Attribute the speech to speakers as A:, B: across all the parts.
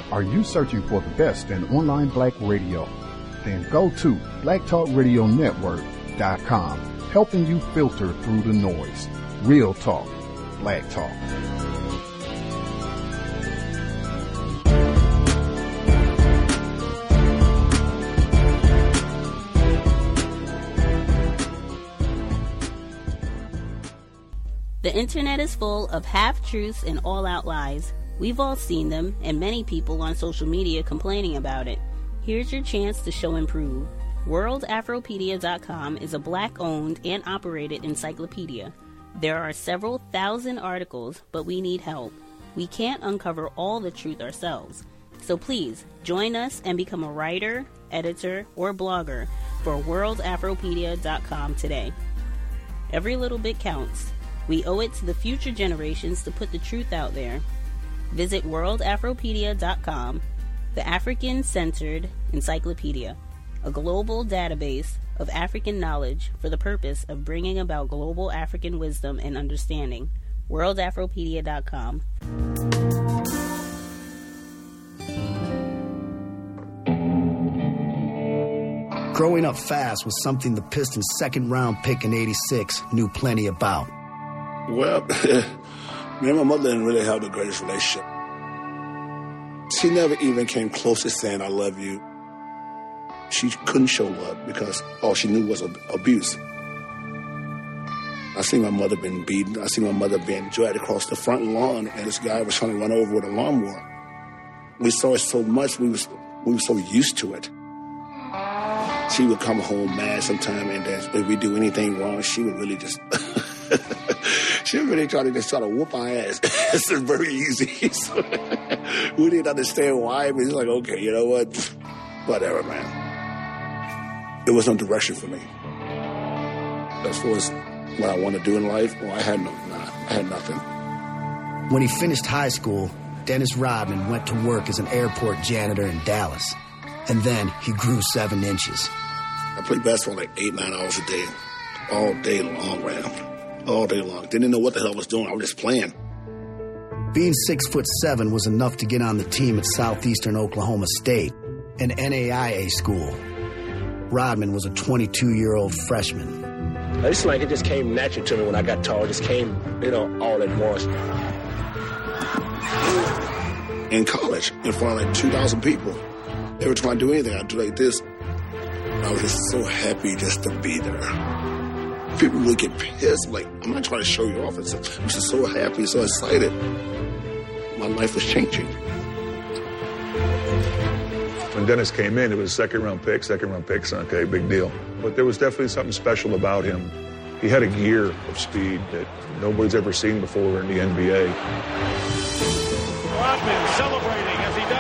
A: Are you searching for the best in online black radio? Then go to blacktalkradionetwork.com, helping you filter through the noise. Real talk, black talk.
B: The internet is full of half-truths and all-out lies. We've all seen them, and many people on social media complaining about it. Here's your chance to show and prove. WorldAfropedia.com is a black-owned and operated encyclopedia. There are several thousand articles, but we need help. We can't uncover all the truth ourselves. So please, join us and become a writer, editor, or blogger for WorldAfropedia.com today. Every little bit counts. We owe it to the future generations to put the truth out there. Visit WorldAfropedia.com, the African-centered encyclopedia, a global database of African knowledge for the purpose of bringing about global African wisdom and understanding. WorldAfropedia.com.
C: Growing up fast was something the Pistons' second-round pick in '86 knew plenty about.
D: Well, me and my mother didn't really have the greatest relationship. She never even came close to saying, I love you. She couldn't show love because all she knew was abuse. I seen my mother being beaten. I seen my mother being dragged across the front lawn, and this guy was trying to run over with a lawnmower. We saw it so much, we were so used to it. She would come home mad sometime, and then if we do anything wrong, she would really just... She really try to whoop our ass. It's very easy. So, we didn't understand why, but it's like, okay, you know what? Whatever, man. There was no direction for me. As far as what I want to do in life, well, I had nothing.
C: When he finished high school, Dennis Rodman went to work as an airport janitor in Dallas. And then he grew 7 inches.
D: I played basketball like 8-9 hours a day. All day long, man. All day long. Didn't know what the hell I was doing. I was just playing.
C: Being 6'7" was enough to get on the team at Southeastern Oklahoma State, an NAIA school. Rodman was a 22-year-old freshman.
E: It's like it just came natural to me when I got tall. It just came, all at once.
D: In college, in front of like 2,000 people. Every time I do anything, I do like this. I was just so happy just to be there. People would get pissed. Like, I'm not trying to show you off. I'm just so happy, so excited. My life was changing.
F: When Dennis came in, it was a second-round pick, okay, big deal. But there was definitely something special about him. He had a gear of speed that nobody's ever seen before in the NBA.
G: Rodman celebrating as he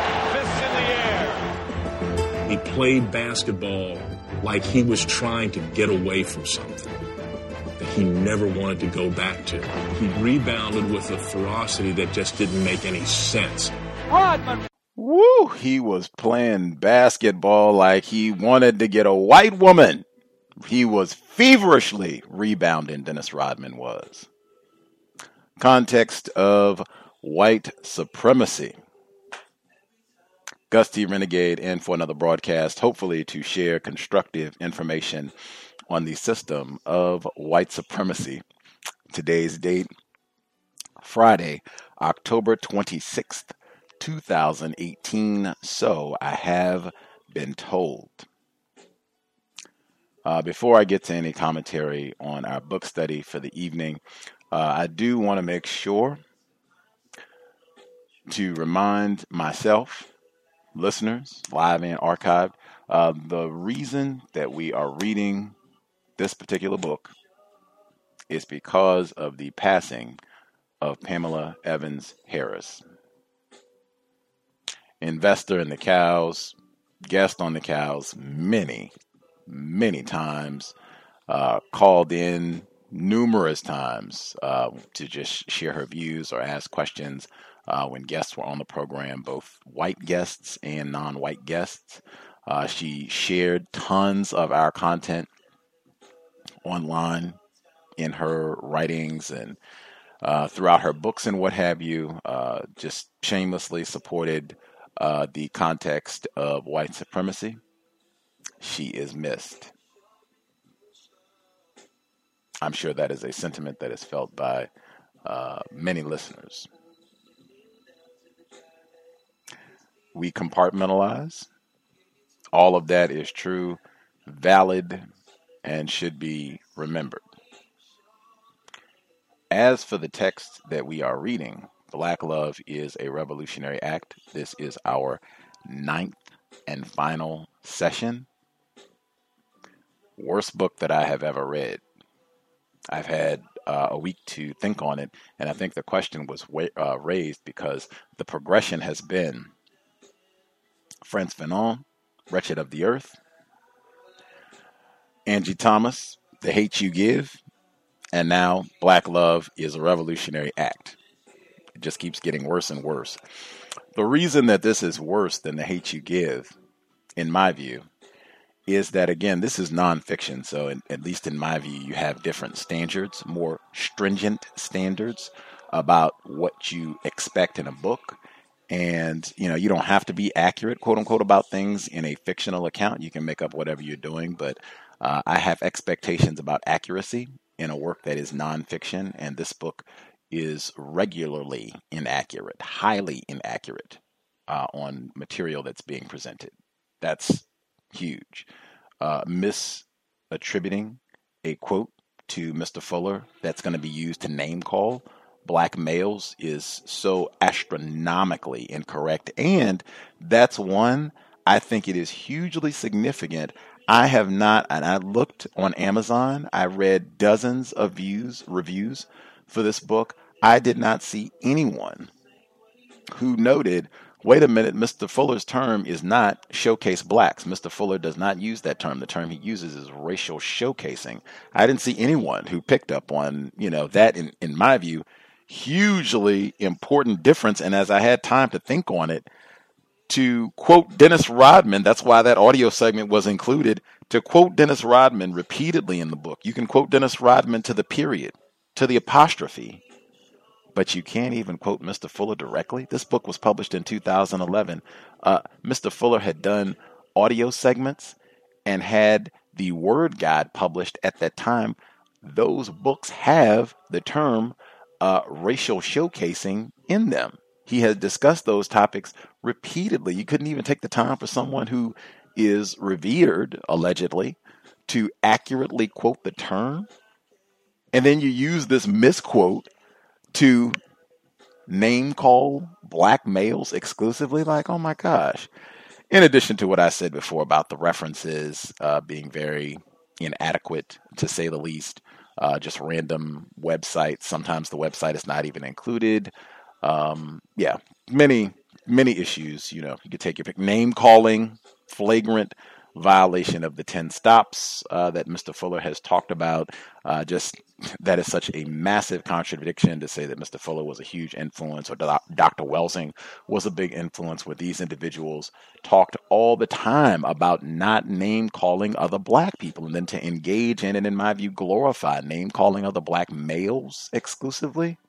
G: does. Fists in the air.
E: He played basketball like he was trying to get away from something that he never wanted to go back to. He rebounded with a ferocity that just didn't make any sense.
G: Rodman.
H: Woo! He was playing basketball like he wanted to get a white woman. He was feverishly rebounding, Dennis Rodman was. Context of white supremacy. Gus T. Renegade in for another broadcast, hopefully to share constructive information on the system of white supremacy. Today's date, Friday, October 26th, 2018. So I have been told. Before I get to any commentary on our book study for the evening, I do want to make sure to remind myself, listeners, live and archived, the reason that we are reading this particular book is because of the passing of Pamela Evans Harris. Investor in the cows, guest on the cows many times, called in numerous times to just share her views or ask questions when guests were on the program, both white guests and non-white guests. She shared tons of our content online in her writings and throughout her books and what have you, just shamelessly supported the context of white supremacy, she is missed. I'm sure that is a sentiment that is felt by many listeners. We compartmentalize. All of that is true, valid, and should be remembered. As for the text that we are reading, Black Love is a Revolutionary Act. This is our 9th and final session. Worst book that I have ever read. I've had a week to think on it, and I think the question was raised because the progression has been Frantz Fanon, Wretched of the Earth, Angie Thomas, The Hate You Give, and now Black Love is a Revolutionary Act. It just keeps getting worse and worse. The reason that this is worse than The Hate You Give, in my view, is that, again, this is nonfiction. So at least in my view, you have different standards, more stringent standards about what you expect in a book. And, you don't have to be accurate, quote unquote, about things in a fictional account. You can make up whatever you're doing. But I have expectations about accuracy in a work that is nonfiction. And this book is regularly inaccurate, highly inaccurate on material that's being presented. That's huge. Misattributing a quote to Mr. Fuller that's going to be used to name call black males is so astronomically incorrect. And that's one, I think it is hugely significant. I have not, and I looked on Amazon, I read dozens of reviews for this book. I did not see anyone who noted, wait a minute, Mr. Fuller's term is not showcase blacks. Mr. Fuller does not use that term. The term he uses is racial showcasing. I didn't see anyone who picked up on, that, in my view, hugely important difference. And as I had time to think on it, to quote Dennis Rodman, that's why that audio segment was included, to quote Dennis Rodman repeatedly in the book. You can quote Dennis Rodman to the period, to the apostrophe, but you can't even quote Mr. Fuller directly. This book was published in 2011. Mr. Fuller had done audio segments and had the Word Guide published at that time. Those books have the term racial showcasing in them. He has discussed those topics repeatedly. You couldn't even take the time for someone who is revered, allegedly, to accurately quote the term. And then you use this misquote to name call black males exclusively. Like, oh my gosh. In addition to what I said before about the references being very inadequate, to say the least, just random websites. Sometimes the website is not even included. Many issues. You could take your pick. Name calling, flagrant violation of the 10 stops that Mr. Fuller has talked about. Just that is such a massive contradiction to say that Mr. Fuller was a huge influence, or Dr. Welsing was a big influence, where these individuals talked all the time about not name calling other black people, and then to engage in and, in my view, glorify name calling other black males exclusively.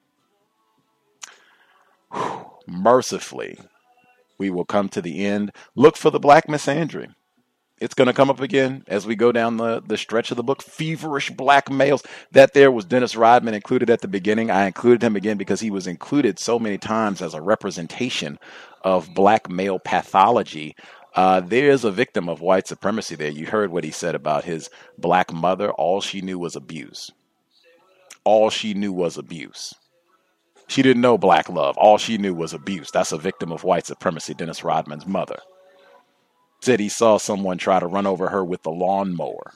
H: Mercifully, we will come to the end. Look for the black misandry. It's going to come up again as we go down the stretch of the book. Feverish black males. That there was Dennis Rodman included at the beginning. I included him again because he was included so many times as a representation of black male pathology. There's a victim of white supremacy there. You heard what he said about his black mother. All she knew was abuse. All she knew was abuse. She didn't know black love. All she knew was abuse. That's a victim of white supremacy, Dennis Rodman's mother. Said he saw someone try to run over her with the lawnmower.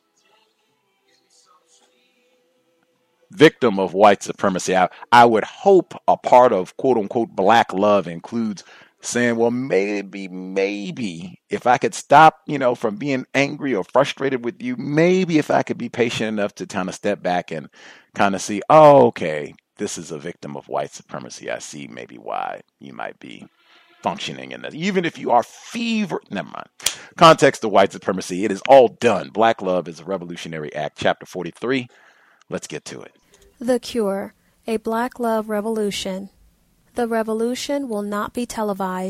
H: Victim of white supremacy. I would hope a part of quote unquote black love includes saying, well, maybe if I could stop, from being angry or frustrated with you, maybe if I could be patient enough to kind of step back and kind of see, oh, okay, this is a victim of white supremacy. I see maybe why you might be functioning in that. Even if you are never mind. Context of white supremacy. It is all done. Black Love is a Revolutionary Act, Chapter 43. Let's get to it.
I: The Cure, a Black Love Revolution. The revolution will not be televised.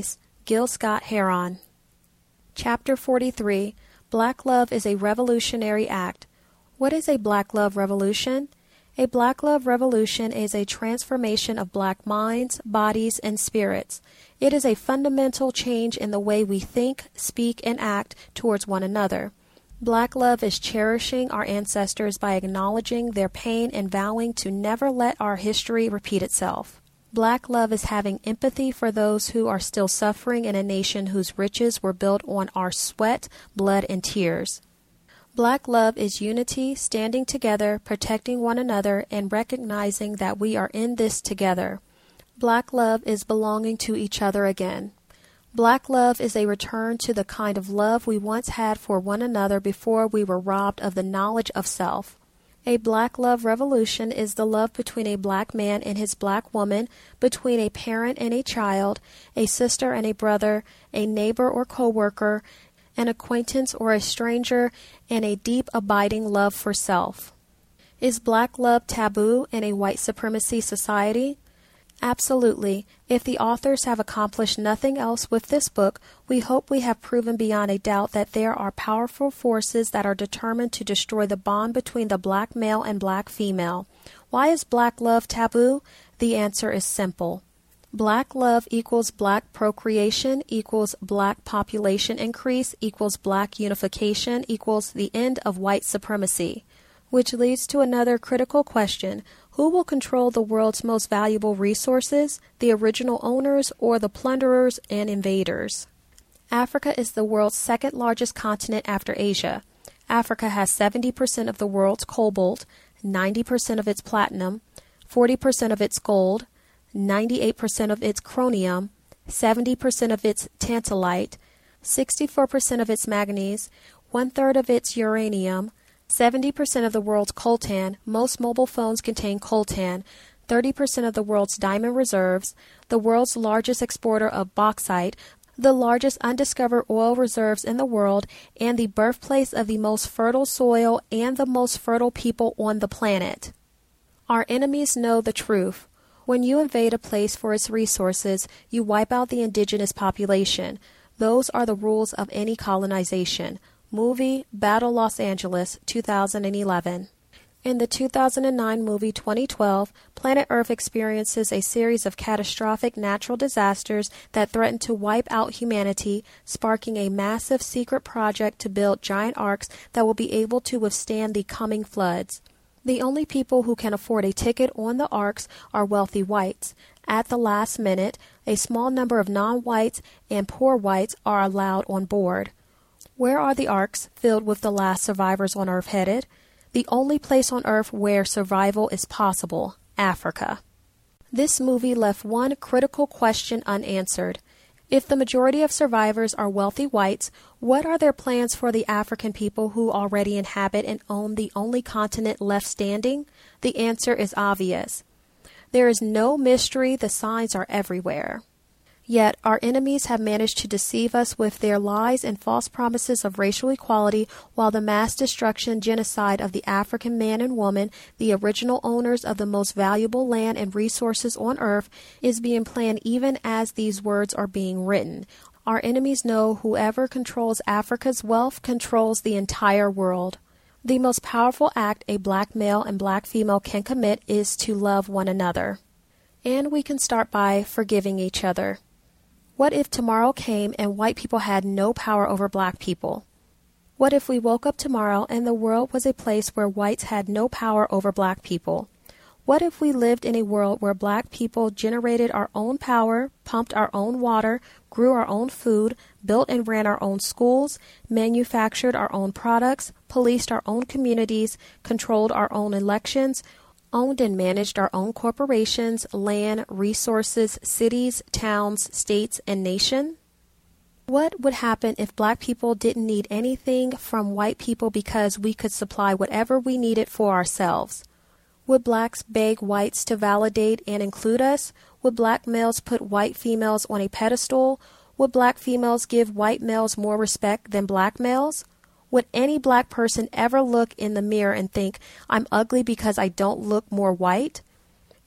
I: Gil Scott-Heron. Chapter 43. Black Love is a Revolutionary Act. What is a Black Love Revolution? A Black Love Revolution is a transformation of black minds, bodies, and spirits. It is a fundamental change in the way we think, speak, and act towards one another. Black love is cherishing our ancestors by acknowledging their pain and vowing to never let our history repeat itself. Black love is having empathy for those who are still suffering in a nation whose riches were built on our sweat, blood, and tears. Black love is unity, standing together, protecting one another, and recognizing that we are in this together. Black love is belonging to each other again. Black love is a return to the kind of love we once had for one another before we were robbed of the knowledge of self. A Black Love Revolution is the love between a black man and his black woman, between a parent and a child, a sister and a brother, a neighbor or co-worker, an acquaintance or a stranger, and a deep, abiding love for self. Is black love taboo in a white supremacy society? Absolutely. If the authors have accomplished nothing else with this book, we hope we have proven beyond a doubt that there are powerful forces that are determined to destroy the bond between the black male and black female. Why is black love taboo? The answer is simple. Black love equals black procreation equals black population increase equals black unification equals the end of white supremacy. Which leads to another critical question. Who will control the world's most valuable resources, the original owners or the plunderers and invaders? Africa is the world's second largest continent after Asia. Africa has 70% of the world's cobalt, 90% of its platinum, 40% of its gold, 98% of its chromium, 70% of its tantalite, 64% of its manganese, 1/3 of its uranium, 70% of the world's coltan. Most mobile phones contain coltan, 30% of the world's diamond reserves, the world's largest exporter of bauxite, the largest undiscovered oil reserves in the world, and the birthplace of the most fertile soil and the most fertile people on the planet. Our enemies know the truth. When you invade a place for its resources, you wipe out the indigenous population. Those are the rules of any colonization. Movie Battle Los Angeles, 2011. In the 2009 movie 2012, planet Earth experiences a series of catastrophic natural disasters that threaten to wipe out humanity, sparking a massive secret project to build giant arks that will be able to withstand the coming floods. The only people who can afford a ticket on the arks are wealthy whites. At the last minute, a small number of non-whites and poor whites are allowed on board. Where are the arks filled with the last survivors on Earth headed? The only place on Earth where survival is possible, Africa. This movie left one critical question unanswered. If the majority of survivors are wealthy whites, what are their plans for the African people who already inhabit and own the only continent left standing? The answer is obvious. There is no mystery, the signs are everywhere. Yet our enemies have managed to deceive us with their lies and false promises of racial equality, while the mass destruction genocide of the African man and woman, the original owners of the most valuable land and resources on Earth, is being planned even as these words are being written. Our enemies know whoever controls Africa's wealth controls the entire world. The most powerful act a black male and black female can commit is to love one another. And we can start by forgiving each other. What if tomorrow came and white people had no power over black people? What if we woke up tomorrow and the world was a place where whites had no power over black people? What if we lived in a world where black people generated our own power, pumped our own water, grew our own food, built and ran our own schools, manufactured our own products, policed our own communities, controlled our own elections, owned and managed our own corporations, land, resources, cities, towns, states, and nation? What would happen if black people didn't need anything from white people because we could supply whatever we needed for ourselves? Would blacks beg whites to validate and include us? Would black males put white females on a pedestal? Would black females give white males more respect than black males? Would any black person ever look in the mirror and think, I'm ugly because I don't look more white?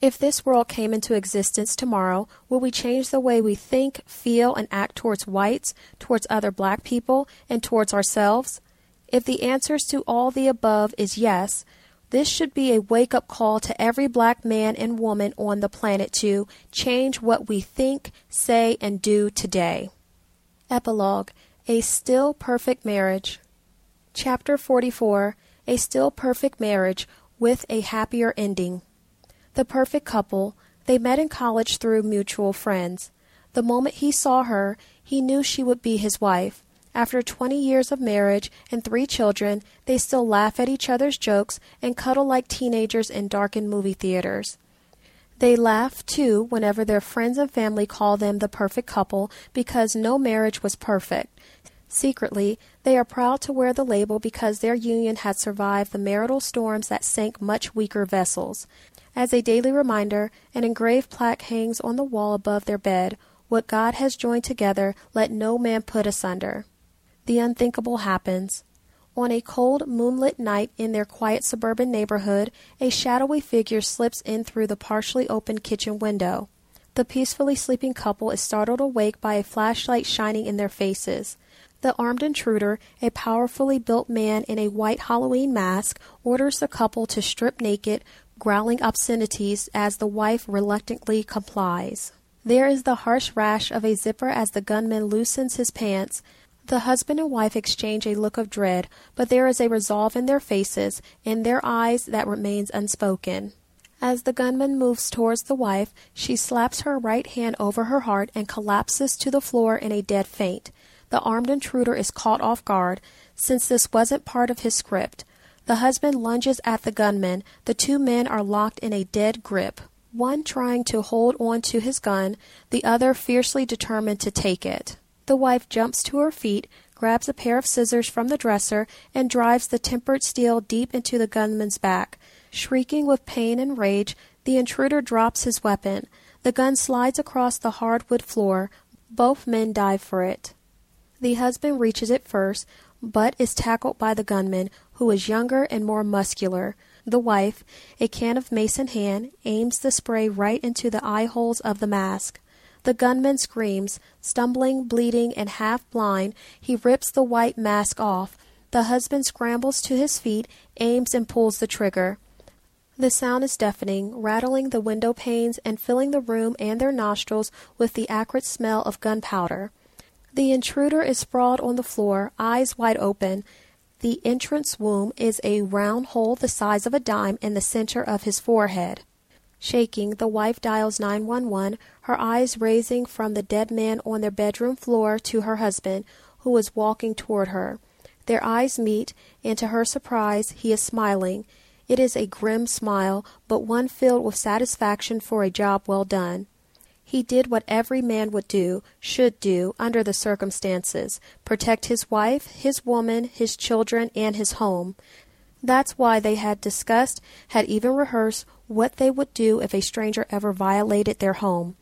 I: If this world came into existence tomorrow, will we change the way we think, feel, and act towards whites, towards other black people, and towards ourselves? If the answers to all the above is yes, this should be a wake-up call to every black man and woman on the planet to change what we think, say, and do today. Epilogue: A Still Perfect Marriage. Chapter 44: A Still Perfect Marriage with a Happier Ending. The perfect couple. They met in college through mutual friends. The moment he saw her, he knew she would be his wife. After 20 years of marriage and 3 children, they still laugh at each other's jokes and cuddle like teenagers in darkened movie theaters. They laugh, too, whenever their friends and family call them the perfect couple because no marriage was perfect. Secretly, they are proud to wear the label because their union had survived the marital storms that sank much weaker vessels. As a daily reminder, an engraved plaque hangs on the wall above their bed: "What God has joined together, let no man put asunder." The unthinkable happens. On a cold, moonlit night in their quiet suburban neighborhood, a shadowy figure slips in through the partially open kitchen window. The peacefully sleeping couple is startled awake by a flashlight shining in their faces. The armed intruder, a powerfully built man in a white Halloween mask, orders the couple to strip naked, growling obscenities as the wife reluctantly complies. There is the harsh rash of a zipper as the gunman loosens his pants. The husband and wife exchange a look of dread, but there is a resolve in their faces, in their eyes, that remains unspoken. As the gunman moves towards the wife, she slaps her right hand over her heart and collapses to the floor in a dead faint. The armed intruder is caught off guard, since this wasn't part of his script. The husband lunges at the gunman. The 2 men are locked in a dead grip, one trying to hold on to his gun, the other fiercely determined to take it. The wife jumps to her feet, grabs a pair of scissors from the dresser, and drives the tempered steel deep into the gunman's back. Shrieking with pain and rage, the intruder drops his weapon. The gun slides across the hardwood floor. Both men dive for it. The husband reaches it first, but is tackled by the gunman, who is younger and more muscular. The wife, a can of mace in hand, aims the spray right into the eye holes of the mask. The gunman screams. Stumbling, bleeding, and half blind, he rips the white mask off. The husband scrambles to his feet, aims, and pulls the trigger. The sound is deafening, rattling the window panes and filling the room and their nostrils with the acrid smell of gunpowder. The intruder is sprawled on the floor, eyes wide open. The entrance wound is a round hole the size of a dime in the center of his forehead. Shaking, the wife dials 911, her eyes raising from the dead man on their bedroom floor to her husband, who is walking toward her. Their eyes meet, and to her surprise, he is smiling. It is a grim smile, but one filled with satisfaction for a job well done. He did what every man would do, should do, under the circumstances: protect his wife, his woman, his children, and his home. That's why they had discussed, had even rehearsed, what they would do if a stranger ever violated their home.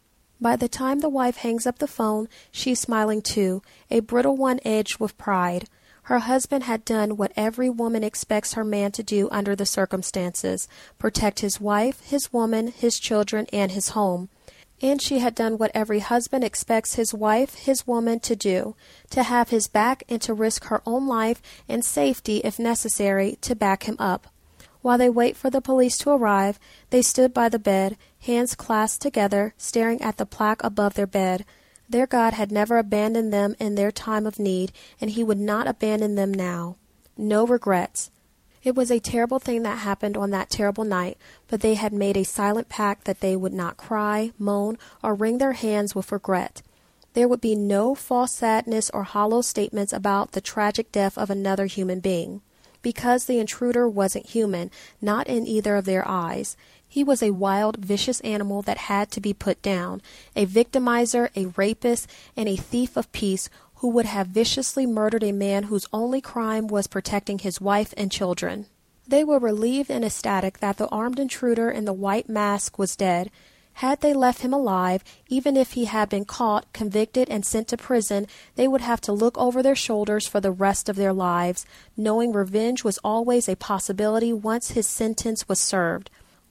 I: By the time the wife hangs up the phone, she's smiling too, a brittle one edged with pride. Her husband had done what every woman expects her man to do under the circumstances: protect his wife, his woman, his children, and his home. And she had done what every husband expects his wife, his woman, to do: to have his back and to risk her own life and safety, if necessary, to back him up. While they wait for the police to arrive, they stood by the bed, hands clasped together, staring at the plaque above their bed. Their God had never abandoned them in their time of need, and he would not abandon them now. No regrets. It was a terrible thing that happened on that terrible night, but they had made a silent pact that they would not cry, moan, or wring their hands with regret. There would be no false sadness or hollow statements about the tragic death of another human being. Because the intruder wasn't human, not in either of their eyes. He was a wild, vicious animal that had to be put down, a victimizer, a rapist, and a thief of peace who would have viciously murdered a man whose only crime was protecting his wife and children. They were relieved and ecstatic that the armed intruder in the white mask was dead. Had they left him alive, even if he had been caught, convicted, and sent to prison, they would have to look over their shoulders for the rest of their lives, knowing revenge was always a possibility once his sentence was served.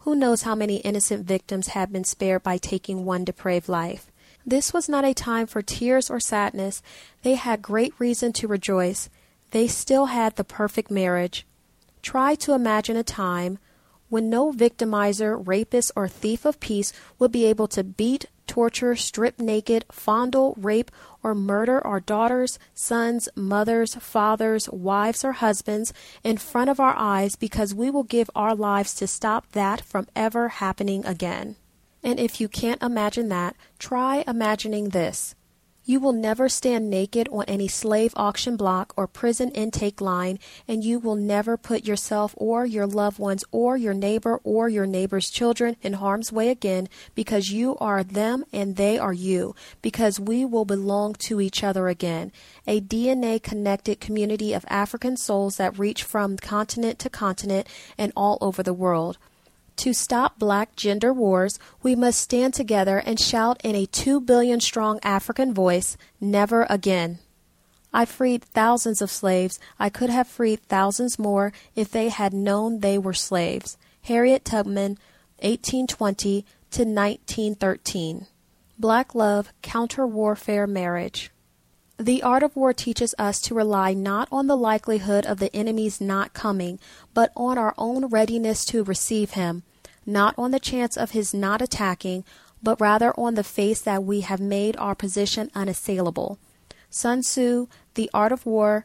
I: Who knows how many innocent victims have been spared by taking one depraved life? This was not a time for tears or sadness. They had great reason to rejoice. They still had the perfect marriage. Try to imagine a time when no victimizer, rapist, or thief of peace would be able to beat, torture, strip naked, fondle, rape, or murder our daughters, sons, mothers, fathers, wives, or husbands in front of our eyes, because we will give our lives to stop that from ever happening again. And if you can't imagine that, try imagining this. You will never stand naked on any slave auction block or prison intake line, and you will never put yourself or your loved ones or your neighbor or your neighbor's children in harm's way again, because you are them and they are you, because we will belong to each other again. A DNA-connected community of African souls that reach from continent to continent and all over the world. To stop black gender wars, we must stand together and shout in a 2 billion strong African voice, never again. I freed thousands of slaves. I could have freed thousands more if they had known they were slaves. Harriet Tubman, 1820 to 1913. Black Love, Counter-Warfare Marriage. The art of war teaches us to rely not on the likelihood of the enemy's not coming, but on our own readiness to receive him, not on the chance of his not attacking, but rather on the faith that we have made our position unassailable. Sun Tzu, The Art of War,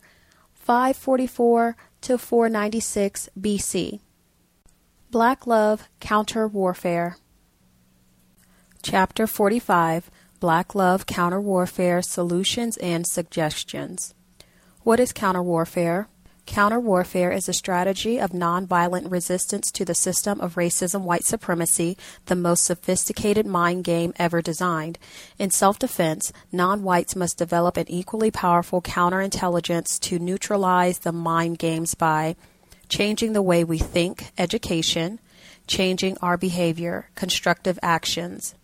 I: 544 to 496 BC. Black Love, Counter-Warfare. Chapter 45, Black Love, Counter-Warfare, Solutions and Suggestions. What is counter-warfare? Counter-warfare is a strategy of nonviolent resistance to the system of racism, white supremacy, the most sophisticated mind game ever designed. In self-defense, non-whites must develop an equally powerful counterintelligence to neutralize the mind games by changing the way we think, education, changing our behavior, constructive actions.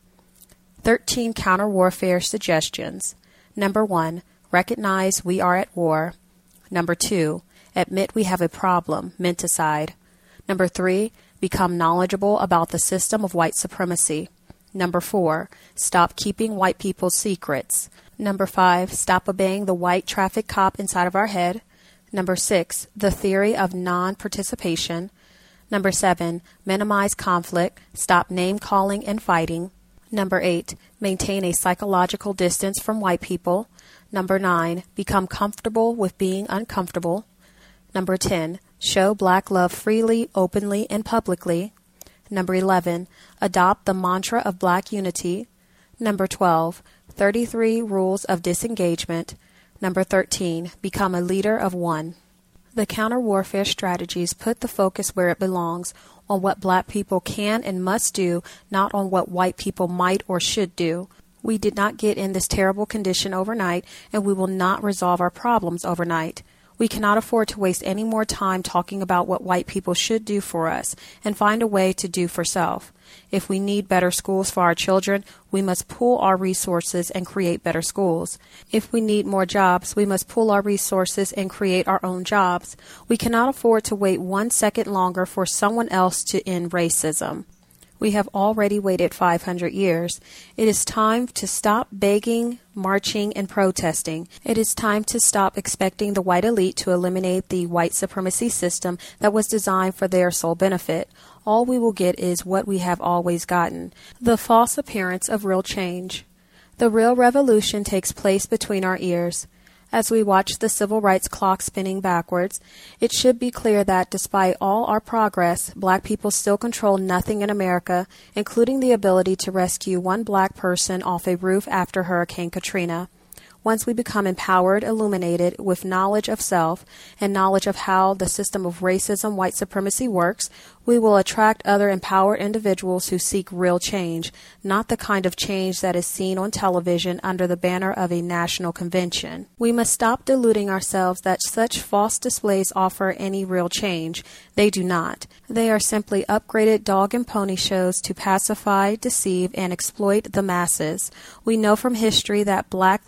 I: 13 counter-warfare suggestions. Number 1, recognize we are at war. Number 2, admit we have a problem, menticide. Number 3, become knowledgeable about the system of white supremacy. Number 4, stop keeping white people's secrets. Number 5, stop obeying the white traffic cop inside of our head. Number 6, the theory of non-participation. Number 7, minimize conflict, stop name-calling and fighting. Number 8, maintain a psychological distance from white people. Number 9, become comfortable with being uncomfortable. Number 10, show black love freely, openly, and publicly. Number 11, adopt the mantra of black unity. Number 12, 33 rules of disengagement. Number 13, become a leader of one. The counter-warfare strategies put the focus where it belongs, on what black people can and must do, not on what white people might or should do. We did not get in this terrible condition overnight, and we will not resolve our problems overnight. We cannot afford to waste any more time talking about what white people should do for us and find a way to do for self. If we need better schools for our children, we must pool our resources and create better schools. If we need more jobs, we must pool our resources and create our own jobs. We cannot afford to wait 1 second longer for someone else to end racism. We have already waited 500 years. It is time to stop begging, marching, and protesting. It is time to stop expecting the white elite to eliminate the white supremacy system that was designed for their sole benefit. All we will get is what we have always gotten, the false appearance of real change. The real revolution takes place between our ears. As we watch the civil rights clock spinning backwards, it should be clear that despite all our progress, black people still control nothing in America, including the ability to rescue one black person off a roof after Hurricane Katrina. Once we become empowered, illuminated with knowledge of self and knowledge of how the system of racism, white supremacy works, we will attract other empowered individuals who seek real change, not the kind of change that is seen on television under the banner of a national convention. We must stop deluding ourselves that such false displays offer any real change. They do not. They are simply upgraded dog and pony shows to pacify, deceive, and exploit the masses. We know from history that black leaders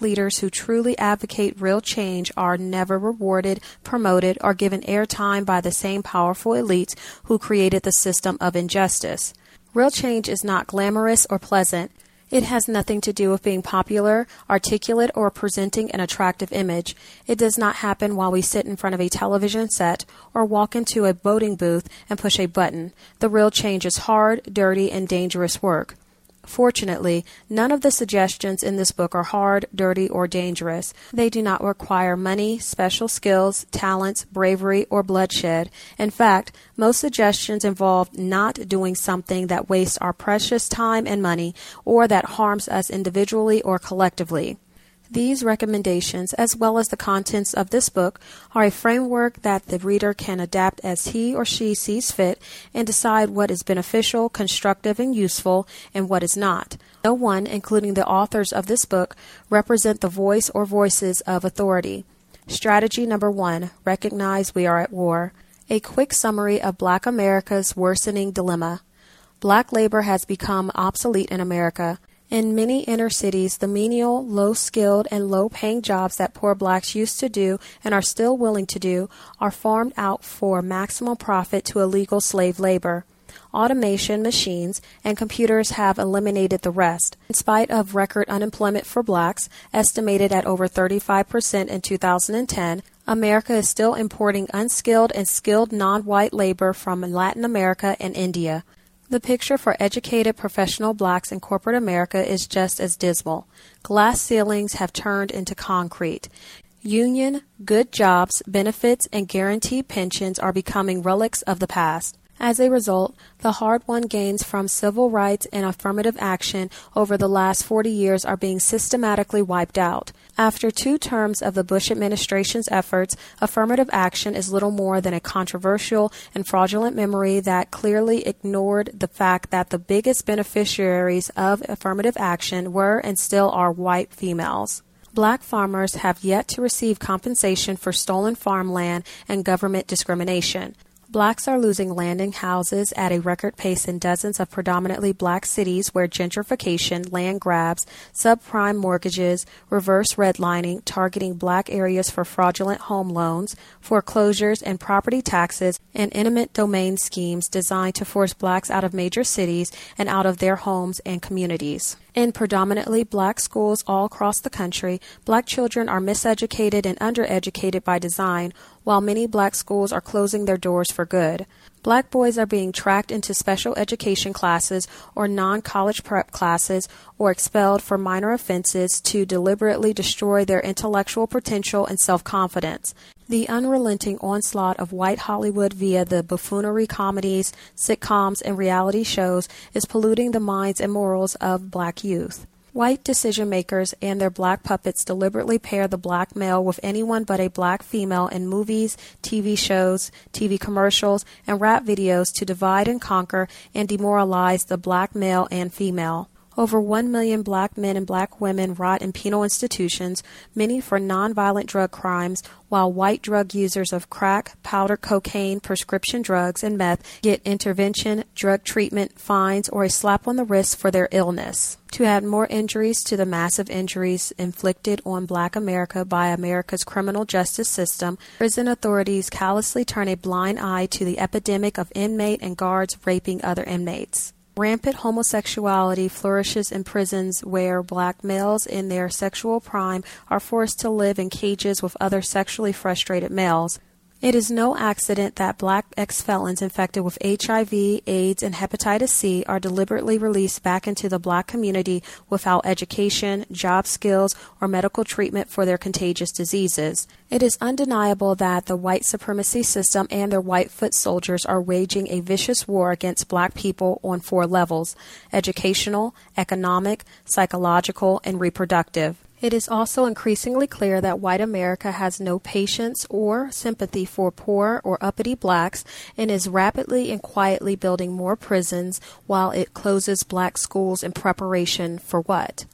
I: who truly advocate real change are never rewarded, promoted, or given airtime by the same powerful elites who created the system of injustice. Real change is not glamorous or pleasant. It has nothing to do with being popular, articulate, or presenting an attractive image. It does not happen while we sit in front of a television set or walk into a voting booth and push a button. The real change is hard, dirty, and dangerous work. Fortunately, none of the suggestions in this book are hard, dirty, or dangerous. They do not require money, special skills, talents, bravery, or bloodshed. In fact, most suggestions involve not doing something that wastes our precious time and money or that harms us individually or collectively. These recommendations, as well as the contents of this book, are a framework that the reader can adapt as he or she sees fit and decide what is beneficial, constructive, and useful, and what is not. No one, including the authors of this book, represent the voice or voices of authority. Strategy number 1, recognize we are at war. A quick summary of Black America's worsening dilemma. Black labor has become obsolete in America. In many inner cities, the menial, low-skilled, and low-paying jobs that poor blacks used to do and are still willing to do are farmed out for maximum profit to illegal slave labor. Automation, machines, and computers have eliminated the rest. In spite of record unemployment for blacks, estimated at over 35% in 2010, America is still importing unskilled and skilled non-white labor from Latin America and India. The picture for educated professional blacks in corporate America is just as dismal. Glass ceilings have turned into concrete. Union, good jobs, benefits, and guaranteed pensions are becoming relics of the past. As a result, the hard-won gains from civil rights and affirmative action over the last 40 years are being systematically wiped out. After 2 terms of the Bush administration's efforts, affirmative action is little more than a controversial and fraudulent memory that clearly ignored the fact that the biggest beneficiaries of affirmative action were and still are white females. Black farmers have yet to receive compensation for stolen farmland and government discrimination. Blacks are losing land and houses at a record pace in dozens of predominantly black cities where gentrification, land grabs, subprime mortgages, reverse redlining targeting black areas for fraudulent home loans, foreclosures and property taxes, and eminent domain schemes designed to force blacks out of major cities and out of their homes and communities. In predominantly black schools all across the country, black children are miseducated and undereducated by design, while many black schools are closing their doors for good. Black boys are being tracked into special education classes or non-college prep classes or expelled for minor offenses to deliberately destroy their intellectual potential and self-confidence. The unrelenting onslaught of white Hollywood via the buffoonery comedies, sitcoms, and reality shows is polluting the minds and morals of black youth. White decision-makers and their black puppets deliberately pair the black male with anyone but a black female in movies, TV shows, TV commercials, and rap videos to divide and conquer and demoralize the black male and female. Over 1 million black men and black women rot in penal institutions, many for nonviolent drug crimes, while white drug users of crack, powder cocaine, prescription drugs, and meth get intervention, drug treatment, fines, or a slap on the wrist for their illness. To add more injuries to the massive injuries inflicted on black America by America's criminal justice system, prison authorities callously turn a blind eye to the epidemic of inmate and guards raping other inmates. Rampant homosexuality flourishes in prisons where black males in their sexual prime are forced to live in cages with other sexually frustrated males. It is no accident that black ex-felons infected with HIV, AIDS, and hepatitis C are deliberately released back into the black community without education, job skills, or medical treatment for their contagious diseases. It is undeniable that the white supremacy system and their white foot soldiers are waging a vicious war against black people on 4 levels: educational, economic, psychological, and reproductive. It is also increasingly clear that white America has no patience or sympathy for poor or uppity blacks and is rapidly and quietly building more prisons while it closes black schools in preparation for what?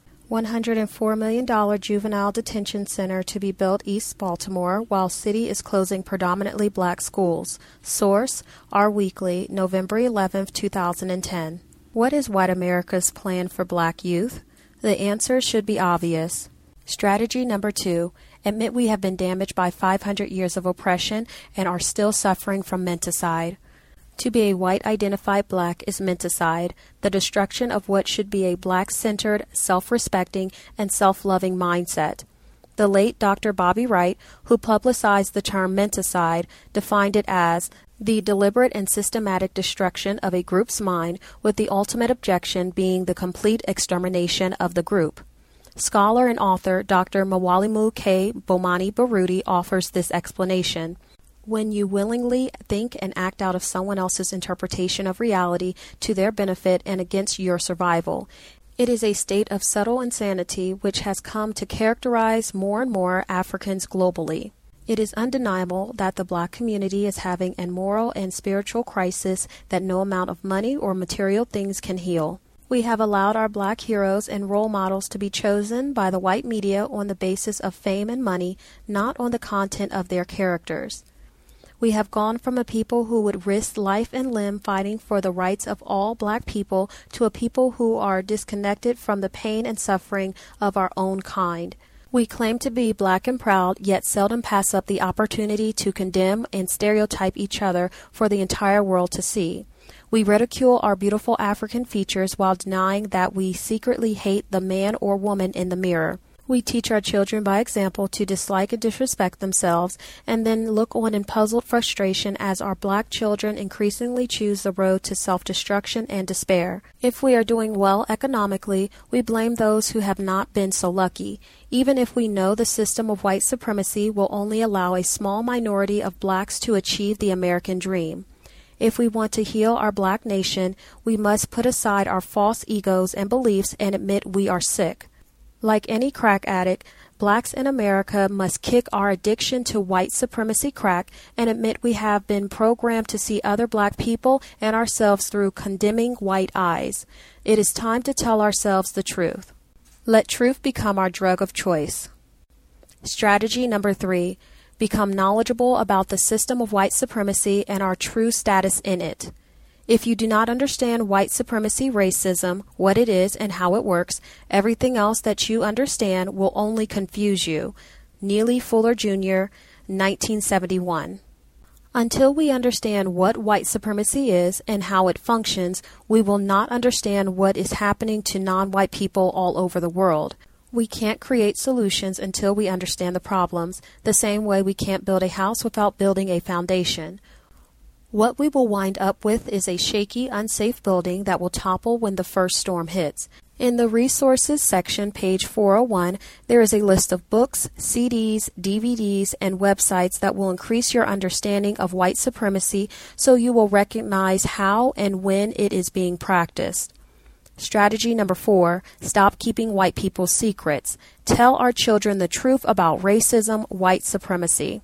I: $104 million juvenile detention center to be built East Baltimore while city is closing predominantly black schools. Source, Our Weekly, November 11, 2010. What is white America's plan for black youth? The answer should be obvious. Strategy number 2, admit we have been damaged by 500 years of oppression and are still suffering from menticide. To be a white-identified black is menticide, the destruction of what should be a black-centered, self-respecting, and self-loving mindset. The late Dr. Bobby Wright, who publicized the term menticide, defined it as the deliberate and systematic destruction of a group's mind, with the ultimate objection being the complete extermination of the group. Scholar and author Dr. Mwalimu K. Bomani Baruti offers this explanation. When you willingly think and act out of someone else's interpretation of reality to their benefit and against your survival, it is a state of subtle insanity which has come to characterize more and more Africans globally. It is undeniable that the black community is having a moral and spiritual crisis that no amount of money or material things can heal. We have allowed our black heroes and role models to be chosen by the white media on the basis of fame and money, not on the content of their characters. We have gone from a people who would risk life and limb fighting for the rights of all black people to a people who are disconnected from the pain and suffering of our own kind. We claim to be black and proud, yet seldom pass up the opportunity to condemn and stereotype each other for the entire world to see. We ridicule our beautiful African features while denying that we secretly hate the man or woman in the mirror. We teach our children by example to dislike and disrespect themselves, and then look on in puzzled frustration as our black children increasingly choose the road to self-destruction and despair. If we are doing well economically, we blame those who have not been so lucky, even if we know the system of white supremacy will only allow a small minority of blacks to achieve the American dream. If we want to heal our black nation, we must put aside our false egos and beliefs and admit we are sick. Like any crack addict, blacks in America must kick our addiction to white supremacy crack and admit we have been programmed to see other black people and ourselves through condemning white eyes. It is time to tell ourselves the truth. Let truth become our drug of choice. Strategy number 3. Become knowledgeable about the system of white supremacy and our true status in it. If you do not understand white supremacy racism, what it is and how it works, everything else that you understand will only confuse you. Neely Fuller Jr., 1971. Until we understand what white supremacy is and how it functions, we will not understand what is happening to non-white people all over the world. We can't create solutions until we understand the problems, the same way we can't build a house without building a foundation. What we will wind up with is a shaky, unsafe building that will topple when the first storm hits. In the resources section, page 401, there is a list of books, CDs, DVDs, and websites that will increase your understanding of white supremacy so you will recognize how and when it is being practiced. Strategy number 4, stop keeping white people's secrets. Tell our children the truth about racism, white supremacy.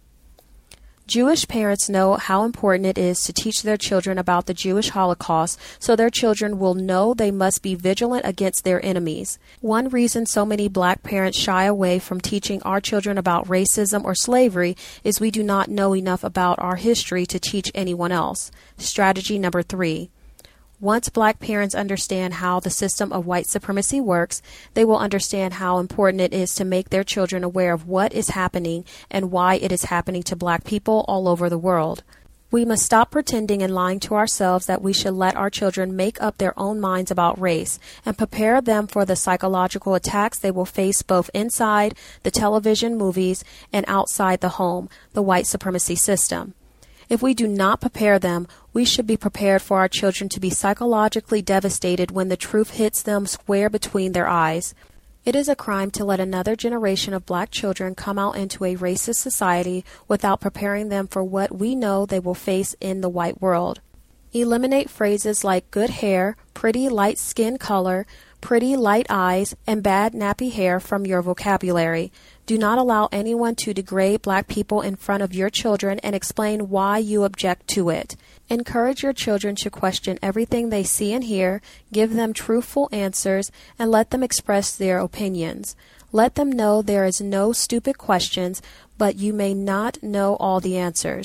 I: Jewish parents know how important it is to teach their children about the Jewish Holocaust so their children will know they must be vigilant against their enemies. One reason so many black parents shy away from teaching our children about racism or slavery is we do not know enough about our history to teach anyone else. Strategy number 3. Once black parents understand how the system of white supremacy works, they will understand how important it is to make their children aware of what is happening and why it is happening to black people all over the world. We must stop pretending and lying to ourselves that we should let our children make up their own minds about race and prepare them for the psychological attacks they will face both inside the television, movies, and outside the home, the white supremacy system. If we do not prepare them, we should be prepared for our children to be psychologically devastated when the truth hits them square between their eyes. It is a crime to let another generation of black children come out into a racist society without preparing them for what we know they will face in the white world. Eliminate phrases like good hair, pretty light skin color, pretty light eyes, and bad nappy hair from your vocabulary. Do not allow anyone to degrade black people in front of your children and explain why you object to it. Encourage your children to question everything they see and hear, give them truthful answers, and let them express their opinions. Let them know there is no stupid questions, but you may not know all the answers.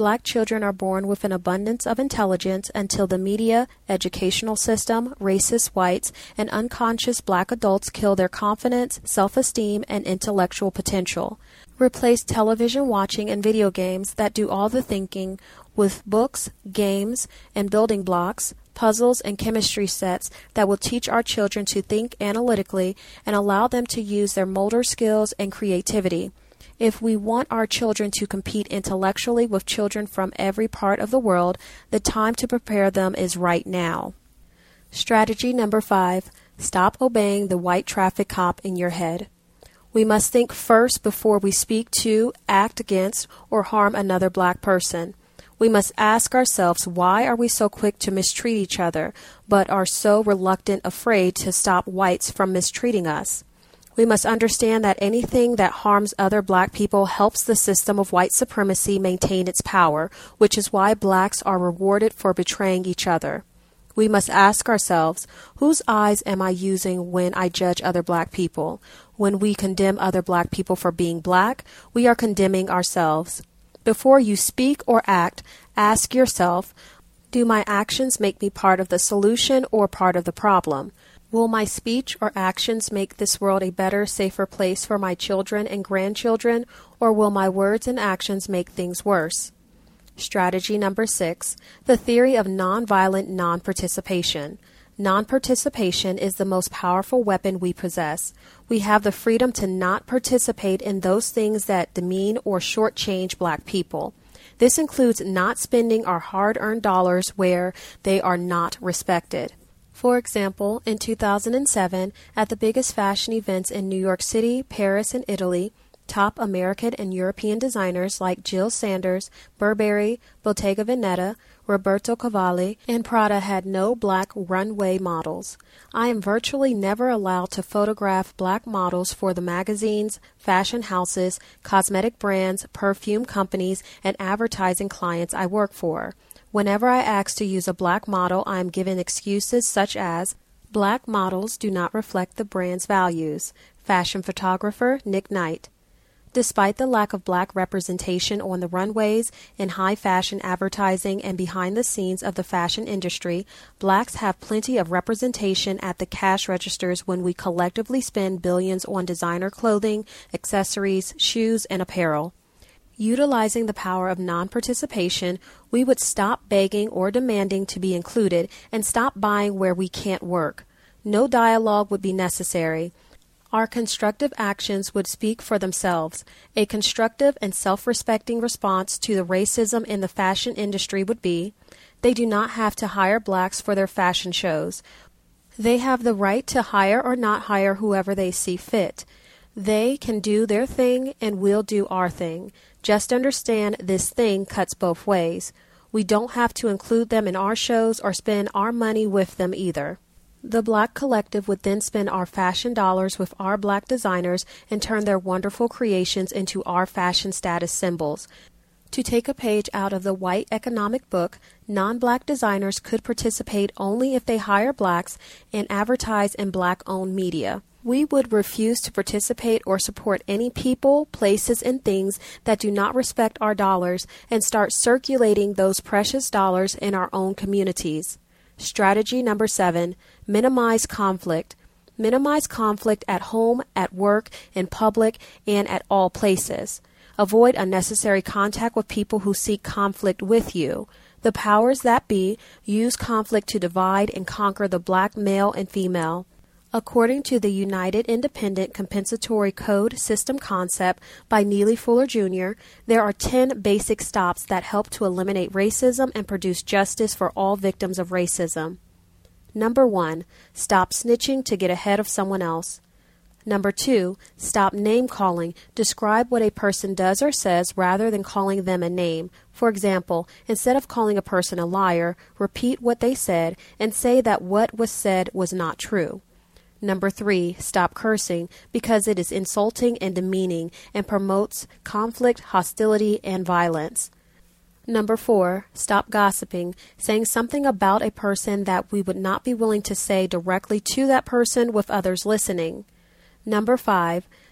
I: Black children are born with an abundance of intelligence until the media, educational system, racist whites, and unconscious Black adults kill their confidence, self-esteem, and intellectual potential. Replace television watching and video games that do all the thinking with books, games, and building blocks, puzzles, and chemistry sets that will teach our children to think analytically and allow them to use their motor skills and creativity. If we want our children to compete intellectually with children from every part of the world, the time to prepare them is right now. Strategy number 5. Stop obeying the white traffic cop in your head. We must think first before we speak to, act against, or harm another Black person. We must ask ourselves, why are we so quick to mistreat each other, but are so reluctant, afraid to stop whites from mistreating us? We must understand that anything that harms other Black people helps the system of white supremacy maintain its power, which is why Blacks are rewarded for betraying each other. We must ask ourselves, whose eyes am I using when I judge other Black people? When we condemn other Black people for being Black, we are condemning ourselves. Before you speak or act, ask yourself, do my actions make me part of the solution or part of the problem? Will my speech or actions make this world a better, safer place for my children and grandchildren, or will my words and actions make things worse? Strategy number 6, the theory of nonviolent non-participation. Non-participation is the most powerful weapon we possess. We have the freedom to not participate in those things that demean or shortchange Black people. This includes not spending our hard-earned dollars where they are not respected. For example, in 2007, at the biggest fashion events in New York City, Paris, and Italy, top American and European designers like Jill Sanders, Burberry, Bottega Veneta, Roberto Cavalli, and Prada had no Black runway models. I am virtually never allowed to photograph Black models for the magazines, fashion houses, cosmetic brands, perfume companies, and advertising clients I work for. Whenever I ask to use a Black model, I am given excuses such as, Black models do not reflect the brand's values. Fashion photographer Nick Knight. Despite the lack of Black representation on the runways, in high fashion advertising, and behind the scenes of the fashion industry, Blacks have plenty of representation at the cash registers when we collectively spend billions on designer clothing, accessories, shoes, and apparel. Utilizing the power of non-participation, we would stop begging or demanding to be included and stop buying where we can't work. No dialogue would be necessary. Our constructive actions would speak for themselves. A constructive and self-respecting response to the racism in the fashion industry would be, they do not have to hire Blacks for their fashion shows. They have the right to hire or not hire whoever they see fit. They can do their thing and we'll do our thing. Just understand this thing cuts both ways. We don't have to include them in our shows or spend our money with them either. The Black collective would then spend our fashion dollars with our Black designers and turn their wonderful creations into our fashion status symbols. To take a page out of the white economic book, non-Black designers could participate only if they hire Blacks and advertise in Black-owned media. We would refuse to participate or support any people, places, and things that do not respect our dollars and start circulating those precious dollars in our own communities. Strategy number 7, minimize conflict. Minimize conflict at home, at work, in public, and at all places. Avoid unnecessary contact with people who seek conflict with you. The powers that be use conflict to divide and conquer the Black male and female. According to the United Independent Compensatory Code System Concept by Neely Fuller Jr., there are 10 basic stops that help to eliminate racism and produce justice for all victims of racism. Number 1, stop snitching to get ahead of someone else. Number 2, stop name-calling. Describe what a person does or says rather than calling them a name. For example, instead of calling a person a liar, repeat what they said and say that what was said was not true. Number 3, stop cursing because it is insulting and demeaning and promotes conflict, hostility, and violence. Number 4, stop gossiping, saying something about a person that we would not be willing to say directly to that person with others listening. Number 5,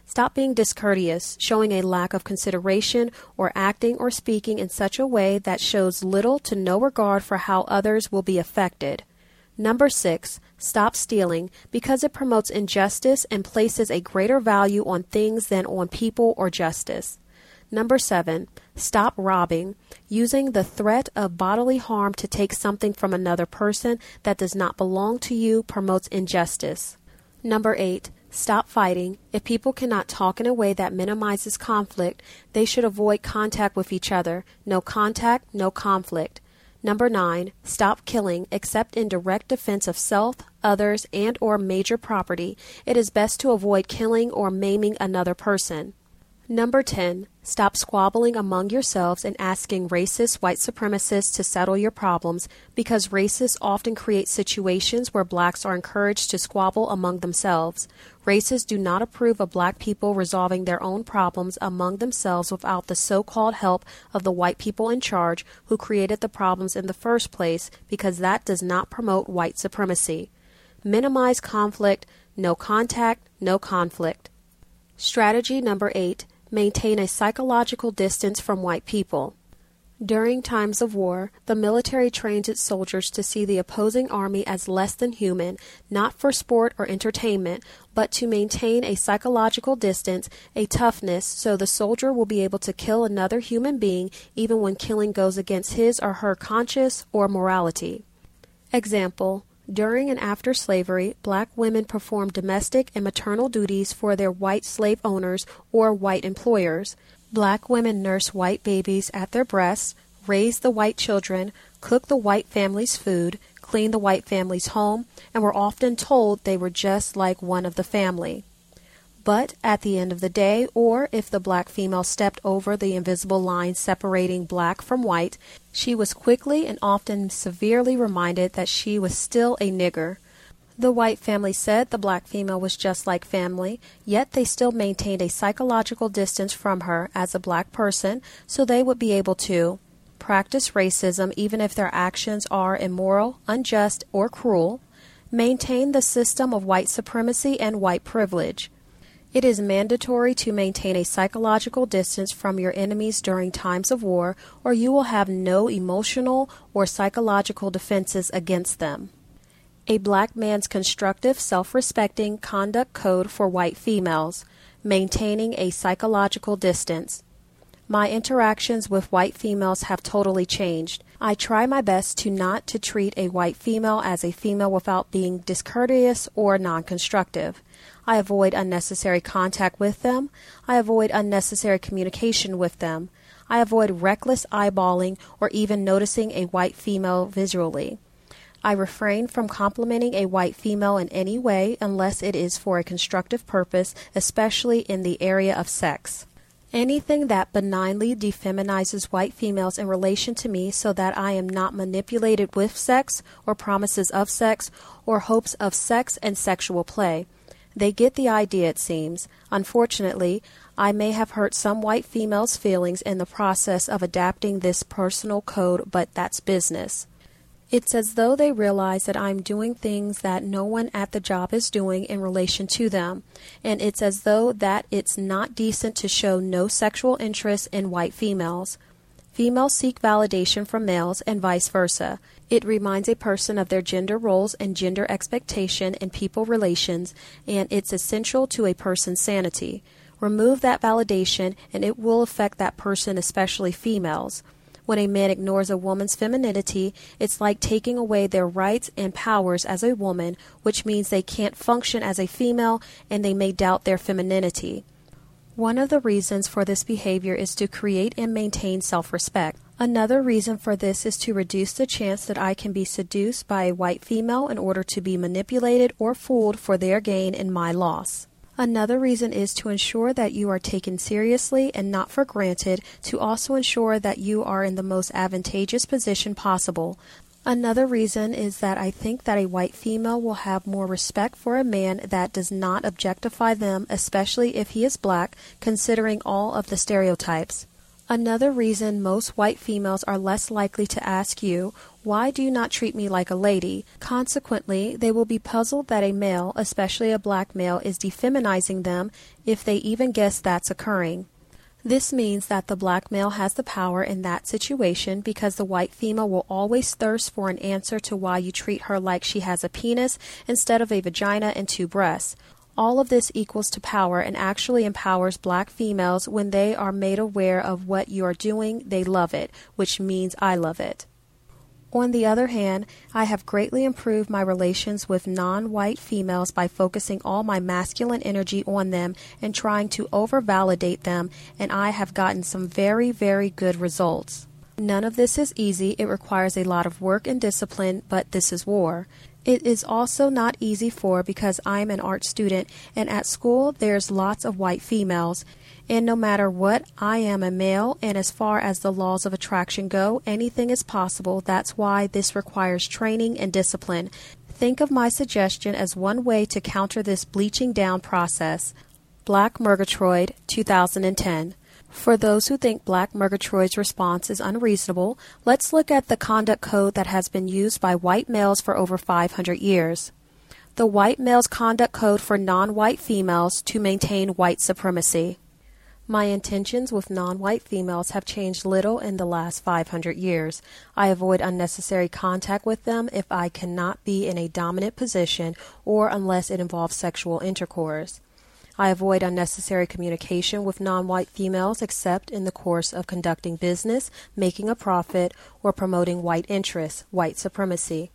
I: Stop being discourteous, showing a lack of consideration, or acting or speaking in such a way that shows little to no regard for how others will be affected. Number 6, stop stealing because it promotes injustice and places a greater value on things than on people or justice. Number 7, stop robbing, using the threat of bodily harm to take something from another person that does not belong to you promotes injustice. Number 8, stop fighting. If people cannot talk in a way that minimizes conflict, they should avoid contact with each other. No contact, no conflict. Number 9, stop killing, except in direct defense of self, others, and or major property. It is best to avoid killing or maiming another person. Number 10, stop squabbling among yourselves and asking racist white supremacists to settle your problems because racists often create situations where blacks are encouraged to squabble among themselves. Racists do not approve of black people resolving their own problems among themselves without the so-called help of the white people in charge who created the problems in the first place because that does not promote white supremacy. Minimize conflict, no contact, no conflict. Strategy number 8. Maintain a psychological distance from white people. During times of war, the military trains its soldiers to see the opposing army as less than human, not for sport or entertainment, but to maintain a psychological distance, a toughness, so the soldier will be able to kill another human being even when killing goes against his or her conscience or morality. Example: during and after slavery, black women performed domestic and maternal duties for their white slave owners or white employers. Black women nursed white babies at their breasts, raised the white children, cooked the white family's food, cleaned the white family's home, and were often told they were just like one of the family. But at the end of the day, or if the black female stepped over the invisible line separating black from white, she was quickly and often severely reminded that she was still a nigger. The white family said the black female was just like family, yet they still maintained a psychological distance from her as a black person so they would be able to practice racism even if their actions are immoral, unjust, or cruel, maintain the system of white supremacy and white privilege. It is mandatory to maintain a psychological distance from your enemies during times of war, or you will have no emotional or psychological defenses against them. A black man's constructive, self-respecting conduct code for white females, maintaining a psychological distance. My interactions with white females have totally changed. I try my best not to treat a white female as a female without being discourteous or non-constructive. I avoid unnecessary contact with them. I avoid unnecessary communication with them. I avoid reckless eyeballing or even noticing a white female visually. I refrain from complimenting a white female in any way unless it is for a constructive purpose, especially in the area of sex. Anything that benignly defeminizes white females in relation to me so that I am not manipulated with sex or promises of sex or hopes of sex and sexual play. They get the idea, it seems. Unfortunately, I may have hurt some white females' feelings in the process of adapting this personal code, but that's business. It's as though they realize that I'm doing things that no one at the job is doing in relation to them, and it's as though that it's not decent to show no sexual interest in white females. Females seek validation from males and vice versa. It reminds a person of their gender roles and gender expectation in people relations, and it's essential to a person's sanity. Remove that validation, and it will affect that person, especially females. When a man ignores a woman's femininity, it's like taking away their rights and powers as a woman, which means they can't function as a female and they may doubt their femininity. One of the reasons for this behavior is to create and maintain self-respect. Another reason for this is to reduce the chance that I can be seduced by a white female in order to be manipulated or fooled for their gain and my loss. Another reason is to ensure that you are taken seriously and not for granted, to also ensure that you are in the most advantageous position possible. Another reason is that I think that a white female will have more respect for a man that does not objectify them, especially if he is black, considering all of the stereotypes. Another reason most white females are less likely to ask you, Why do you not treat me like a lady? Consequently, they will be puzzled that a male, especially a black male, is defeminizing them if they even guess that's occurring. This means that the black male has the power in that situation because the white female will always thirst for an answer to why you treat her like she has a penis instead of a vagina and 2 breasts. All of this equals to power and actually empowers black females. When they are made aware of what you are doing, they love it, which means I love it. On the other hand, I have greatly improved my relations with non-white females by focusing all my masculine energy on them and trying to over-validate them, and I have gotten some very, very good results. None of this is easy. It requires a lot of work and discipline, but this is war. It is also not easy because I'm an art student, and at school there's lots of white females. And no matter what, I am a male, and as far as the laws of attraction go, anything is possible. That's why this requires training and discipline. Think of my suggestion as one way to counter this bleaching down process. Black Murgatroyd, 2010. For those who think Black Murgatroyd's response is unreasonable, let's look at the conduct code that has been used by white males for over 500 years. The white male's conduct code for non-white females to maintain white supremacy. My intentions with non-white females have changed little in the last 500 years. I avoid unnecessary contact with them if I cannot be in a dominant position or unless it involves sexual intercourse. I avoid unnecessary communication with non-white females except in the course of conducting business, making a profit, or promoting white interests, white supremacy.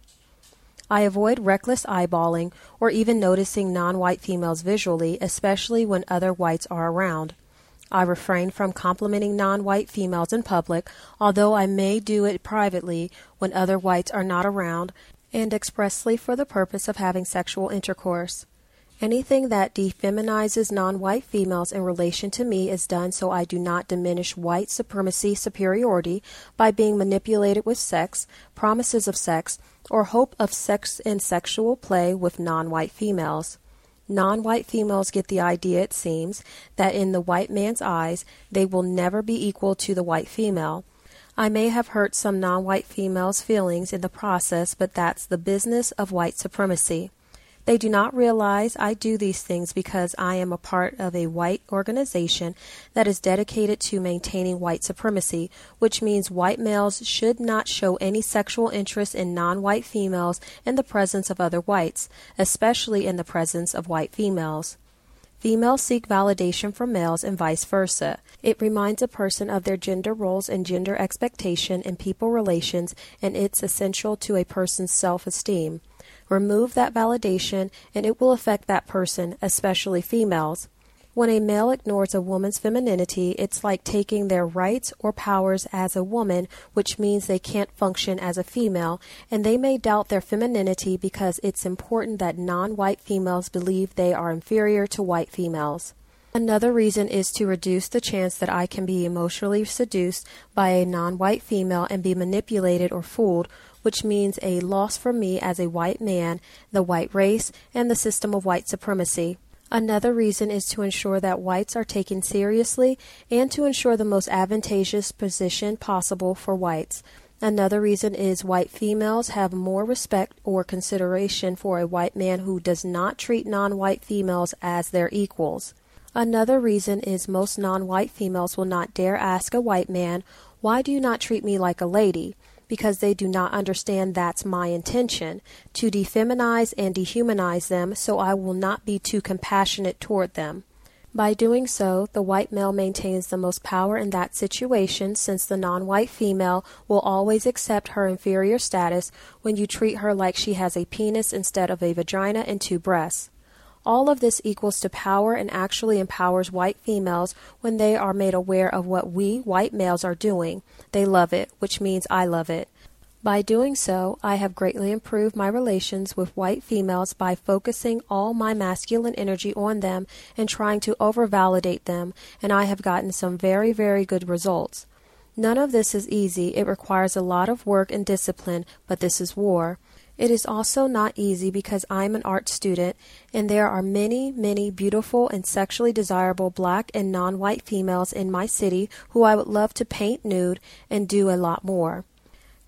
I: I avoid reckless eyeballing or even noticing non-white females visually, especially when other whites are around. I refrain from complimenting non-white females in public, although I may do it privately when other whites are not around, and expressly for the purpose of having sexual intercourse. Anything that defeminizes non-white females in relation to me is done so I do not diminish white supremacy superiority by being manipulated with sex, promises of sex, or hope of sex and sexual play with non-white females. Non-white females get the idea, it seems, that in the white man's eyes, they will never be equal to the white female. I may have hurt some non-white females' feelings in the process, but that's the business of white supremacy. They do not realize I do these things because I am a part of a white organization that is dedicated to maintaining white supremacy, which means white males should not show any sexual interest in non-white females in the presence of other whites, especially in the presence of white females. Females seek validation from males and vice versa. It reminds a person of their gender roles and gender expectation in people relations, and it's essential to a person's self-esteem. Remove that validation, and it will affect that person, especially females. When a male ignores a woman's femininity, it's like taking their rights or powers as a woman, which means they can't function as a female, and they may doubt their femininity because it's important that non-white females believe they are inferior to white females. Another reason is to reduce the chance that I can be emotionally seduced by a non-white female and be manipulated or fooled, which means a loss for me as a white man, the white race, and the system of white supremacy. Another reason is to ensure that whites are taken seriously and to ensure the most advantageous position possible for whites. Another reason is white females have more respect or consideration for a white man who does not treat non-white females as their equals. Another reason is most non-white females will not dare ask a white man, "Why do you not treat me like a lady?" because they do not understand that's my intention, to defeminize and dehumanize them, so I will not be too compassionate toward them. By doing so, the white male maintains the most power in that situation, since the non-white female will always accept her inferior status when you treat her like she has a penis instead of a vagina and 2 breasts. All of this equals to power and actually empowers white females when they are made aware of what we, white males, are doing. They love it, which means I love it. By doing so, I have greatly improved my relations with white females by focusing all my masculine energy on them and trying to over-validate them, and I have gotten some very, very good results. None of this is easy. It requires a lot of work and discipline, but this is war. It is also not easy because I'm an art student, and there are many, many beautiful and sexually desirable black and non-white females in my city who I would love to paint nude and do a lot more.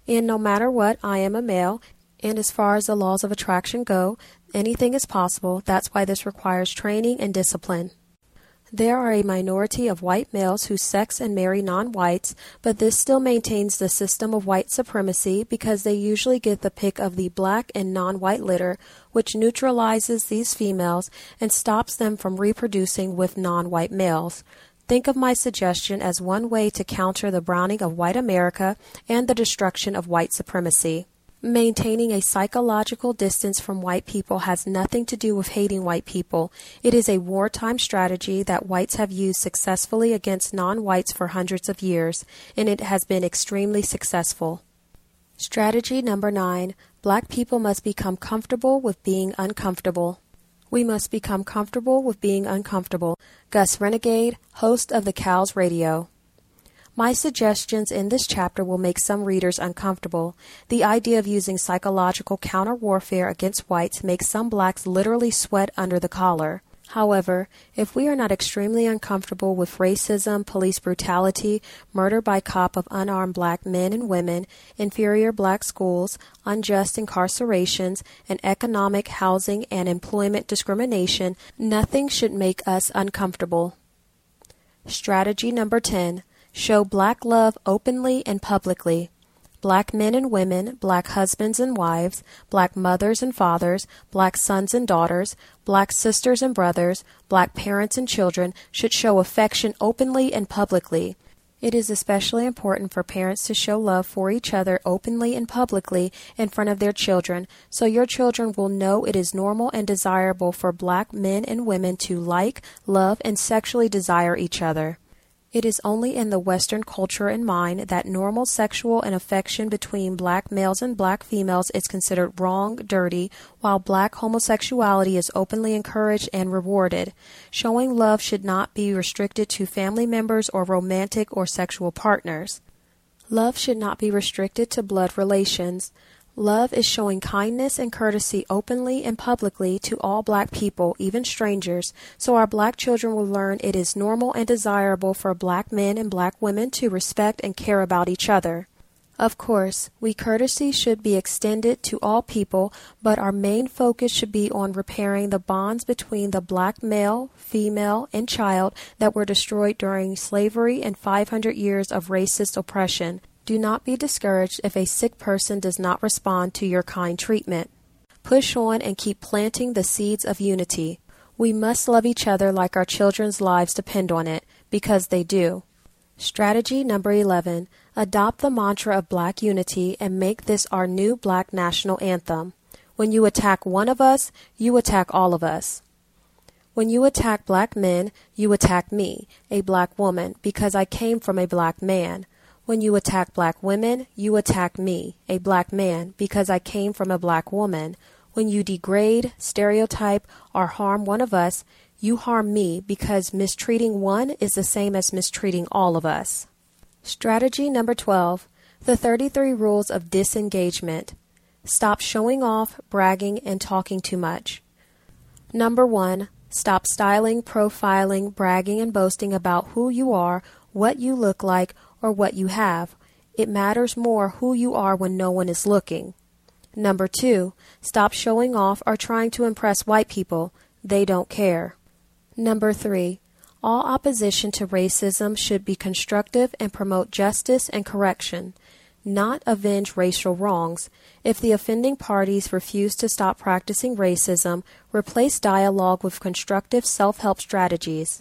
I: And no matter what, I am a male, and as far as the laws of attraction go, anything is possible. That's why this requires training and discipline. There are a minority of white males who sex and marry non-whites, but this still maintains the system of white supremacy because they usually get the pick of the black and non-white litter, which neutralizes these females and stops them from reproducing with non-white males. Think of my suggestion as one way to counter the browning of white America and the destruction of white supremacy. Maintaining a psychological distance from white people has nothing to do with hating white people. It is a wartime strategy that whites have used successfully against non-whites for hundreds of years, and it has been extremely successful. Strategy number 9. Black people must become comfortable with being uncomfortable. We must become comfortable with being uncomfortable. Gus Renegade, host of the Cows Radio. My suggestions in this chapter will make some readers uncomfortable. The idea of using psychological counter-warfare against whites makes some blacks literally sweat under the collar. However, if we are not extremely uncomfortable with racism, police brutality, murder by cop of unarmed black men and women, inferior black schools, unjust incarcerations, and economic, housing, and employment discrimination, nothing should make us uncomfortable. Strategy number 10. Show black love openly and publicly. Black men and women, black husbands and wives, black mothers and fathers, black sons and daughters, black sisters and brothers, black parents and children should show affection openly and publicly. It is especially important for parents to show love for each other openly and publicly in front of their children, so your children will know it is normal and desirable for black men and women to like, love, and sexually desire each other. It is only in the Western culture and mind that normal sexual and affection between black males and black females is considered wrong, dirty, while black homosexuality is openly encouraged and rewarded. Showing love should not be restricted to family members or romantic or sexual partners. Love should not be restricted to blood relations. Love is showing kindness and courtesy openly and publicly to all black people, even strangers, so our black children will learn it is normal and desirable for black men and black women to respect and care about each other. Of course, courtesy should be extended to all people, but our main focus should be on repairing the bonds between the black male, female, and child that were destroyed during slavery and 500 years of racist oppression. Do not be discouraged if a sick person does not respond to your kind treatment. Push on and keep planting the seeds of unity. We must love each other like our children's lives depend on it, because they do. Strategy number 11. Adopt the mantra of black unity and make this our new black national anthem. When you attack one of us, you attack all of us. When you attack black men, you attack me, a black woman, because I came from a black man. When you attack black women, you attack me, a black man, because I came from a black woman. When you degrade, stereotype, or harm one of us, you harm me, because mistreating one is the same as mistreating all of us. Strategy number 12. The 33 rules of disengagement. Stop showing off, bragging, and talking too much. Number 1. Stop styling, profiling, bragging, and boasting about who you are, what you look like, or what you have. It matters more who you are when no one is looking. Number 2, stop showing off or trying to impress white people. They don't care. Number 3, all opposition to racism should be constructive and promote justice and correction, not avenge racial wrongs. If the offending parties refuse to stop practicing racism, replace dialogue with constructive self-help strategies.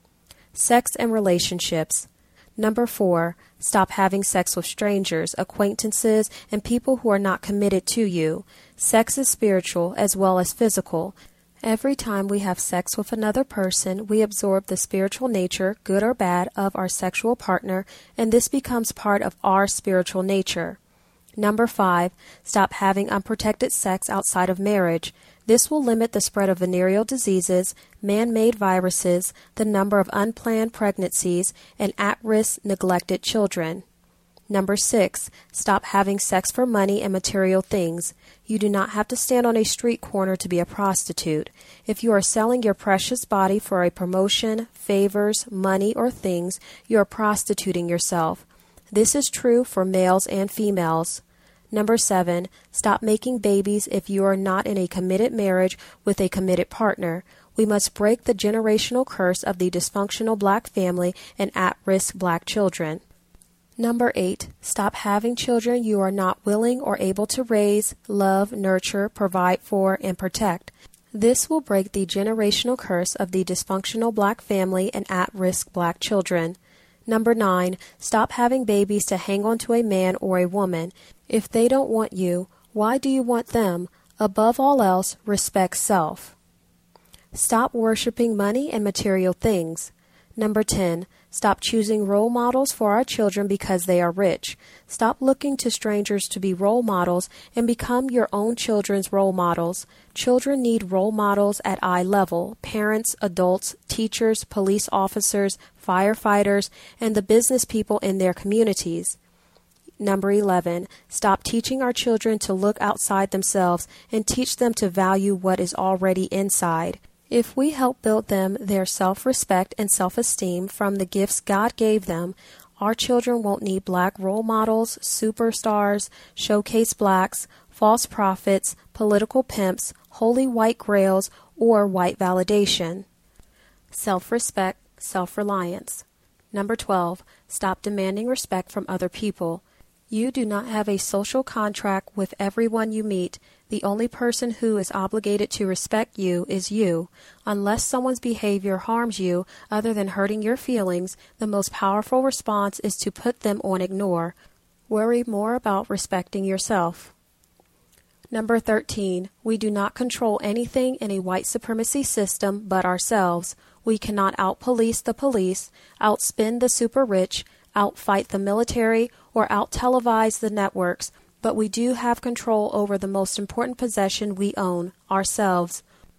I: Sex and relationships. Number 4, stop having sex with strangers, acquaintances, and people who are not committed to you. Sex is spiritual as well as physical. Every time we have sex with another person, we absorb the spiritual nature, good or bad, of our sexual partner, and this becomes part of our spiritual nature. Number 5, stop having unprotected sex outside of marriage. This will limit the spread of venereal diseases, man-made viruses, the number of unplanned pregnancies, and at-risk neglected children. Number 6, stop having sex for money and material things. You do not have to stand on a street corner to be a prostitute. If you are selling your precious body for a promotion, favors, money, or things, you are prostituting yourself. This is true for males and females. Number 7, stop making babies if you are not in a committed marriage with a committed partner. We must break the generational curse of the dysfunctional black family and at-risk black children. Number 8, stop having children you are not willing or able to raise, love, nurture, provide for, and protect. This will break the generational curse of the dysfunctional black family and at-risk black children. Number 9, stop having babies to hang on to a man or a woman. If they don't want you, why do you want them? Above all else, respect self. Stop worshiping money and material things. Number 10, stop choosing role models for our children because they are rich. Stop looking to strangers to be role models and become your own children's role models. Children need role models at eye level: parents, adults, teachers, police officers, firefighters, and the business people in their communities. Number 11, stop teaching our children to look outside themselves and teach them to value what is already inside. If we help build them their self-respect and self-esteem from the gifts God gave them, our children won't need black role models, superstars, showcase blacks, false prophets, political pimps, holy white grails, or white validation. Self-respect, self-reliance. Number 12, stop demanding respect from other people. You do not have a social contract with everyone you meet. The only person who is obligated to respect you is you. Unless someone's behavior harms you, other than hurting your feelings, the most powerful response is to put them on ignore. Worry more about respecting yourself. Number 13, we do not control anything in a white supremacy system but ourselves. We cannot out-police the police, outspend the super rich, outfight the military, or out-televise the networks, but we do have control over the most important possession we own, ourselves.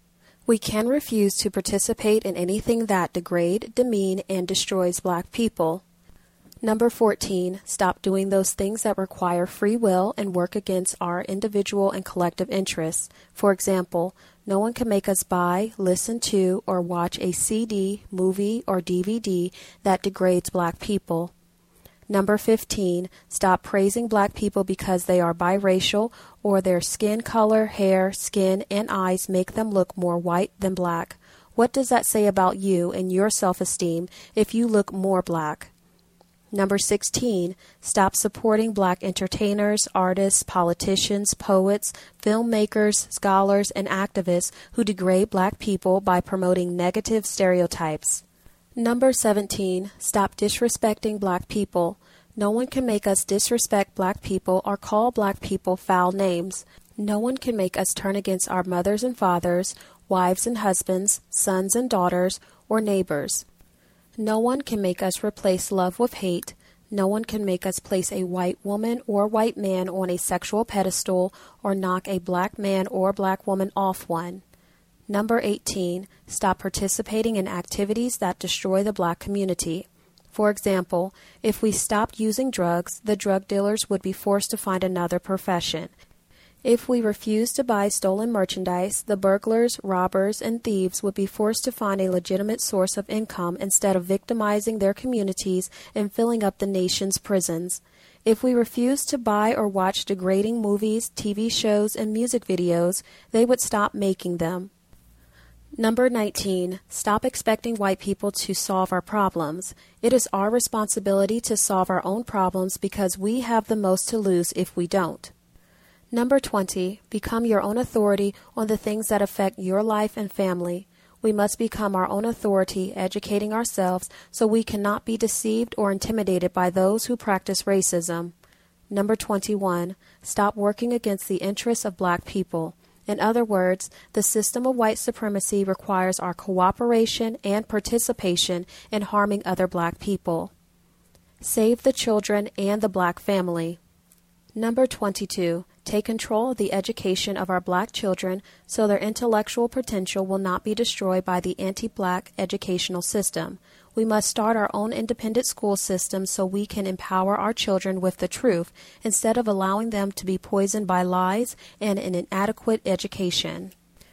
I: We can refuse to participate in anything that degrades, demeans, and destroys black people. Number 14, stop doing those things that require free will and work against our individual and collective interests. For example, no one can make us buy, listen to, or watch a CD, movie, or DVD that degrades black people. Number 15, stop praising black people because they are biracial or their skin color, hair, skin, and eyes make them look more white than black. What does that say about you and your self-esteem if you look more black? Number 16, stop supporting black entertainers, artists, politicians, poets, filmmakers, scholars, and activists who degrade black people by promoting negative stereotypes. Number 17, stop disrespecting black people. No one can make us disrespect black people or call black people foul names. No one can make us turn against our mothers and fathers, wives and husbands, sons and daughters, or neighbors. No one can make us replace love with hate. No one can make us place a white woman or white man on a sexual pedestal or knock a black man or black woman off one. Number 18, stop participating in activities that destroy the black community. For example, if we stopped using drugs, the drug dealers would be forced to find another profession. If we refused to buy stolen merchandise, the burglars, robbers, and thieves would be forced to find a legitimate source of income instead of victimizing their communities and filling up the nation's prisons. If we refused to buy or watch degrading movies, TV shows, and music videos, they would stop making them. Number 19, stop expecting white people to solve our problems. It is our responsibility to solve our own problems because we have the most to lose if we don't. Number 20, become your own authority on the things that affect your life and family. We must become our own authority, educating ourselves so we cannot be deceived or intimidated by those who practice racism. Number 21, stop working against the interests of black people. In other words, the system of white supremacy requires our cooperation and participation in harming other black people. Save the children and the black family. Number 22, take control of the education of our black children so their intellectual potential will not be destroyed by the anti-black educational system. We must start our own independent school system so we can empower our children with the truth instead of allowing them to be poisoned by lies and an inadequate education.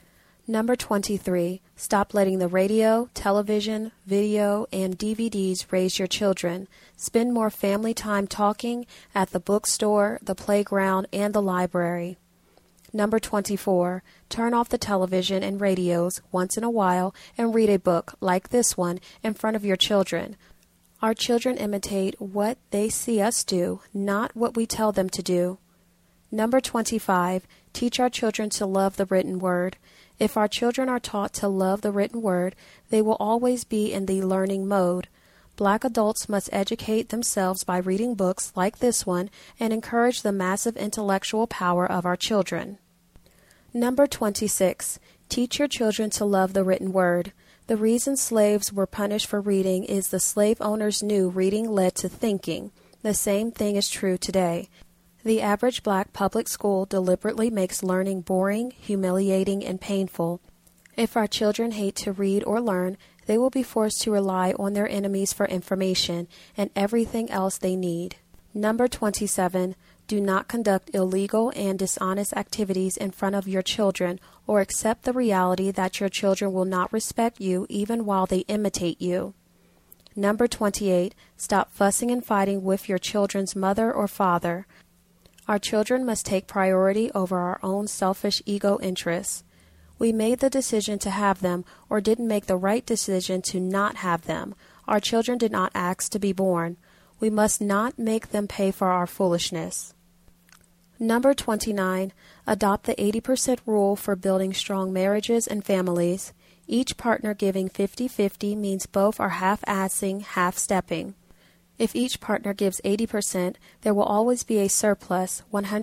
I: Number 23, stop letting the radio, television, video, and DVDs raise your children. Spend more family time talking at the bookstore, the playground, and the library. Number 24, turn off the television and radios once in a while and read a book like this one in front of your children. Our children imitate what they see us do, not what we tell them to do. Number 25, teach our children to love the written word. If our children are taught to love the written word, they will always be in the learning mode. Black adults must educate themselves by reading books like this one and encourage the massive intellectual power of our children. Number 26, teach your children to love the written word. The reason slaves were punished for reading is the slave owners knew reading led to thinking. The same thing is true today. The average black public school deliberately makes learning boring, humiliating, and painful. If our children hate to read or learn, they will be forced to rely on their enemies for information and everything else they need. Number 27, do not conduct illegal and dishonest activities in front of your children or accept the reality that your children will not respect you even while they imitate you. Number 28, stop fussing and fighting with your children's mother or father. Our children must take priority over our own selfish ego interests. We made the decision to have them or didn't make the right decision to not have them. Our children did not ask to be born. We must not make them pay for our foolishness. Number 29, adopt the 80% rule for building strong marriages and families. Each partner giving 50-50 means both are half-assing, half-stepping. If each partner gives 80%, there will always be a surplus,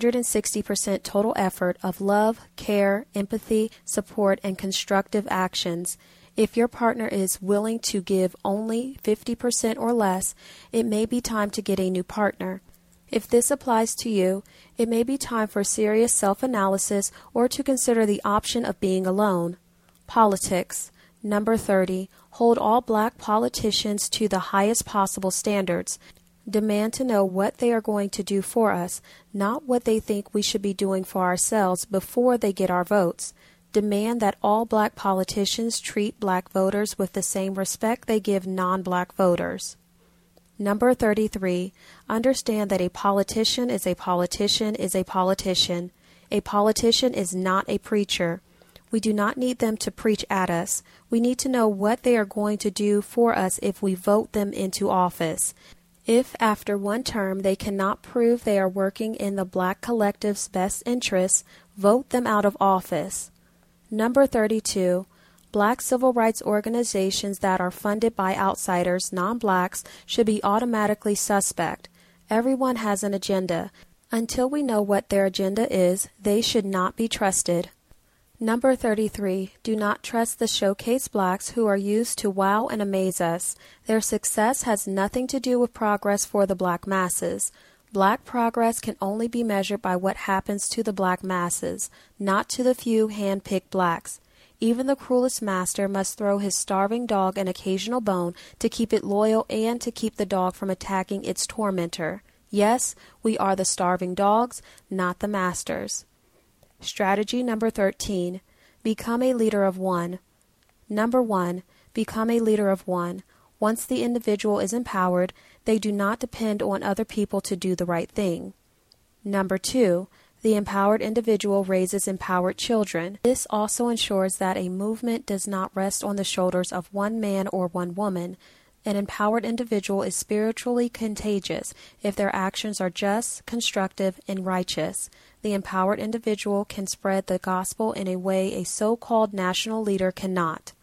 I: 160% total effort of love, care, empathy, support, and constructive actions. If your partner is willing to give only 50% or less, it may be time to get a new partner. If this applies to you, it may be time for serious self-analysis or to consider the option of being alone. Politics. Number 30. Hold all black politicians to the highest possible standards. Demand to know what they are going to do for us, not what they think we should be doing for ourselves before they get our votes. Demand that all black politicians treat black voters with the same respect they give non-black voters. Number 33. Understand that a politician is a politician is a politician. A politician is not a preacher. We do not need them to preach at us. We need to know what they are going to do for us if we vote them into office. If after one term they cannot prove they are working in the black collective's best interests, vote them out of office. Number 32. Black civil rights organizations that are funded by outsiders, non-blacks, should be automatically suspect. Everyone has an agenda. Until we know what their agenda is, they should not be trusted. Number 33. Do not trust the showcase blacks who are used to wow and amaze us. Their success has nothing to do with progress for the black masses. Black progress can only be measured by what happens to the black masses, not to the few hand-picked blacks. Even the cruelest master must throw his starving dog an occasional bone to keep it loyal and to keep the dog from attacking its tormentor. Yes, we are the starving dogs, not the masters. Strategy number 13. Become a leader of one. Number 1. Become a leader of one. Once the individual is empowered, they do not depend on other people to do the right thing. Number 2. The empowered individual raises empowered children. This also ensures that a movement does not rest on the shoulders of one man or one woman. An empowered individual is spiritually contagious if their actions are just, constructive, and righteous. The empowered individual can spread the gospel in a way a so-called national leader cannot.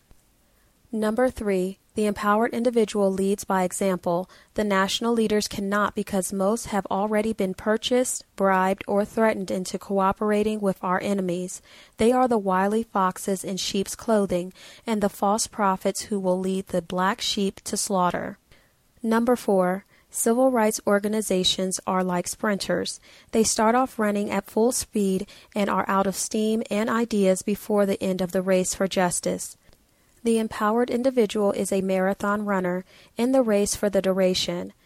I: Number 3. The empowered individual leads by example. The national leaders cannot because most have already been purchased, bribed, or threatened into cooperating with our enemies. They are the wily foxes in sheep's clothing and the false prophets who will lead the black sheep to slaughter. Number 4. Civil rights organizations are like sprinters. They start off running at full speed and are out of steam and ideas before the end of the race for justice. The empowered individual is a marathon runner in the race for the duration.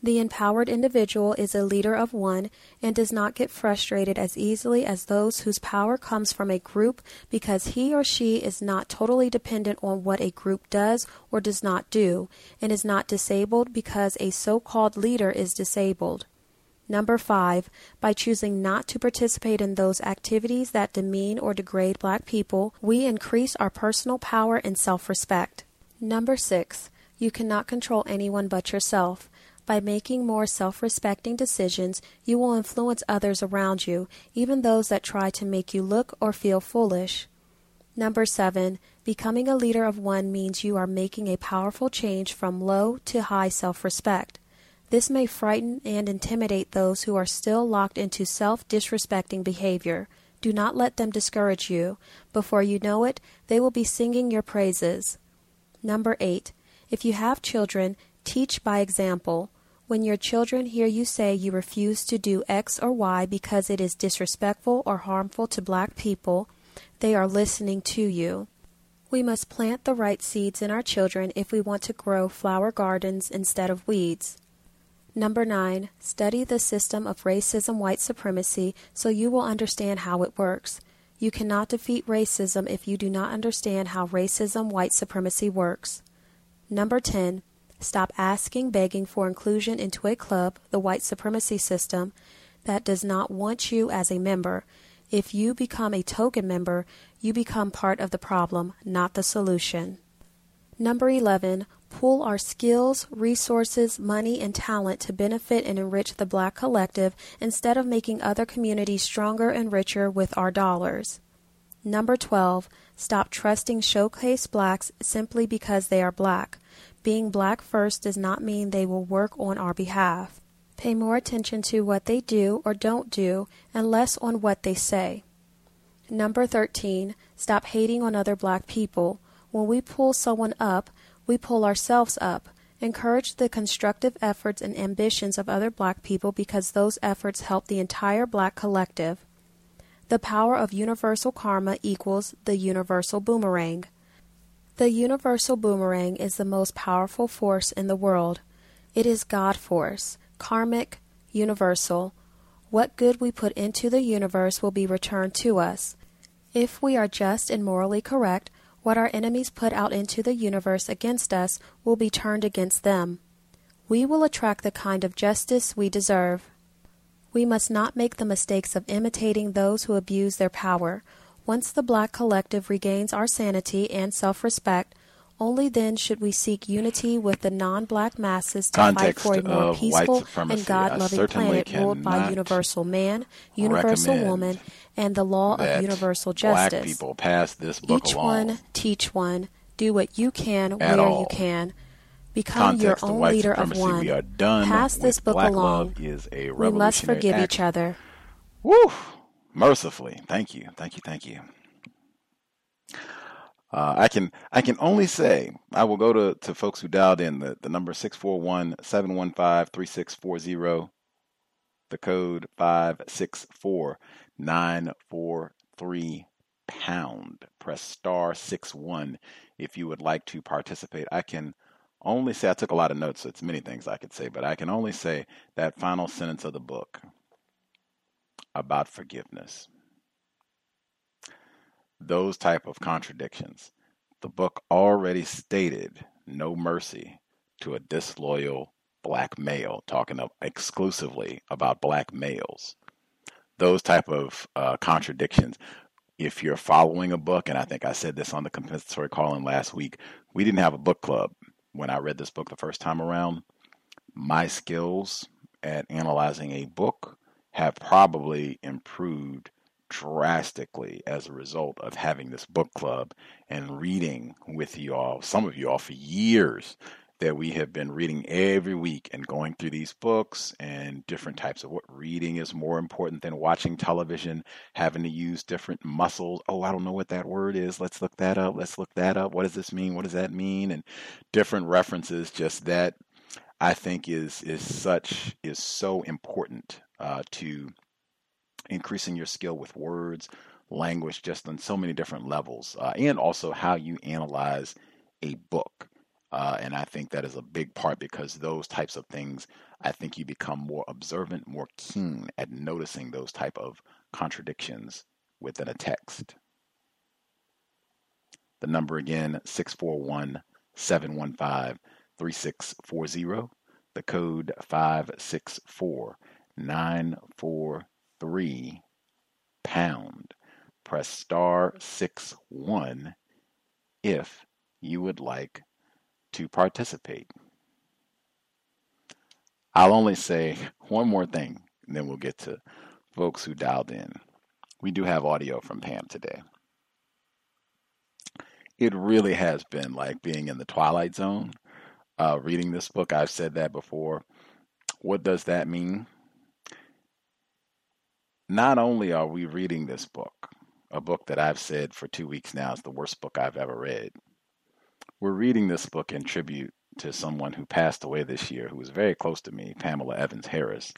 I: The empowered individual is a leader of one and does not get frustrated as easily as those whose power comes from a group because he or she is not totally dependent on what a group does or does not do, and is not disabled because a so-called leader is disabled. Number 5, by choosing not to participate in those activities that demean or degrade Black people, we increase our personal power and self-respect. Number 6, you cannot control anyone but yourself. By making more self-respecting decisions, you will influence others around you, even those that try to make you look or feel foolish. Number 7, becoming a leader of one means you are making a powerful change from low to high self-respect. This may frighten and intimidate those who are still locked into self-disrespecting behavior. Do not let them discourage you. Before you know it, they will be singing your praises. Number 8, if you have children, teach by example. When your children hear you say you refuse to do X or Y because it is disrespectful or harmful to Black people, they are listening to you. We must plant the right seeds in our children if we want to grow flower gardens instead of weeds. Number 9, study the system of racism, white supremacy, so you will understand how it works. You cannot defeat racism if you do not understand how racism, white supremacy works. Number 10, stop asking, begging for inclusion into a club, the white supremacy system, that does not want you as a member. If you become a token member, you become part of the problem, not the solution. Number 11, pool our skills, resources, money, and talent to benefit and enrich the Black collective instead of making other communities stronger and richer with our dollars. Number 12, stop trusting showcase Blacks simply because they are Black. Being Black first does not mean they will work on our behalf. Pay more attention to what they do or don't do and less on what they say. Number 13, stop hating on other Black people. When we pull someone up, we pull ourselves up. Encourage the constructive efforts and ambitions of other Black people because those efforts help the entire Black collective. The power of universal karma equals the universal boomerang. The universal boomerang is the most powerful force in the world. It is God force, karmic, universal. What good we put into the universe will be returned to us. If we are just and morally correct, what our enemies put out into the universe against us will be turned against them. We will attract the kind of justice we deserve. We must not make the mistakes of imitating those who abuse their power. Once the Black collective regains our sanity and self-respect, only then should we seek unity with the non-Black masses to fight for a more peaceful and God-loving planet ruled by universal man, universal woman, and the law of universal justice.
H: Black people pass this book
I: Each
H: along.
I: one, teach one. Do what you can where you can. Become your own leader of one.
H: We are done.
I: Pass this book
H: Black
I: along.
H: Love is a
I: We must forgive
H: act.
I: each other.
H: Woo! Mercifully. Thank you. Thank you. Thank you. I can only say, I will go to folks who dialed in the number 641-715-3640, the code 564-943#. Press star 61 if you would like to participate. I can only say, I took a lot of notes, so it's many things I could say, but I can only say that final sentence of the book about forgiveness. Those type of contradictions. The book already stated no mercy to a disloyal Black male, talking exclusively about Black males. Those type of contradictions. If you're following a book, and I think I said this on the compensatory call-in last week, we didn't have a book club when I read this book the first time around. My skills at analyzing a book have probably improved drastically as a result of having this book club and reading with you all, some of you all for years, that we have been reading every week and going through these books and different types of what reading is more important than watching television, having to use different muscles. Oh, I don't know what that word is. Let's look that up. Let's look that up. What does this mean? What does that mean? And different references, just that I think is so important to increasing your skill with words, language, just on so many different levels, and also how you analyze a book. And I think that is a big part because those types of things, I think you become more observant, more keen at noticing those type of contradictions within a text. The number again, 641-715-3640. The code 564-943#. Press star 61 if you would like to participate. I'll only say one more thing, and then we'll get to folks who dialed in. We do have audio from Pam today. It really has been like being in the Twilight Zone, reading this book. I've said that before. What does that mean? Not only are we reading this book, a book that I've said for 2 weeks now is the worst book I've ever read. We're reading this book in tribute to someone who passed away this year, who was very close to me, Pamela Evans Harris.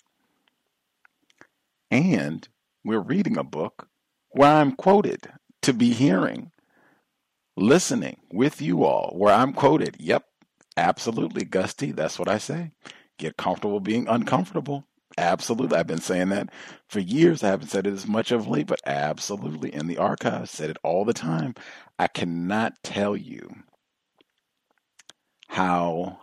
H: And we're reading a book where I'm quoted to be hearing, listening with you all, where I'm quoted. Yep, absolutely, Gusty. That's what I say. Get comfortable being uncomfortable. Absolutely. I've been saying that for years. I haven't said it as much of late, but absolutely. In the archives, said it all the time. I cannot tell you how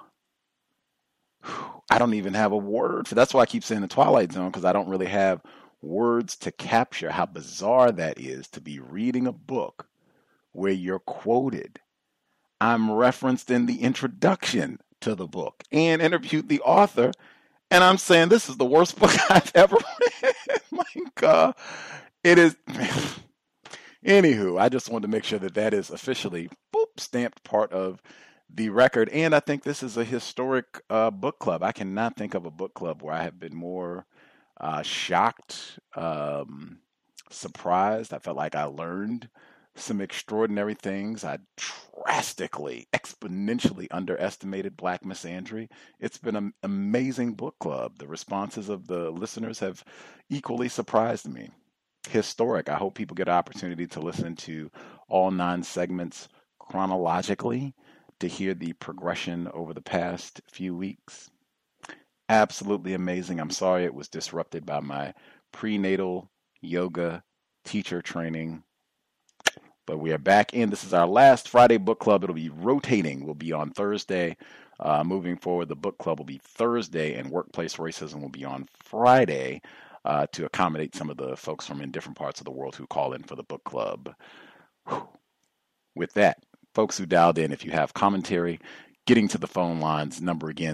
H: I don't even have a word for. That's why I keep saying the Twilight Zone, because I don't really have words to capture how bizarre that is to be reading a book where you're quoted. I'm referenced in the introduction to the book and interviewed the author, and I'm saying this is the worst book I've ever read. My God, it is. Anywho, I just wanted to make sure that that is officially stamped part of the record. And I think this is a historic book club. I cannot think of a book club where I have been more shocked, surprised. I felt like I learned some extraordinary things. I drastically, exponentially underestimated Black Misandry. It's been an amazing book club. The responses of the listeners have equally surprised me. Historic. I hope people get an opportunity to listen to all 9 segments chronologically to hear the progression over the past few weeks. Absolutely amazing. I'm sorry it was disrupted by my prenatal yoga teacher training. But we are back in. This is our last Friday book club. It'll be rotating. We'll be on Thursday. Moving forward, the book club will be Thursday, and Workplace Racism will be on Friday to accommodate some of the folks from in different parts of the world who call in for the book club. With that, folks who dialed in, if you have commentary, getting to the phone lines, number again,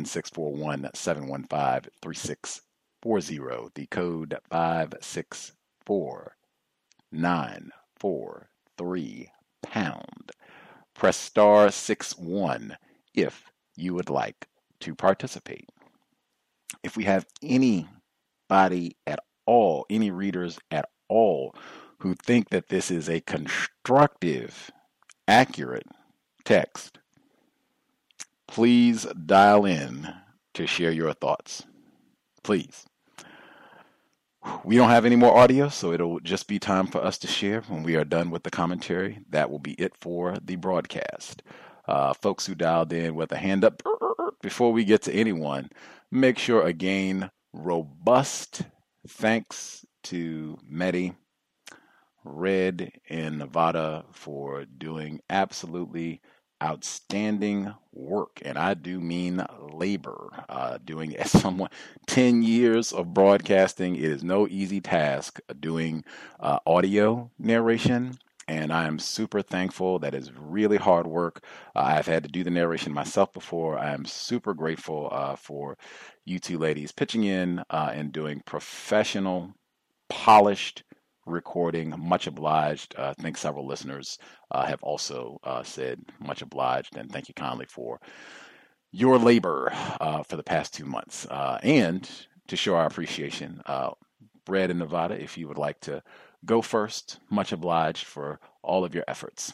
H: 641-715-3640. The code 564-943#. Press star 61 if you would like to participate. If we have anybody at all, any readers at all, who think that this is a constructive, accurate text, please dial in to share your thoughts. Please. We don't have any more audio, so it'll just be time for us to share when we are done with the commentary. That will be it for the broadcast. Folks who dialed in with a hand up, before we get to anyone, make sure, again, robust thanks to Medi, Red in Nevada, for doing absolutely outstanding work, and I do mean labor. Doing, as someone 10 years of broadcasting, it is no easy task doing audio narration, and I am super thankful. That is really hard work. I've had to do the narration myself before. I am super grateful for you two ladies pitching in and doing professional, polished recording. Much obliged. I think several listeners have also said much obliged, and thank you kindly for your labor for the past 2 months. And to show our appreciation, Brad in Nevada, if you would like to go first, much obliged for all of your efforts.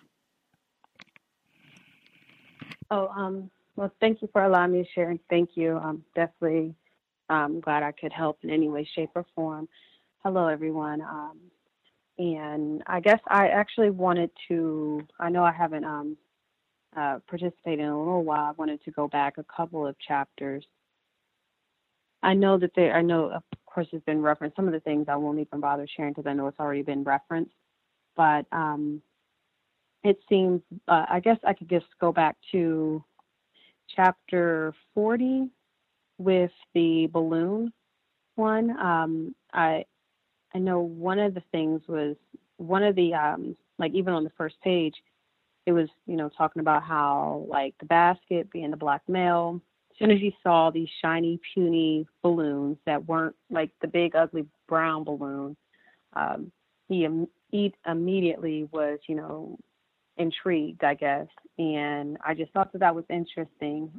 J: Well, thank you for allowing me to share, and thank you. I'm definitely glad I could help in any way, shape, or form. Hello, everyone. And I guess I actually wanted to, I know I haven't participated in a little while. I wanted to go back a couple of chapters. I know, of course, it's been referenced. Some of the things I won't even bother sharing because I know it's already been referenced. But it seems, I guess I could just go back to chapter 40 with the balloon one. I know one of the things was one of the, like even on the first page, it was, talking about how like the basket being the black male, as soon as he saw these shiny, puny balloons that weren't like the big, ugly brown balloon, he immediately was, intrigued, I guess. And I just thought that was interesting.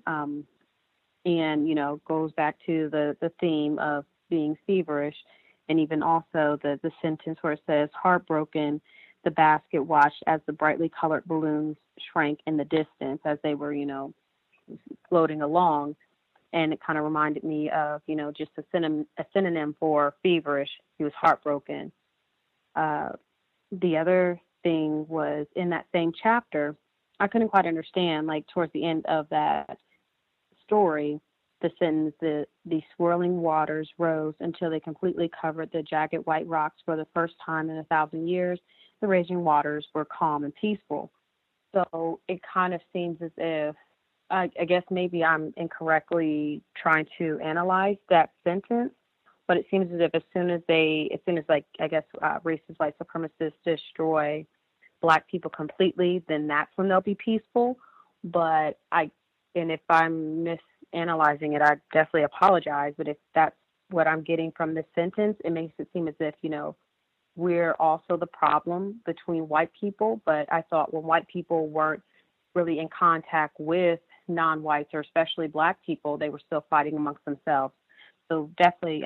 J: And, goes back to the theme of being feverish. And even also the sentence where it says, heartbroken, the basket watched as the brightly colored balloons shrank in the distance as they were, floating along. And it kind of reminded me of, just a synonym for feverish. He was heartbroken. The other thing was in that same chapter, I couldn't quite understand, like towards the end of that story, the sentence, the swirling waters rose until they completely covered the jagged white rocks for the first time in 1,000 years. The raging waters were calm and peaceful. So it kind of seems as if, I guess maybe I'm incorrectly trying to analyze that sentence, but it seems as if as soon as like, I guess, racist white supremacists destroy Black people completely, then that's when they'll be peaceful. But if I'm misanalyzing it, I definitely apologize. But if that's what I'm getting from this sentence, it makes it seem as if, we're also the problem between white people. But I thought when white people weren't really in contact with non-whites or especially Black people, they were still fighting amongst themselves. So definitely,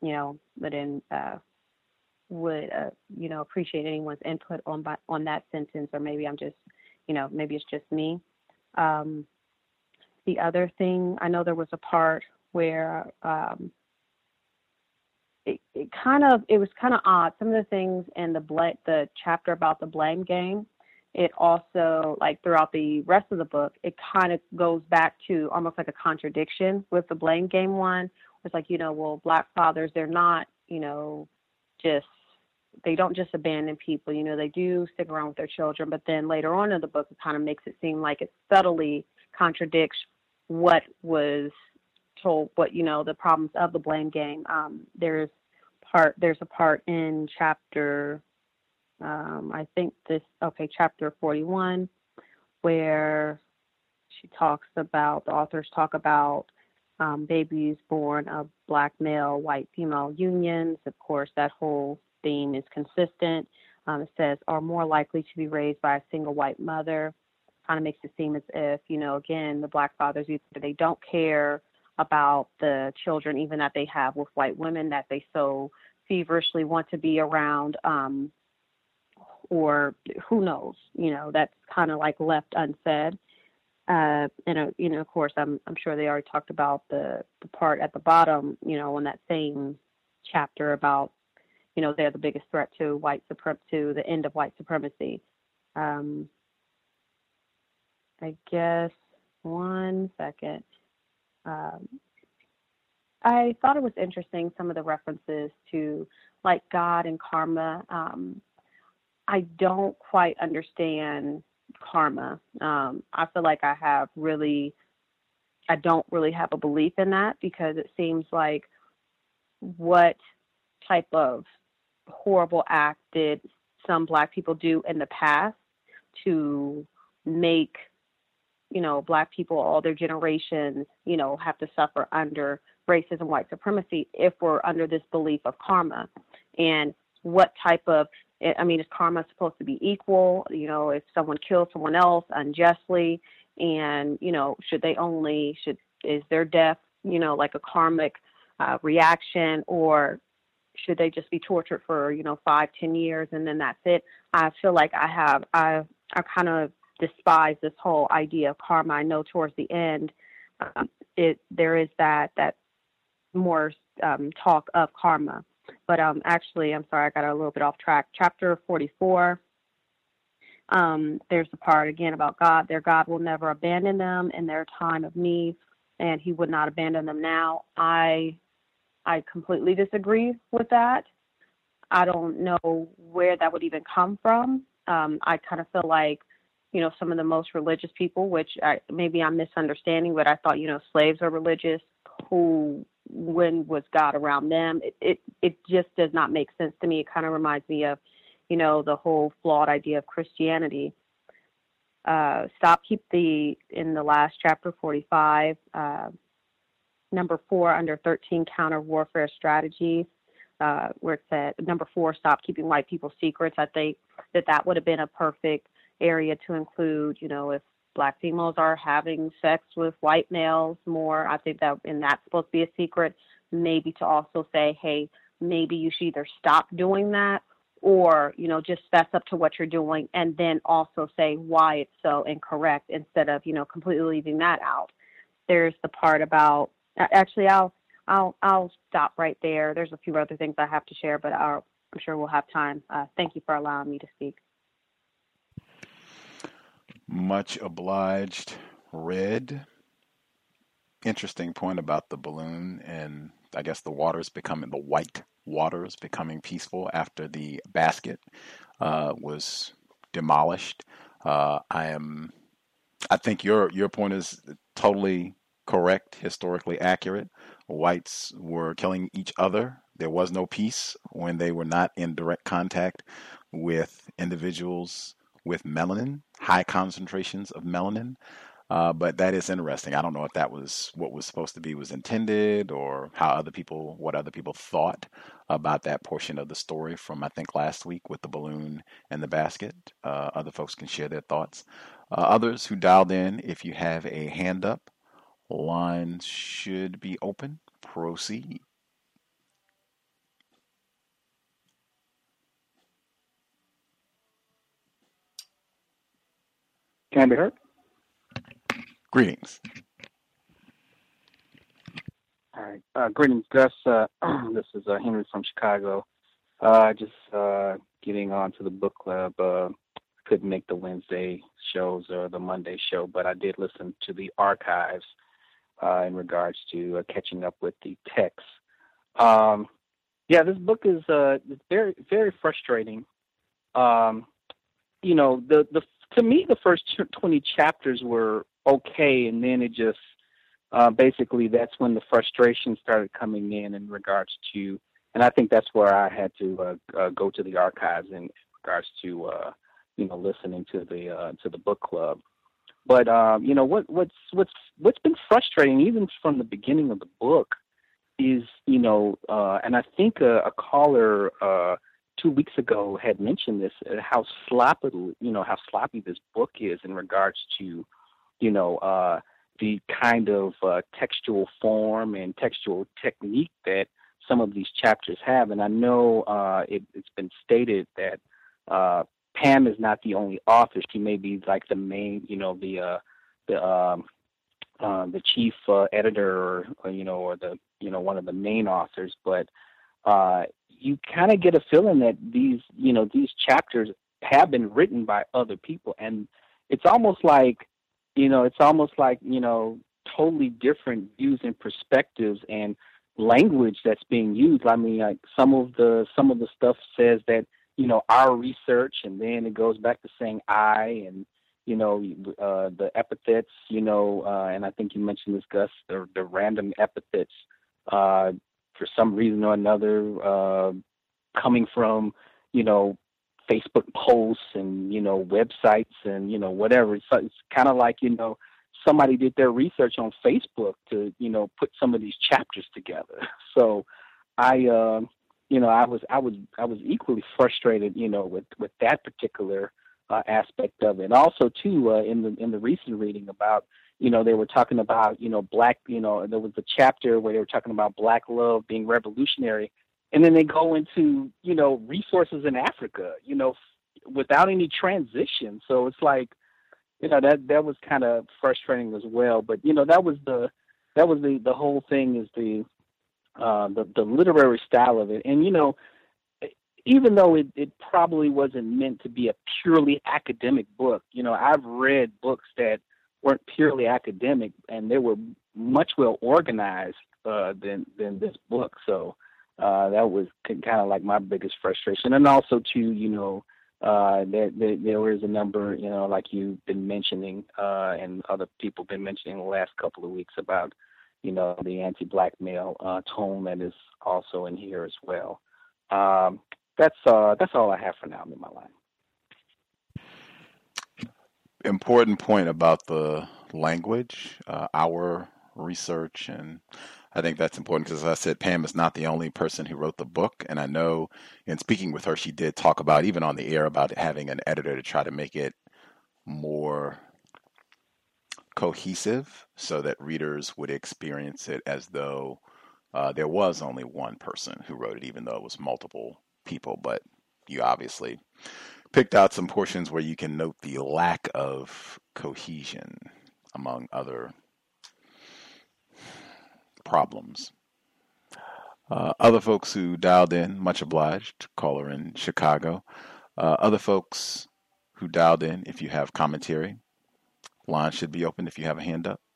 J: would appreciate anyone's input on that sentence, or maybe I'm just, maybe it's just me. The other thing, I know there was a part where it was kind of odd. Some of the things in the chapter about the blame game, it also, like throughout the rest of the book, it kind of goes back to almost like a contradiction with the blame game one. It's like, Black fathers, they're not, they don't just abandon people, they do stick around with their children. But then later on in the book, it kind of makes it seem like it subtly contradicts what was told, the problems of the blame game. There's a part in chapter, chapter 41, where the authors talk about babies born of Black male, white female unions. Of course, that whole theme is consistent. It says, are more likely to be raised by a single white mother. Kind of makes it seem as if, again, the Black fathers, either they don't care about the children even that they have with white women that they so feverishly want to be around, or who knows, that's kind of like left unsaid. And of course, I'm sure they already talked about the part at the bottom, on that same chapter about, they're the biggest threat to to the end of white supremacy. I guess 1 second. I thought it was interesting, some of the references to like God and karma. I don't quite understand karma. I feel like I don't really have a belief in that, because it seems like what type of horrible act did some Black people do in the past to make, Black people, all their generations, have to suffer under racism, white supremacy, if we're under this belief of karma? And what type of, is karma supposed to be equal? If someone kills someone else unjustly, and, is their death, like a karmic reaction, or should they just be tortured for, 5-10 years and then that's it? I feel like I kind of despise this whole idea of karma. I know towards the end, there is that more talk of karma. But actually, I'm sorry, I got a little bit off track. Chapter 44, There's the part again about God. Their God will never abandon them in their time of need, and He would not abandon them now. I completely disagree with that. I don't know where that would even come from. I kind of feel like, some of the most religious people, which maybe I'm misunderstanding, but I thought, slaves are religious. When was God around them? It just does not make sense to me. It kind of reminds me of, the whole flawed idea of Christianity. In the last chapter 45, number 4 under 13 counter warfare strategies, where it said number 4, stop keeping white people's secrets. I think that would have been a perfect area to include, if Black females are having sex with white males more. I think that's supposed to be a secret. Maybe to also say, hey, maybe you should either stop doing that or, just fess up to what you're doing, and then also say why it's so incorrect instead of, completely leaving that out. There's the part about, actually, I'll stop right there. There's a few other things I have to share, but I'm sure we'll have time. Thank you for allowing me to speak.
H: Much obliged, Red. Interesting point about the balloon and I guess the white waters becoming peaceful after the basket was demolished. I think your point is totally correct, historically accurate. Whites were killing each other. There was no peace when they were not in direct contact with individuals with melanin, high concentrations of melanin. But that is interesting. I don't know if that was what was supposed to be was intended or what other people thought about that portion of the story from, I think, last week with the balloon and the basket. Other folks can share their thoughts. Others who dialed in, if you have a hand up, lines should be open. Proceed.
K: Can I be heard?
H: Greetings.
K: All right. Greetings, Gus. This is Henry from Chicago. Just getting on to the book club. Couldn't make the Wednesday shows or the Monday show, but I did listen to the archives in regards to catching up with the text. This book is very, very frustrating. To me, the first 20 chapters were okay, and then it just basically that's when the frustration started coming in regards to, and I think that's where I had to go to the archives in regards to listening to the book club. But what's been frustrating even from the beginning of the book is and I think a caller 2 weeks ago had mentioned this, how sloppy this book is in regards to, the kind of textual form and textual technique that some of these chapters have. And I know it's been stated that Pam is not the only author. She may be like the main, the chief editor or the, one of the main authors, but you kind of get a feeling that these chapters have been written by other people, and it's almost like totally different views and perspectives and language that's being used. I mean, like some of the stuff says that our research, and then it goes back to saying I, and the epithets, and I think you mentioned this, Gus, the random epithets. For some reason or another, coming from, Facebook posts and, websites and, whatever. So it's kind of like, somebody did their research on Facebook to, put some of these chapters together. So I was equally frustrated, with that particular aspect of it. Also, too, in the recent reading about, they were talking about, Black, there was a chapter where they were talking about Black love being revolutionary. And then they go into, resources in Africa, without any transition. So it's like, that was kind of frustrating as well. But, that was the whole thing is the literary style of it. And, even though it probably wasn't meant to be a purely academic book, I've read books that weren't purely academic, and they were much well organized than this book. So that was kind of like my biggest frustration. And also, too, there was a number, like you've been mentioning, and other people been mentioning the last couple of weeks about, the anti-blackmail tone that is also in here as well. That's all I have for now in my line.
H: Important point about the language, our research, and I think that's important because, as I said, Pam is not the only person who wrote the book, and I know in speaking with her, she did talk about, even on the air, about having an editor to try to make it more cohesive so that readers would experience it as though there was only one person who wrote it, even though it was multiple people. But you obviously picked out some portions where you can note the lack of cohesion, among other problems. Other folks who dialed in, much obliged. Caller in Chicago. Other folks who dialed in, if you have commentary, line should be open if you have a hand up.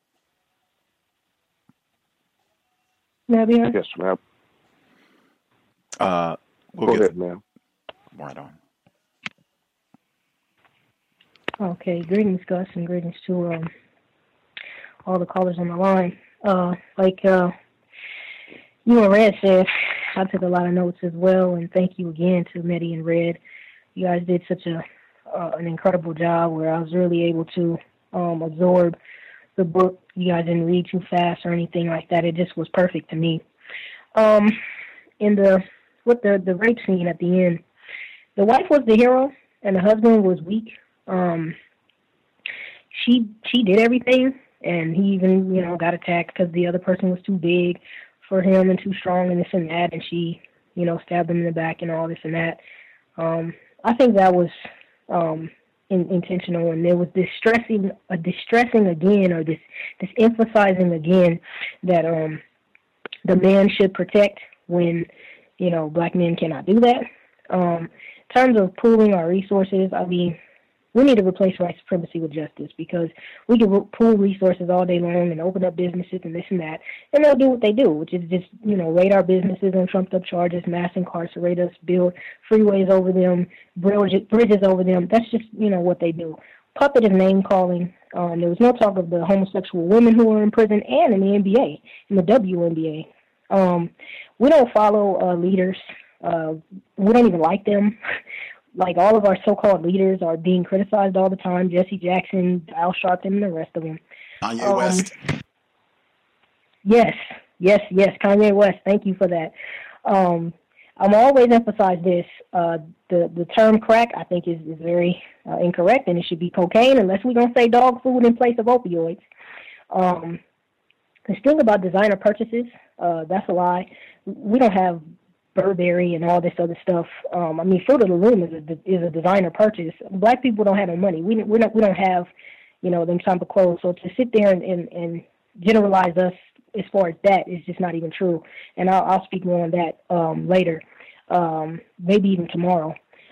L: Yes, ma'am.
H: We'll
L: Go ahead, ma'am.
H: Right on.
L: Okay, greetings, Gus, and greetings to all the callers on the line. Like you and Red said, I took a lot of notes as well, and thank you again to Mehdi and Red. You guys did such an incredible job where I was really able to absorb the book. You guys didn't read too fast or anything like that. It just was perfect to me. With the rape scene at the end, the wife was the hero and the husband was weak. She did everything, and he even got attacked because the other person was too big for him and too strong and this and that, and she stabbed him in the back and all this and that. I think that was intentional, and there was this distressing again, or this emphasizing again that the man should protect when black men cannot do that. In terms of pooling our resources, I mean, we need to replace white supremacy with justice, because we can pool resources all day long and open up businesses and this and that, and they'll do what they do, which is just, raid our businesses on trumped-up charges, mass incarcerate us, build freeways over them, bridges over them. That's just, what they do. Puppet is name-calling. There was no talk of the homosexual women who were in prison and in the NBA, in the WNBA. We don't follow leaders. We don't even like them. Like, all of our so-called leaders are being criticized all the time. Jesse Jackson, Al Sharpton, and the rest of them.
H: Kanye West.
L: Yes, Kanye West. Thank you for that. I'm always emphasize this. The term crack, I think, is very incorrect, and it should be cocaine, unless we're going to say dog food in place of opioids. This thing about designer purchases, that's a lie. We don't have Burberry and all this other stuff. Fruit of the Loom is a designer purchase. Black people don't have no money. We don't have, them type of clothes. So to sit there and generalize us as far as that is just not even true. And I'll speak more on that later, maybe even tomorrow.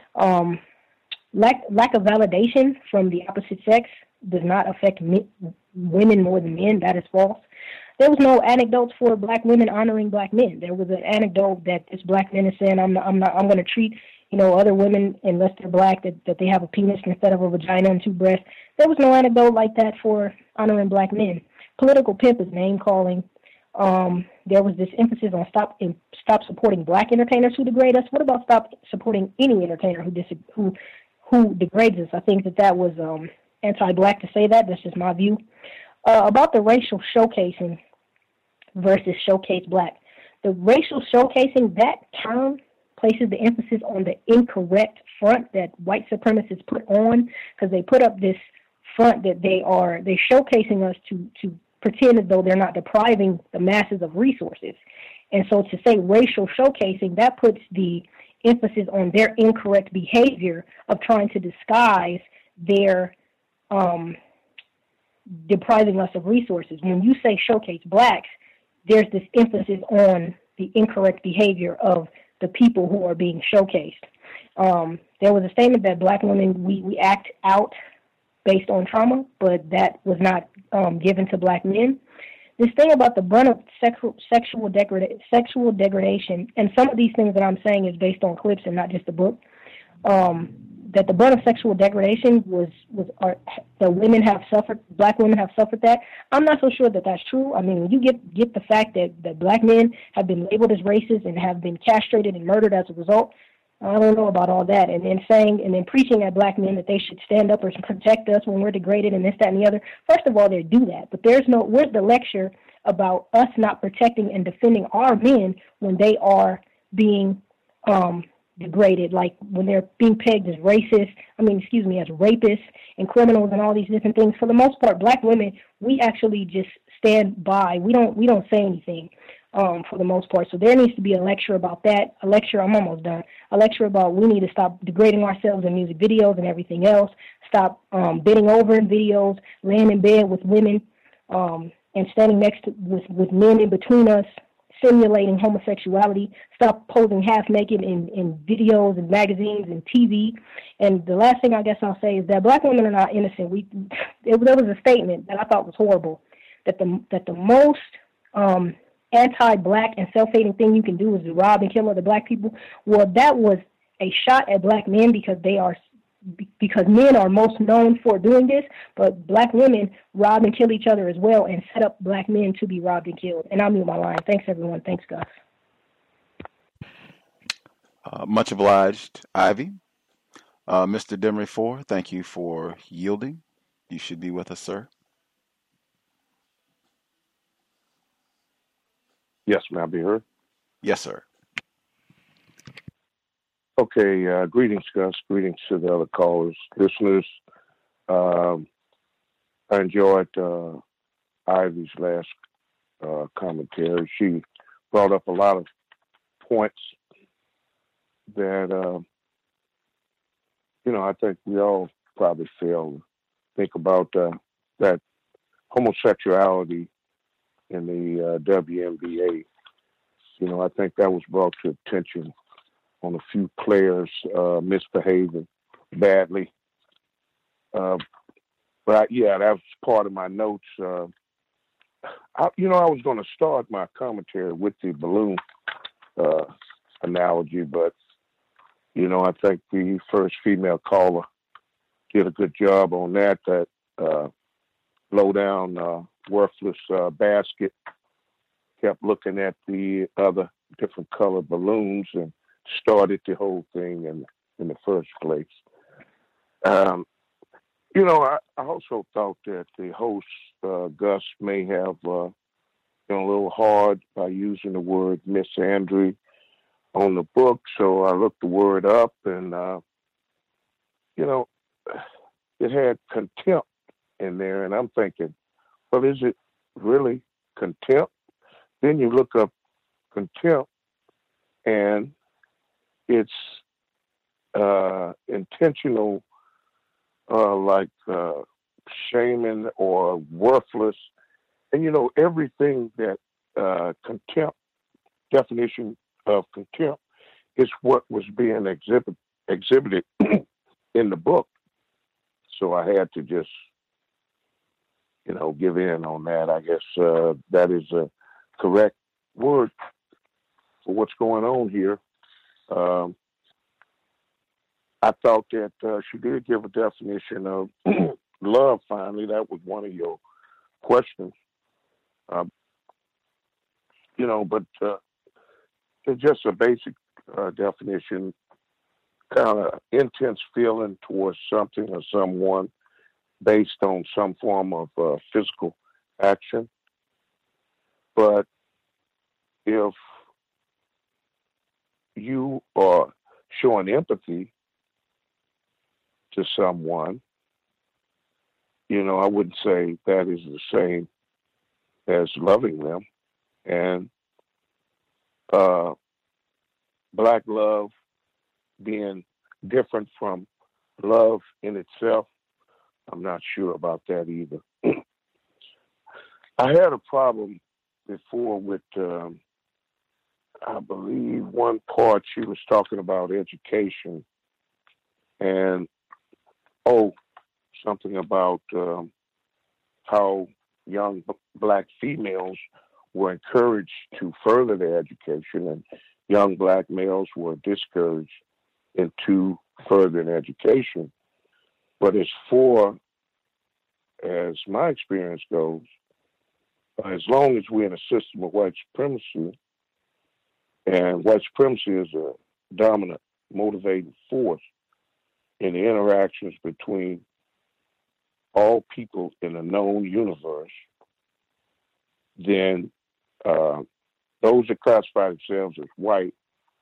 L: Lack of validation from the opposite sex does not affect women more than men. That is false. There was no anecdotes for black women honoring black men. There was an anecdote that this black man is saying, I'm going to treat, other women, unless they're black, that they have a penis instead of a vagina and two breasts. There was no anecdote like that for honoring black men. Political pimp is name calling. There was this emphasis on stop supporting black entertainers who degrade us. What about stop supporting any entertainer who degrades us? I think that was anti-black to say that. That's just my view. About the racial showcasing versus showcase black. The racial showcasing, that term places the emphasis on the incorrect front that white supremacists put on, because they put up this front that they're showcasing us to pretend as though they're not depriving the masses of resources. And so to say racial showcasing, that puts the emphasis on their incorrect behavior of trying to disguise their depriving us of resources. When you say showcase blacks, there's this emphasis on the incorrect behavior of the people who are being showcased. There was a statement that black women, we act out based on trauma, but that was not given to black men. This thing about the brunt of sexual degradation, and some of these things that I'm saying is based on clips and not just the book, that the brunt of sexual degradation the women have suffered, black women have suffered that. I'm not so sure that that's true. I mean, when you get the fact that black men have been labeled as racist and have been castrated and murdered as a result, I don't know about all that. And then preaching at black men that they should stand up or protect us when we're degraded and this, that, and the other. First of all, they do that. But where's the lecture about us not protecting and defending our men when they are being degraded, like when they're being pegged as racist, as rapists and criminals and all these different things. For the most part, black women, we actually just stand by. We don't say anything. For the most part. So there needs to be a lecture about that. I'm almost done. A lecture about we need to stop degrading ourselves in music videos and everything else. Stop bending over in videos, laying in bed with women, and standing next to with men in between us, simulating homosexuality. Stop posing half naked in videos and magazines and TV. And the last thing I guess I'll say is that black women are not innocent. There was a statement that I thought was horrible, that the most anti-black and self-hating thing you can do is to rob and kill other black people. Well, that was a shot at black men because men are most known for doing this, but black women rob and kill each other as well and set up black men to be robbed and killed. And I'll mute my line. Thanks, everyone. Thanks, Gus.
H: Much obliged, Ivy. Mr. Demery 4, thank you for yielding. You should be with us, sir.
M: Yes, may I be heard?
H: Yes, sir.
M: Okay, greetings, Gus. Greetings to the other callers, listeners. I enjoyed Ivy's last commentary. She brought up a lot of points that, I think we all probably think about that homosexuality in the WNBA. I think that was brought to attention on a few players misbehaving badly. But that was part of my notes. I was going to start my commentary with the balloon analogy, but I think the first female caller did a good job on that. That low down, worthless basket kept looking at the other different colored balloons and started the whole thing in the first place. I also thought that the host, Gus, may have been a little hard by using the word misandry on the book. So I looked the word up and, it had contempt in there. And I'm thinking, well, is it really contempt? Then you look up contempt and it's intentional, shaming or worthless. And, everything that contempt, definition of contempt, is what was being exhibited in the book. So I had to just, give in on that. I guess that is a correct word for what's going on here. I thought that she did give a definition of love, finally. That was one of your questions. But it's just a basic definition, kind of intense feeling towards something or someone based on some form of physical action. But if you are showing empathy to someone, I wouldn't say that is the same as loving them. And black love being different from love in itself, I'm not sure about that either. I had a problem before with I believe one part she was talking about education and, something about how young black females were encouraged to further their education and young black males were discouraged into furthering education. But as far as my experience goes, as long as we're in a system of white supremacy, and white supremacy is a dominant motivating force in the interactions between all people in a known universe, then those that classify themselves as white,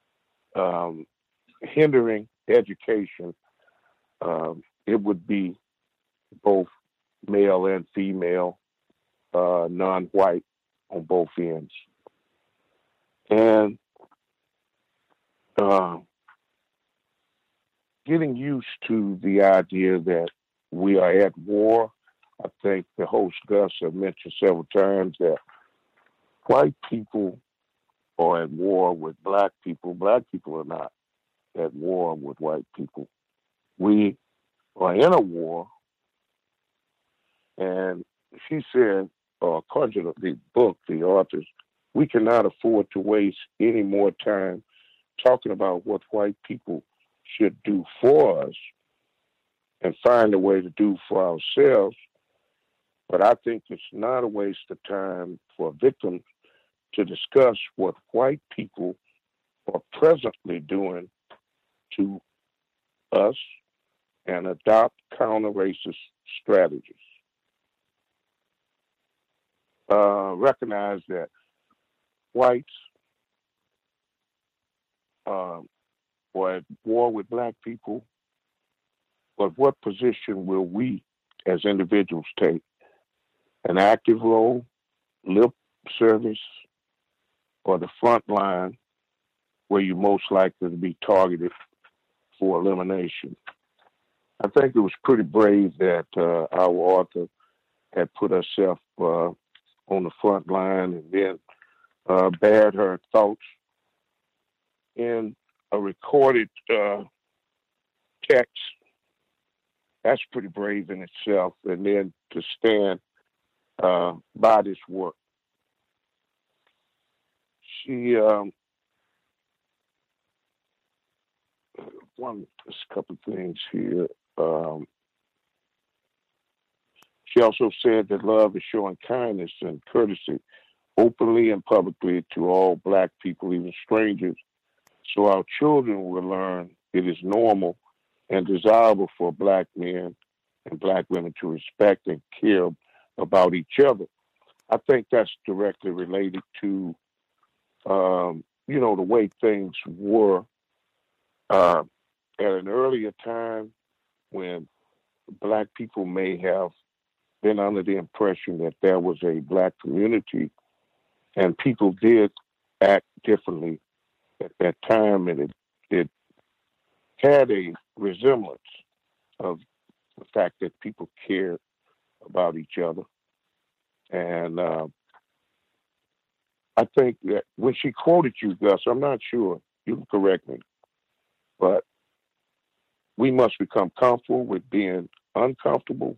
M: hindering education, it would be both male and female, non-white on both ends. And getting used to the idea that we are at war. I think the host Gus have mentioned several times that white people are at war with black people. Black people are not at war with white people. We are in a war, and she said, according to the book, the authors, we cannot afford to waste any more time talking about what white people should do for us and find a way to do for ourselves. But I think it's not a waste of time for victims to discuss what white people are presently doing to us and adopt counter-racist strategies. Recognize that whites are at war with black people, but what position will we as individuals take? An active role, lip service, or the front line where you're most likely to be targeted for elimination? I think it was pretty brave that our author had put herself on the front line and then bared her thoughts in a recorded text. That's pretty brave in itself. And then to stand by this work. She just a couple of things here. She also said that love is showing kindness and courtesy openly and publicly to all black people, even strangers, so our children will learn it is normal and desirable for black men and black women to respect and care about each other. I think that's directly related to, the way things were at an earlier time when black people may have been under the impression that there was a black community and people did act differently at that time, and it had a resemblance of the fact that people cared about each other. And I think that when she quoted you, Gus, I'm not sure, you can correct me, but we must become comfortable with being uncomfortable.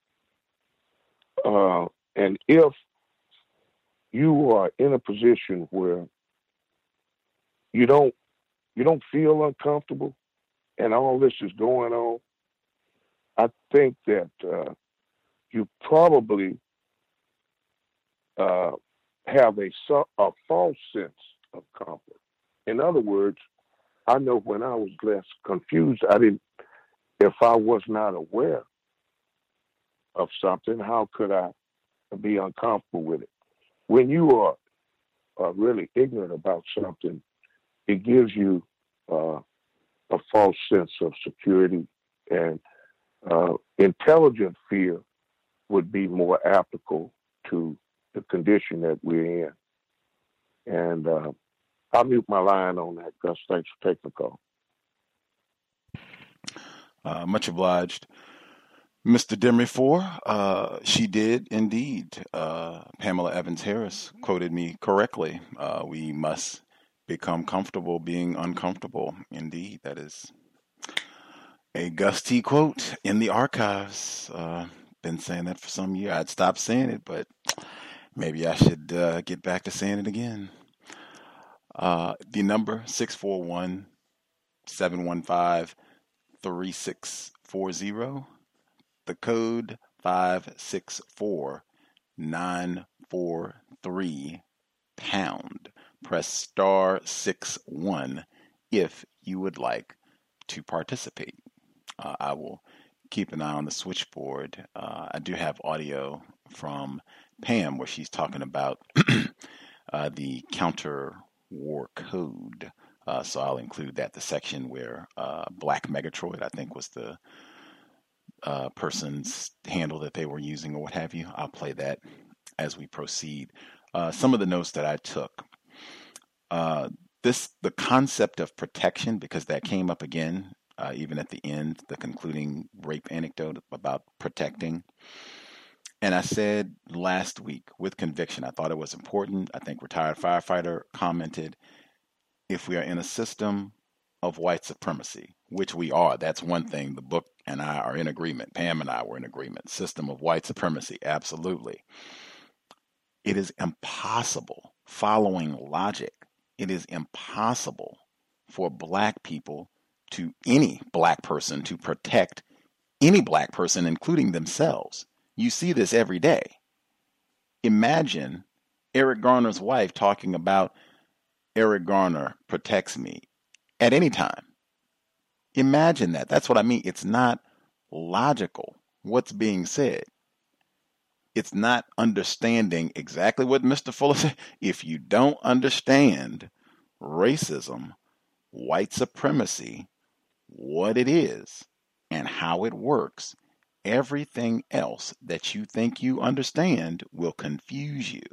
M: And if you are in a position where you don't feel uncomfortable and all this is going on, I think that you probably have a false sense of comfort. In other words, I know when I was less confused, if I was not aware of something, how could I be uncomfortable with it? When you are really ignorant about something, it gives you a false sense of security, and intelligent fear would be more applicable to the condition that we're in. And I'll mute my line on that, Gus. Thanks for taking the call.
H: Much obliged. Mr. Demifor, she did indeed. Pamela Evans Harris quoted me correctly. We must become comfortable being uncomfortable. Indeed, that is a Gus T quote in the archives. Been saying that for some years. I'd stopped saying it, but maybe I should get back to saying it again. The number 641-715-3640. The code 564-943 pound. Press star 61 if you would like to participate. I will keep an eye on the switchboard. I do have audio from Pam where she's talking about the counter-war code. So I'll include that, the section where Black Megatroid, I think, was the person's handle that they were using or what have you. I'll play that as we proceed. Some of the notes that I took. The concept of protection, because that came up again, even at the end, the concluding rape anecdote about protecting. And I said last week with conviction, I thought it was important. I think retired firefighter commented, if we are in a system of white supremacy, which we are, that's one thing. The book and I are in agreement. Pam and I were in agreement. System of white supremacy, absolutely. It is impossible, following logic, it is impossible for black people to any black person to protect any black person, including themselves. You see this every day. Imagine Eric Garner's wife talking about Eric Garner protects me at any time. Imagine that. That's what I mean. It's not logical what's being said. It's not understanding exactly what Mr. Fuller said. If you don't understand racism, white supremacy, what it is, and how it works, everything else that you think you understand will confuse you.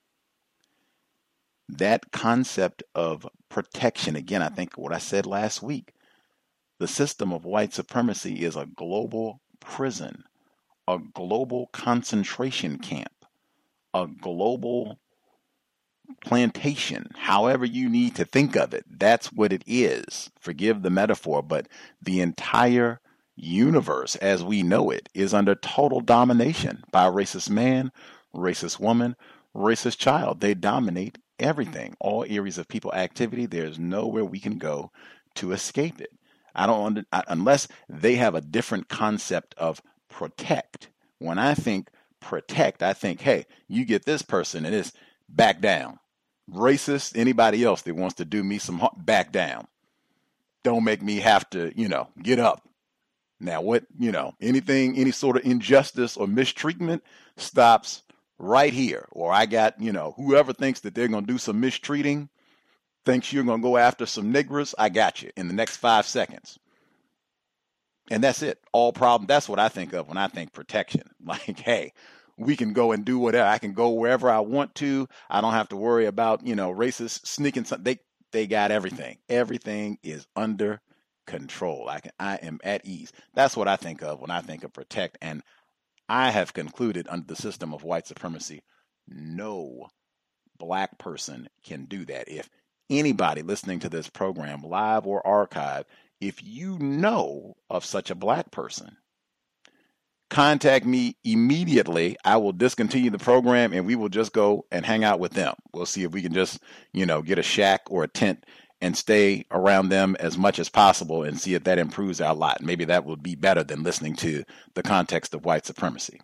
H: That concept of protection, again, I think what I said last week, the system of white supremacy is a global prison, a global concentration camp, a global plantation, however you need to think of it. That's what it is. Forgive the metaphor, but the entire universe as we know it is under total domination by a racist man, racist woman, racist child. They dominate everything, all areas of people activity. There's nowhere we can go to escape it. Unless they have a different concept of protect. When I think protect, I think, hey, you get this person and it's back down. Racist, anybody else that wants to do me some harm, back down. Don't make me have to, get up. Now what, anything, any sort of injustice or mistreatment stops right here. Or I got, whoever thinks that they're going to do some mistreating, thinks you're going to go after some niggers, I got you in the next 5 seconds. And that's it. All problem. That's what I think of when I think protection. Like, hey, we can go and do whatever. I can go wherever I want to. I don't have to worry about, racists sneaking something. They got everything. Everything is under control. I am at ease. That's what I think of when I think of protect. And I have concluded under the system of white supremacy, no black person can do that. If anybody listening to this program, live or archived, if you know of such a black person, contact me immediately. I will discontinue the program and we will just go and hang out with them. We'll see if we can just, get a shack or a tent and stay around them as much as possible and see if that improves our lot. Maybe that would be better than listening to the context of white supremacy.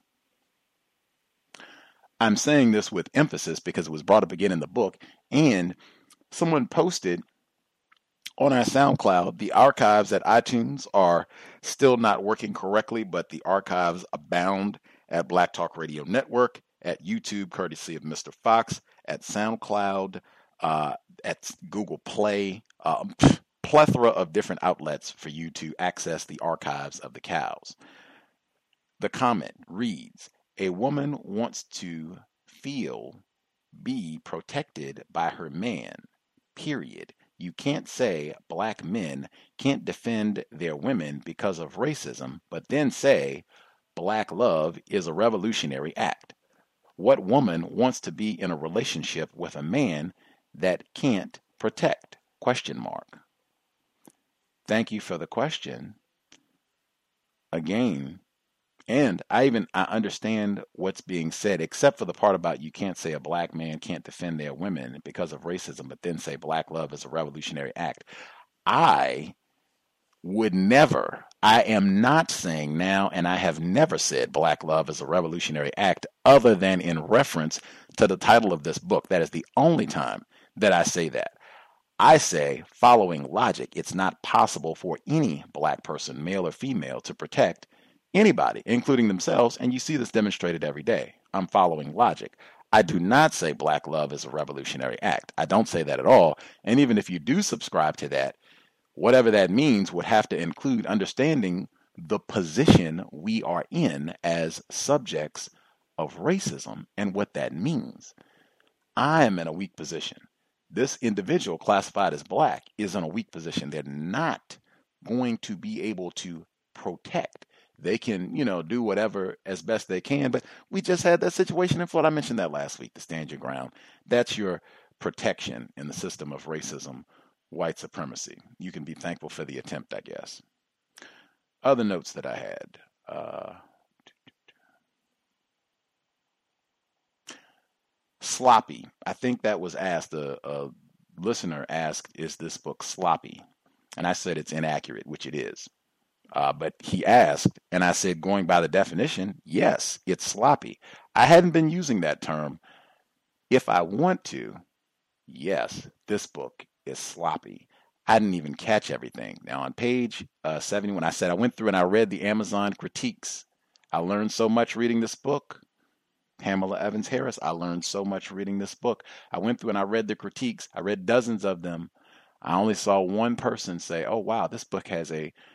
H: I'm saying this with emphasis because it was brought up again in the book, and someone posted on our SoundCloud, the archives at iTunes are still not working correctly, but the archives abound at Black Talk Radio Network, at YouTube, courtesy of Mr. Fox, at SoundCloud, at Google Play, plethora of different outlets for you to access the archives of the cows. The comment reads, a woman wants to be protected by her man, period. You can't say black men can't defend their women because of racism, but then say black love is a revolutionary act. What woman wants to be in a relationship with a man that can't protect? Question mark. Thank you for the question. Again, and I understand what's being said, except for the part about you can't say a black man can't defend their women because of racism, but then say black love is a revolutionary act. I would never, I am not saying now, and I have never said black love is a revolutionary act other than in reference to the title of this book. That is the only time that I say that. I say, following logic, it's not possible for any black person, male or female, to protect anybody, including themselves, and you see this demonstrated every day. I'm following logic. I do not say black love is a revolutionary act. I don't say that at all. And even if you do subscribe to that, whatever that means would have to include understanding the position we are in as subjects of racism and what that means. I am in a weak position. This individual classified as black is in a weak position. They're not going to be able to protect. They can, do whatever as best they can. But we just had that situation in Florida. I mentioned that last week, the stand your ground. That's your protection in the system of racism, white supremacy. You can be thankful for the attempt, I guess. Other notes that I had. Sloppy. I think that was asked, a listener asked, is this book sloppy? And I said it's inaccurate, which it is. But he asked, and I said, going by the definition, yes, it's sloppy. I hadn't been using that term. If I want to, yes, this book is sloppy. I didn't even catch everything. Now on page 70, when I said I went through and I read the Amazon critiques, I learned so much reading this book. Pamela Evans Harris, I learned so much reading this book. I went through and I read the critiques. I read dozens of them. I only saw one person say, oh, wow, this book has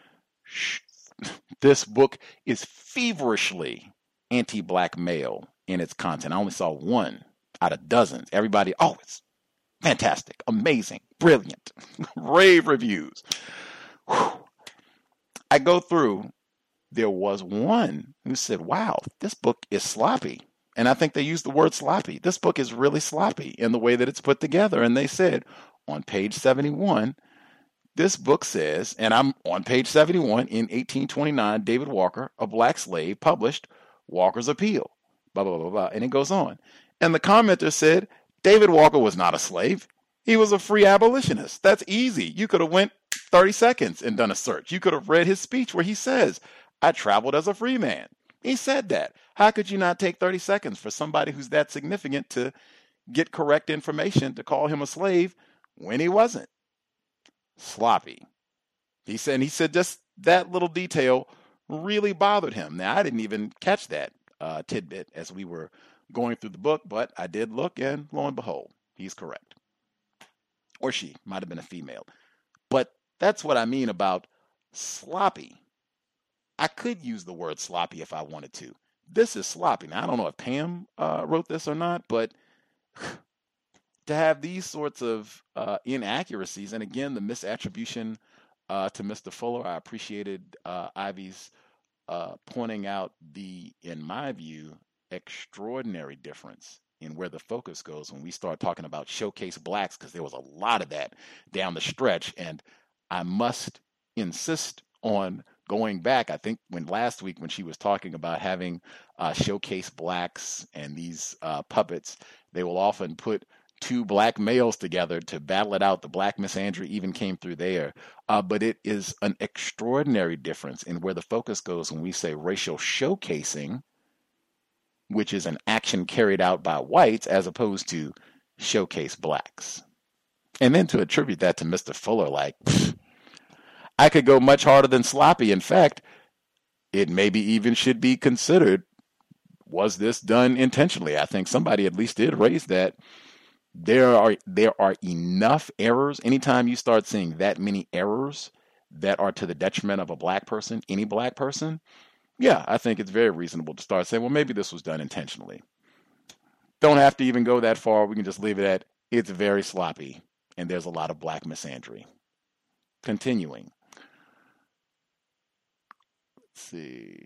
H: this book is feverishly anti-black male in its content. I only saw one out of dozens. Everybody, oh, it's fantastic, amazing, brilliant, rave reviews. Whew. I go through, there was one who said, wow, this book is sloppy. And I think they used the word sloppy. This book is really sloppy in the way that it's put together. And they said on page 71, this book says, and I'm on page 71, in 1829, David Walker, a black slave, published Walker's Appeal, blah, blah, blah, blah. And it goes on. And the commenter said, David Walker was not a slave. He was a free abolitionist. That's easy. You could have went 30 seconds and done a search. You could have read his speech where he says, I traveled as a free man. He said that. How could you not take 30 seconds for somebody who's that significant to get correct information to call him a slave when he wasn't? Sloppy. He said just that little detail really bothered him. Now, I didn't even catch that tidbit as we were going through the book, but I did look, and lo and behold, he's correct. Or she, might have been a female. But that's what I mean about sloppy. I could use the word sloppy if I wanted to. This is sloppy. Now, I don't know if Pam wrote this or not, but to have these sorts of inaccuracies, and again, the misattribution to Mr. Fuller, I appreciated Ivy's pointing out the, in my view, extraordinary difference in where the focus goes when we start talking about showcase blacks, because there was a lot of that down the stretch. And I must insist on going back. I think last week when she was talking about having showcase blacks and these puppets, they will often put two black males together to battle it out. The Black Misandry even came through there. But it is an extraordinary difference in where the focus goes when we say racial showcasing, which is an action carried out by whites, as opposed to showcase blacks. And then to attribute that to Mr. Fuller, like, I could go much harder than sloppy. In fact, it maybe even should be considered, was this done intentionally? I think somebody at least did raise that. There are enough errors. Anytime you start seeing that many errors that are to the detriment of a black person, any black person, yeah, I think it's very reasonable to start saying, well, maybe this was done intentionally. Don't have to even go that far. We can just leave it at, it's very sloppy, and there's a lot of black misandry. Continuing. Let's see.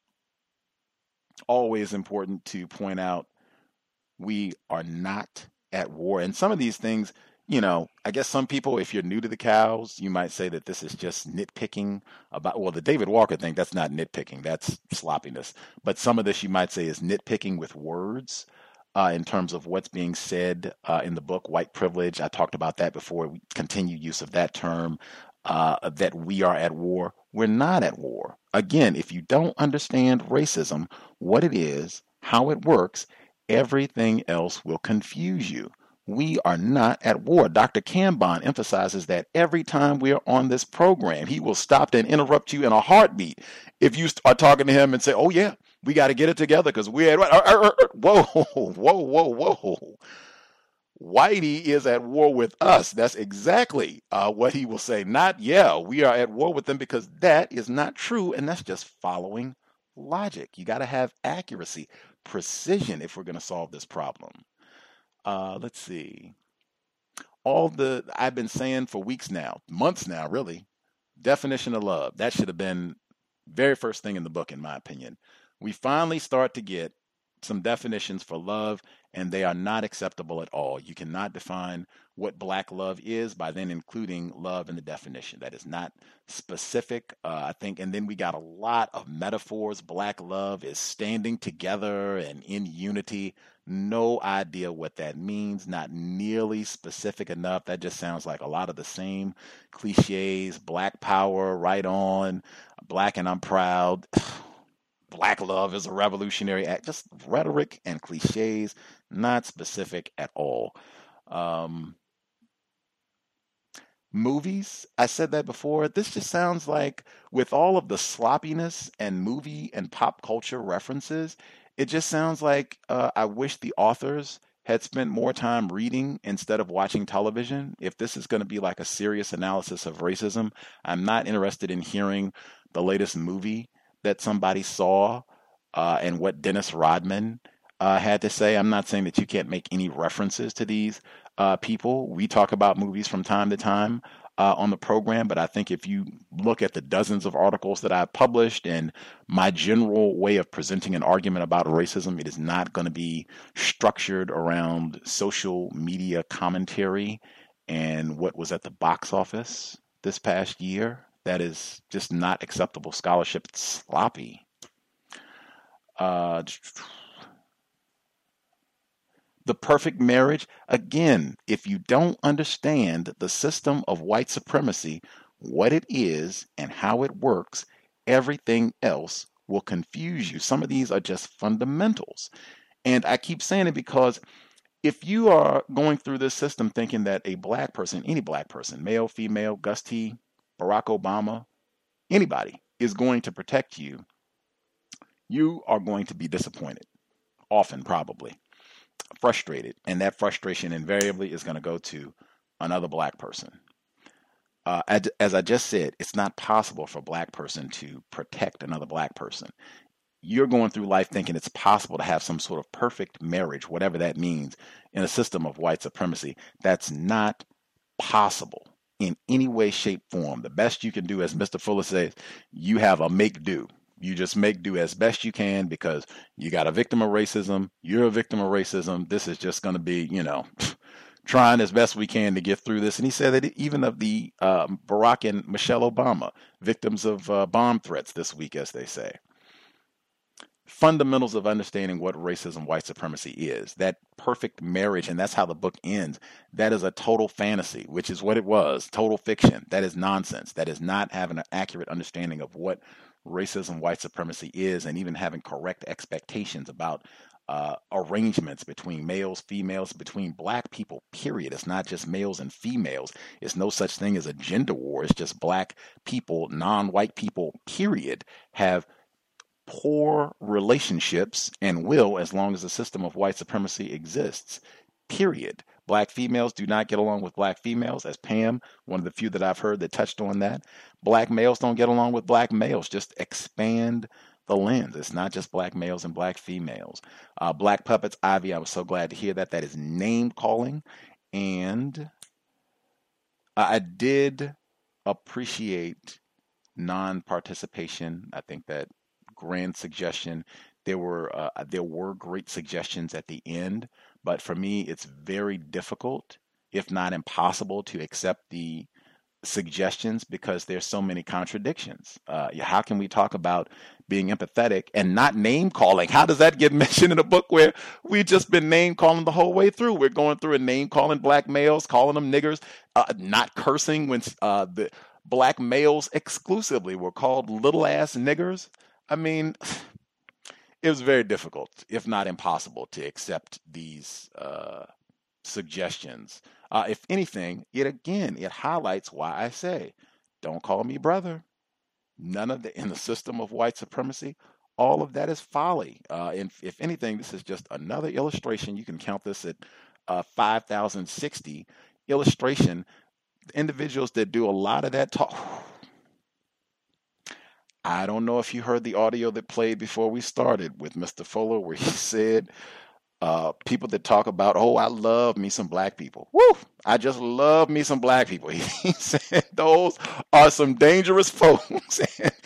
H: Always important to point out, we are not at war. And some of these things, you know, I guess some people, if you're new to the cows, you might say that this is just nitpicking about, well, the David Walker thing, that's not nitpicking, that's sloppiness. But some of this you might say is nitpicking with words in terms of what's being said in the book, White Privilege. I talked about that before. We continue use of that term, that we are at war. We're not at war. Again, if you don't understand racism, what it is, how it works, everything else will confuse you. We are not at war. Dr. Kambon emphasizes that every time we're on this program. He will stop and interrupt you in a heartbeat if you are talking to him and say, oh, yeah, we got to get it together because we're at whoa, whoa. Whitey is at war with us. That's exactly what he will say. Not, yeah, we are at war with them, because that is not true. And that's just following logic. You got to have accuracy, precision if we're going to solve this problem. Let's see. I've been saying for weeks now, months now, really, definition of love. That should have been very first thing in the book, in my opinion. We finally start to get some definitions for love, and they are not acceptable at all. You cannot define what Black love is by then including love in the definition. That is not specific, I think. And then we got a lot of metaphors. Black love is standing together and in unity. No idea what that means. Not nearly specific enough. That just sounds like a lot of the same cliches. Black power, right on. Black and I'm proud. Black love is a revolutionary act. Just rhetoric and cliches, not specific at all. Movies, I said that before. This just sounds like, with all of the sloppiness and movie and pop culture references, it just sounds like I wish the authors had spent more time reading instead of watching television. If this is going to be like a serious analysis of racism, I'm not interested in hearing the latest movie that somebody saw and what Dennis Rodman had to say. I'm not saying that you can't make any references to these people. We talk about movies from time to time on the program, but I think if you look at the dozens of articles that I've published and my general way of presenting an argument about racism, it is not going to be structured around social media commentary and what was at the box office this past year. That is just not acceptable scholarship. It's sloppy. The Perfect Marriage. Again, if you don't understand the system of white supremacy, what it is and how it works, everything else will confuse you. Some of these are just fundamentals. And I keep saying it because if you are going through this system thinking that a black person, any black person, male, female, Gus T., Barack Obama, anybody is going to protect you, you are going to be disappointed, often probably, frustrated, and that frustration invariably is going to go to another black person. As I just said, it's not possible for a black person to protect another black person. You're going through life thinking it's possible to have some sort of perfect marriage, whatever that means, in a system of white supremacy. That's not possible in any way, shape, form. The best you can do, as Mr. Fuller says, you have a make do. You just make do as best you can because you got a victim of racism. You're a victim of racism. This is just going to be, trying as best we can to get through this. And he said that even of the Barack and Michelle Obama, victims of bomb threats this week, as they say. Fundamentals of understanding what racism, white supremacy is. That perfect marriage, and that's how the book ends. That is a total fantasy, which is what it was. Total fiction. That is nonsense. That is not having an accurate understanding of what racism, white supremacy is, and even having correct expectations about arrangements between males, females, between black people, period. It's not just males and females. It's no such thing as a gender war. It's just black people, non-white people, period, have poor relationships and will as long as the system of white supremacy exists, period. Black females do not get along with black females, as Pam, one of the few that I've heard that touched on that. Black males don't get along with black males. Just expand the lens. It's not just black males and black females. Black puppets, Ivy, I was so glad to hear that. That is name calling. And I did appreciate non-participation. I think that grand suggestion There were great suggestions at the end, but for me, it's very difficult, if not impossible, to accept the suggestions because there's so many contradictions. How can we talk about being empathetic and not name calling? How does that get mentioned in a book where we've just been name calling the whole way through? We're going through and name calling black males, calling them niggers, not cursing when the black males exclusively were called little ass niggers. I mean, it was very difficult, if not impossible, to accept these suggestions. If anything, it highlights why I say, don't call me brother. None of in the system of white supremacy, all of that is folly. And if anything, this is just another illustration. You can count this at 5,060 illustration. Individuals that do a lot of that talk. I don't know if you heard the audio that played before we started with Mr. Fuller, where he said, people that talk about, oh, I love me some black people. Woo! I just love me some black people. He said those are some dangerous folks.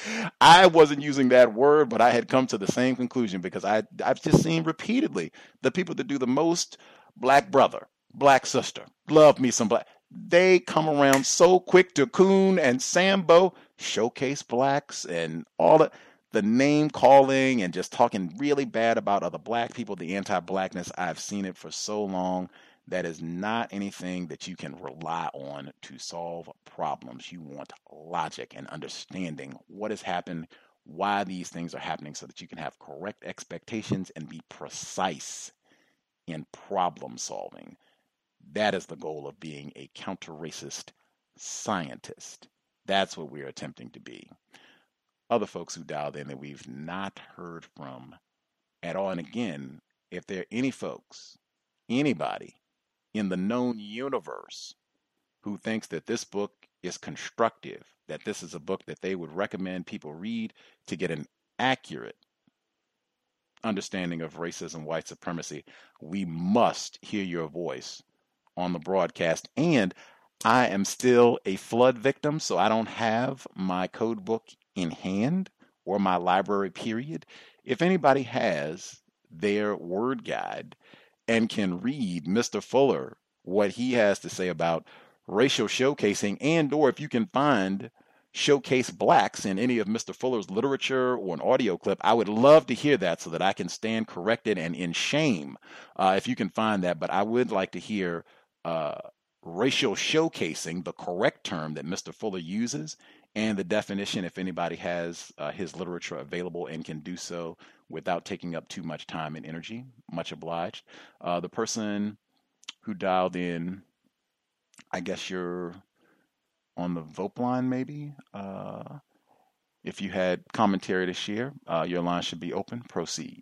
H: I wasn't using that word, but I had come to the same conclusion because I've just seen repeatedly the people that do the most black brother, black sister, love me some black. They come around so quick to coon and Sambo, showcase blacks and all that. The name calling and just talking really bad about other black people, the anti-blackness, I've seen it for so long. That is not anything that you can rely on to solve problems. You want logic and understanding what has happened, why these things are happening, so that you can have correct expectations and be precise in problem solving. That is the goal of being a counter-racist scientist. That's what we're attempting to be. Other folks who dialed in that we've not heard from at all. And again, if there are any folks, anybody in the known universe who thinks that this book is constructive, that this is a book that they would recommend people read to get an accurate understanding of racism, white supremacy, we must hear your voice on the broadcast. And I am still a flood victim, so I don't have my code book in hand or my library period. If anybody has their word guide and can read Mr. Fuller, what he has to say about racial showcasing, and or if you can find showcase blacks in any of Mr. Fuller's literature or an audio clip, I would love to hear that so that I can stand corrected and in shame if you can find that. But I would like to hear racial showcasing, the correct term that Mr. Fuller uses, and the definition if anybody has his literature available and can do so without taking up too much time and energy. Much obliged. The person who dialed in, I guess you're on the VOP line maybe. If you had commentary to share, your line should be open. Proceed.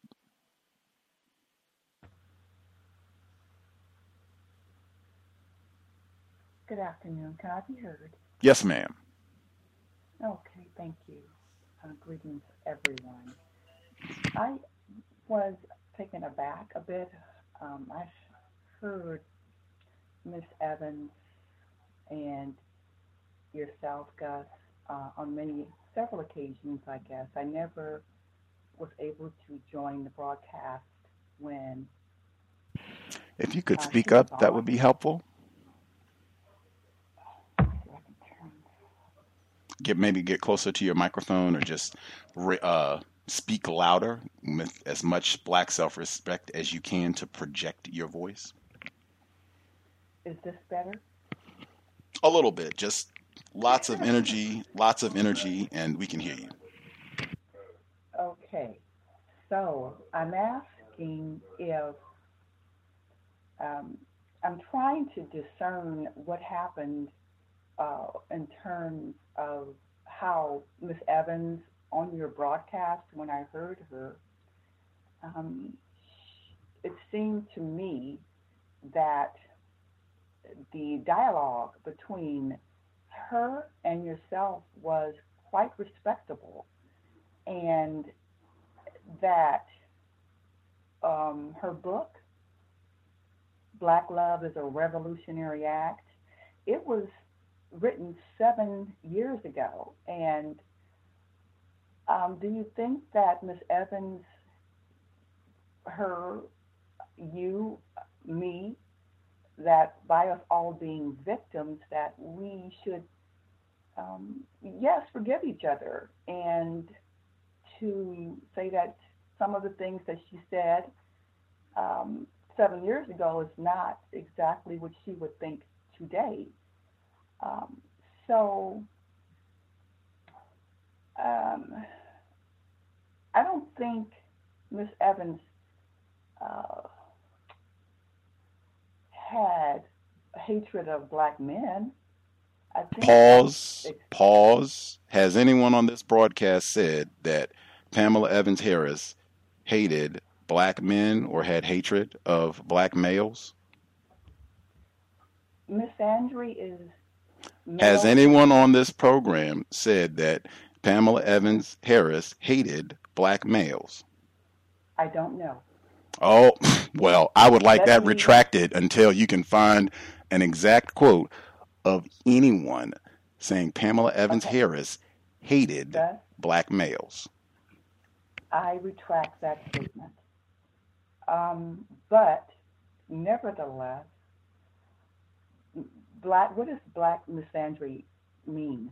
N: Good afternoon. Can I be heard?
H: Yes, ma'am.
N: Okay, thank you. Greetings, everyone. I was taken aback a bit. I heard Miss Evans and yourself, Gus, on several occasions, I guess. I never was able to join the broadcast when...
H: If you could speak up, that would be helpful. Maybe get closer to your microphone or just speak louder with as much black self-respect as you can to project your voice.
N: Is this better?
H: A little bit. Just lots of energy, and we can hear you.
N: Okay. So I'm asking if I'm trying to discern what happened in terms of how Miss Evans on your broadcast, when I heard her, it seemed to me that the dialogue between her and yourself was quite respectable, and that her book, Black Love is a Revolutionary Act, it was written 7 years ago. And do you think that Ms. Evans her, you, me, that by us all being victims, that we should, yes, forgive each other, and to say that some of the things that she said 7 years ago is not exactly what she would think today. So I don't think Miss Evans had hatred of black men. I think
H: Pause. Has anyone on this broadcast said that Pamela Evans Harris hated black men or had hatred of black males?
N: Miss Andre is male.
H: Has anyone on this program said that Pamela Evans Harris hated black males?
N: I don't know.
H: Oh, well, I would like that retracted until you can find an exact quote of anyone saying Pamela Evans Harris hated black males.
N: I retract that statement. But nevertheless, what does black misandry mean?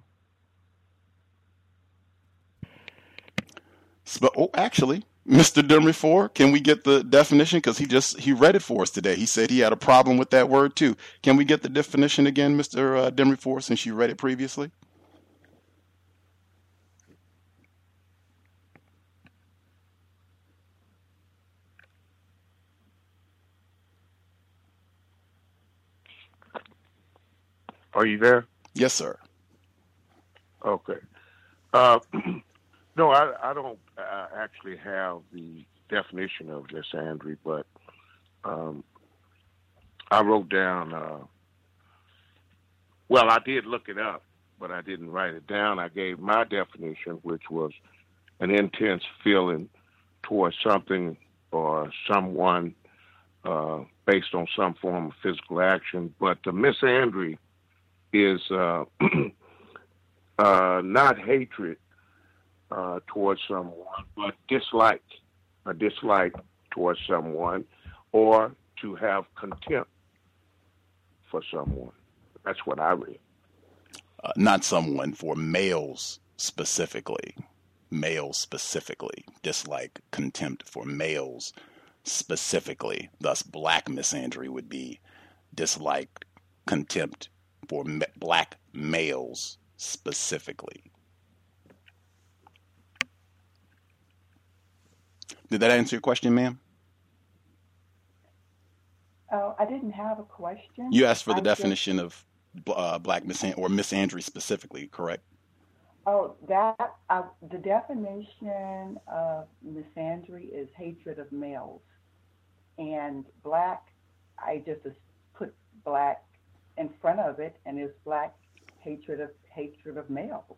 H: Actually, Mr. Demry, can we get the definition? Because he read it for us today. He said he had a problem with that word too. Can we get the definition again, Mr. Demry, since you read it previously?
M: Are you there?
H: Yes, sir.
M: Okay. No, I don't actually have the definition of misandry, but I wrote down, well, I did look it up, but I didn't write it down. I gave my definition, which was an intense feeling towards something or someone based on some form of physical action. But the misandry is not hatred towards someone, but a dislike towards someone, or to have contempt for someone. That's what I read.
H: Not someone, for males specifically. Males specifically. Dislike, contempt for males specifically. Thus, black misandry would be dislike, contempt for black males specifically. Did that answer your question, ma'am?
N: Oh, I didn't have a question.
H: You asked for the definition of black misandry or misandry specifically, correct?
N: Oh, the definition of misandry is hatred of males, and black. I just put black in front of it, and it's black hatred of males.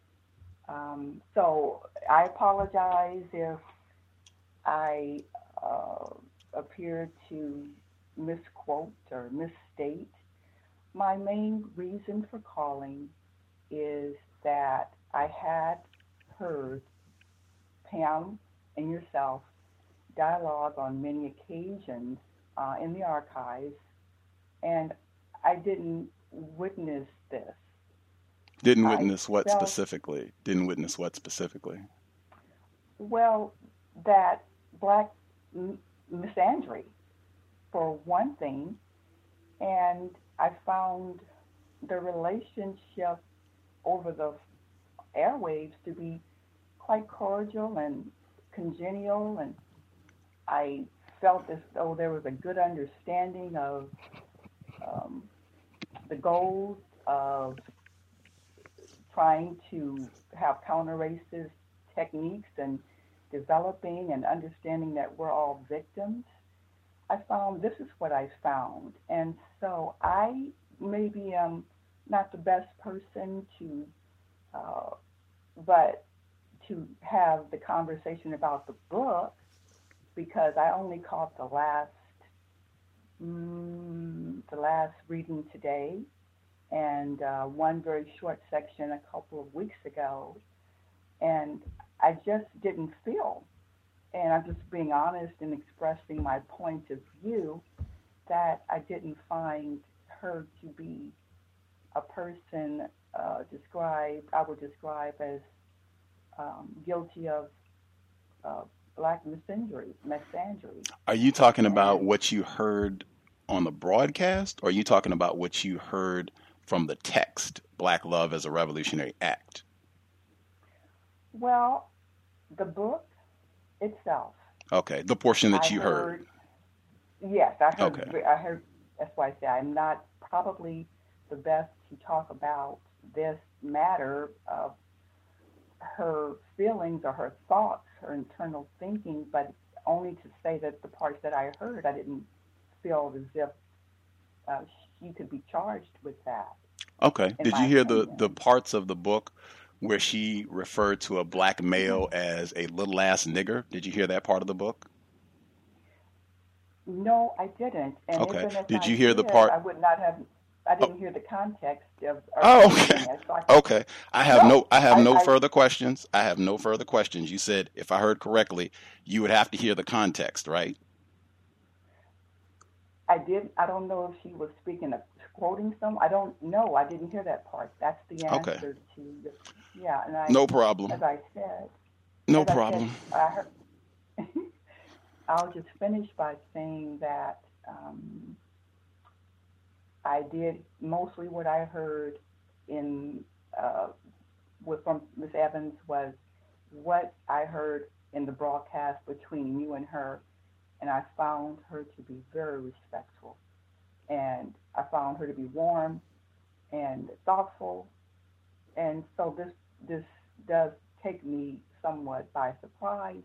N: So I apologize if I appear to misquote or misstate. My main reason for calling is that I had heard Pam and yourself dialogue on many occasions in the archives, and I didn't witness this.
H: Didn't witness what specifically? Didn't witness what specifically?
N: Well, that black misandry, for one thing, and I found the relationship over the airwaves to be quite cordial and congenial, and I felt as though there was a good understanding of the goals of trying to have counter-racist techniques and developing and understanding that we're all victims. This is what I found. And so I maybe am not the best person to, but to have the conversation about the book, because I only caught the last reading today, and one very short section a couple of weeks ago, and I just didn't feel and I'm just being honest in expressing my point of view, that I didn't find her to be a person I would describe as guilty of black misandry.
O: Are you talking about what you heard on the broadcast, or are you talking about what you heard from the text, Black Love as a Revolutionary Act?
N: Well, the book itself.
O: Okay, the portion that you heard.
N: Yes, I heard.
O: Okay.
N: I heard. That's why I say I'm not probably the best to talk about this matter of her feelings or her thoughts, her internal thinking, but only to say that the parts that I heard, I didn't feel as if she could be charged with that.
O: Okay. Did you hear the parts of the book where she referred to a black male as a little ass nigger? Did you hear that part of the book?
N: No, I didn't. And
O: okay.
N: Even if
O: did you
N: I
O: hear
N: did,
O: the part?
N: I would not have. I didn't hear the context of.
O: Oh, okay. Okay. I have no
N: I
O: further questions. I have no further questions. You said, if I heard correctly, you would have to hear the context, right?
N: I did. I don't know if she was quoting some. I don't know. I didn't hear that part. That's the answer to. Yeah, and
O: no problem.
N: As I said.
O: No problem.
N: I'll just finish by saying that I did mostly what I heard from Ms. Evans was what I heard in the broadcast between you and her, and I found her to be very respectful, and I found her to be warm and thoughtful, and so this does take me somewhat by surprise.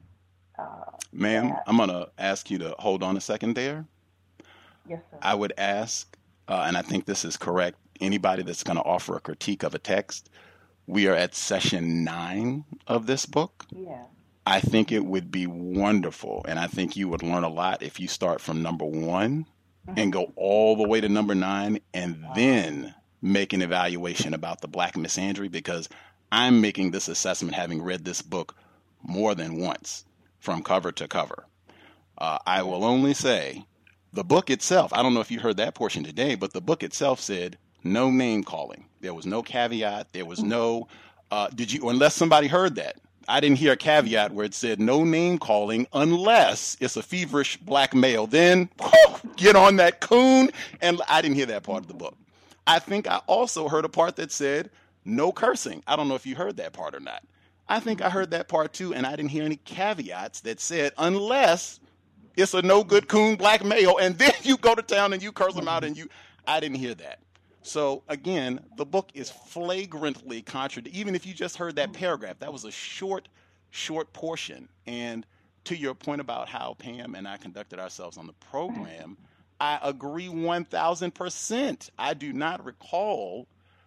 O: Ma'am, I'm going to ask you to hold on a second there.
N: Yes, sir.
O: I would ask, and I think this is correct, anybody that's going to offer a critique of a text, we are at session 9 of this book.
N: Yeah.
O: I think it would be wonderful, and I think you would learn a lot if you start from number 1 and go all the way to number 9 and then make an evaluation about the black misandry, because I'm making this assessment having read this book more than once, from cover to cover. I will only say the book itself, I don't know if you heard that portion today, but the book itself said no name calling. There was no caveat. There was no, unless somebody heard that. I didn't hear a caveat where it said no name calling unless it's a feverish black male. Then get on that coon. And I didn't hear that part of the book. I think I also heard a part that said no cursing. I don't know if you heard that part or not. I think I heard that part too, and I didn't hear any caveats that said unless it's a no good coon black male, and then you go to town and you curse them out, I didn't hear that. So again, the book is flagrantly contradictory. Even if you just heard that paragraph, that was a short portion. And to your point about how Pam and I conducted ourselves on the program, I agree 1,000%. I do not recall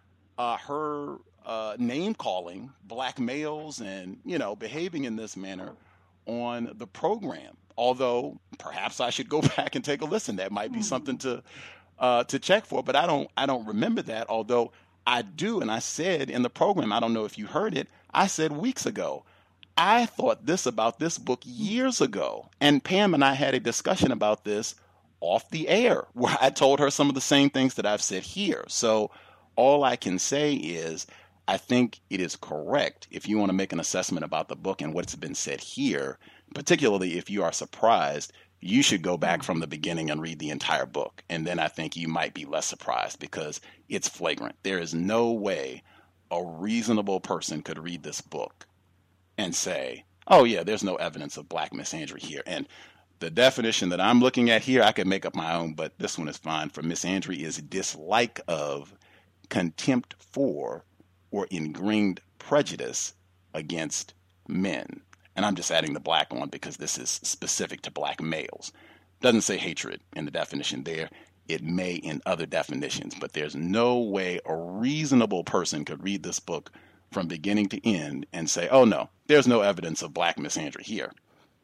O: her name calling black males and, behaving in this manner on the program. Although perhaps I should go back and take a listen. That might be something to check for, but I don't remember that. Although I do, and I said in the program, I don't know if you heard it, I said weeks ago, I thought this about this book years ago. And Pam and I had a discussion about this off the air where I told her some of the same things that I've said here. So all I can say is I think it is correct if you want to make an assessment about the book and what's been said here, particularly if you are surprised, you should go back from the beginning and read the entire book. And then I think you might be less surprised because it's flagrant. There is no way a reasonable person could read this book and say, oh yeah, there's no evidence of black misandry here. And the definition that I'm looking at here, I could make up my own, but this one is fine. For misandry is dislike of, contempt for, or ingrained prejudice against men. And I'm just adding the black on because this is specific to black males. Doesn't say hatred in the definition there. It may in other definitions, but there's no way a reasonable person could read this book from beginning to end and say, oh no, there's no evidence of black misandry here.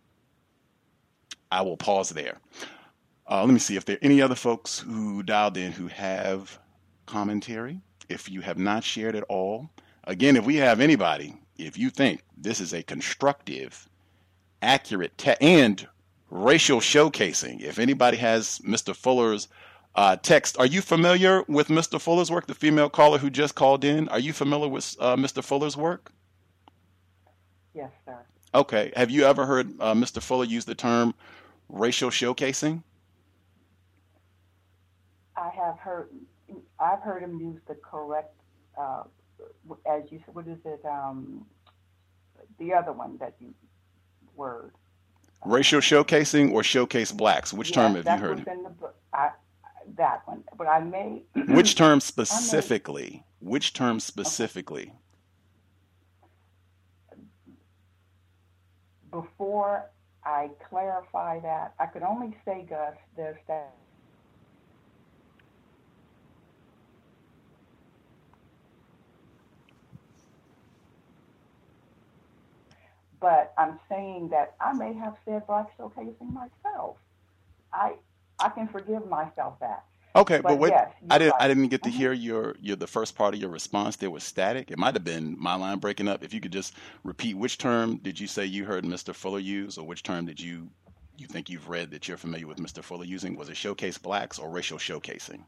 O: I will pause there. Let me see if there are any other folks who dialed in who have commentary. If you have not shared at all, again, if we have anybody, if you think this is a constructive inaccurate and racial showcasing. If anybody has Mr. Fuller's text, are you familiar with Mr. Fuller's work? The female caller who just called in, are you familiar with Mr. Fuller's work?
N: Yes, sir.
O: Okay. Have you ever heard Mr. Fuller use the term racial showcasing?
N: I've heard him use the correct, as you said, what is it, the other one that you, word.
O: Racial showcasing or showcase blacks? Which term have you heard?
N: In the book. That one. But I may.
O: Which term specifically? Which term specifically?
N: Before I clarify that, I could only say, Gus, there's that. But I'm saying that I may have said black showcasing myself. I can forgive myself that.
O: Okay, but wait,
N: yes,
O: I didn't get to hear your the first part of your response. There was static. It might have been my line breaking up. If you could just repeat, which term did you say you heard Mr. Fuller use, or which term did you think you've read that you're familiar with Mr. Fuller using? Was it showcase blacks or racial showcasing?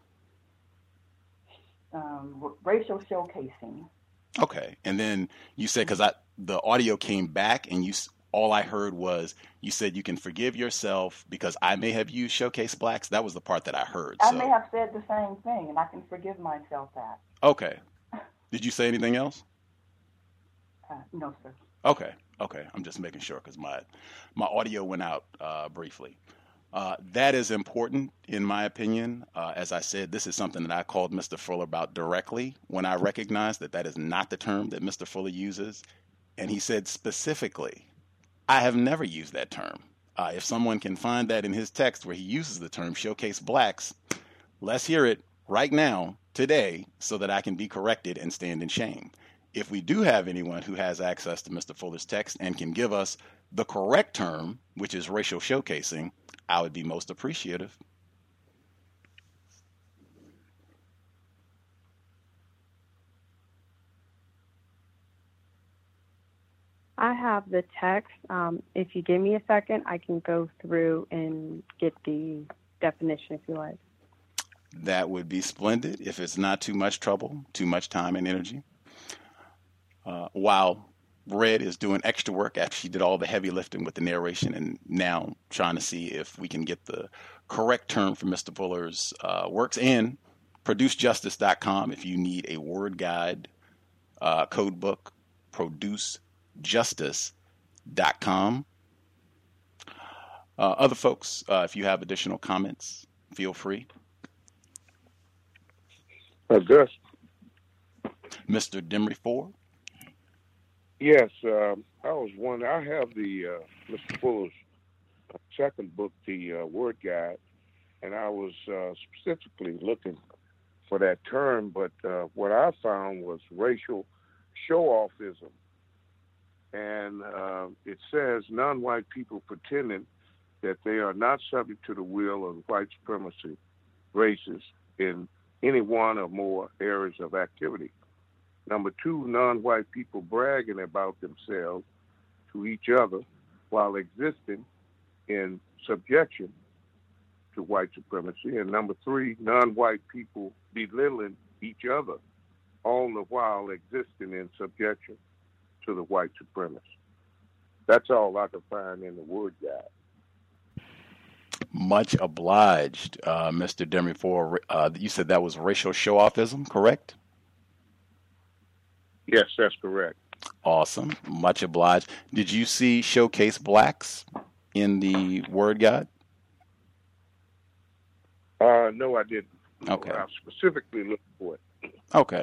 N: Racial showcasing.
O: Okay, and then you said, because the audio came back and all I heard was you said you can forgive yourself because I may have used showcase blacks. That was the part that I heard.
N: I may have said the same thing, and I can forgive myself that.
O: Okay. Did you say anything else?
N: No, sir.
O: Okay. I'm just making sure because my audio went out briefly. That is important, in my opinion. As I said, this is something that I called Mr. Fuller about directly when I recognized that is not the term that Mr. Fuller uses. And he said specifically, I have never used that term. If someone can find that in his text where he uses the term showcase blacks, let's hear it right now, today, so that I can be corrected and stand in shame. If we do have anyone who has access to Mr. Fuller's text and can give us the correct term, which is racial showcasing, I would be most appreciative.
J: I have the text. If you give me a second, I can go through and get the definition if you like.
O: That would be splendid if it's not too much trouble, too much time and energy. While Red is doing extra work after she did all the heavy lifting with the narration and now trying to see if we can get the correct term for Mr. Fuller's works, and producejustice.com if you need a word guide, code book, producejustice.com. Other folks, if you have additional comments, feel free.
M: Gus.
O: Mr. Demery Ford.
M: Yes, I was wondering. I have the Mr. Fuller's second book, the Word Guide, and I was specifically looking for that term, but what I found was racial show-offism. And it says non-white people pretending that they are not subject to the will of white supremacy races in any one or more areas of activity. Number two, non-white people bragging about themselves to each other while existing in subjection to white supremacy. And number three, non-white people belittling each other, all the while existing in subjection to the white supremacists. That's all I could find in the Word Guide.
O: Much obliged, Mr. Demery Ford. You said that was racial show-offism, correct?
M: Yes, that's correct.
O: Awesome. Much obliged. Did you see showcase blacks in the Word Guide?
M: No, I didn't.
O: Okay.
M: I specifically looked for it.
O: Okay.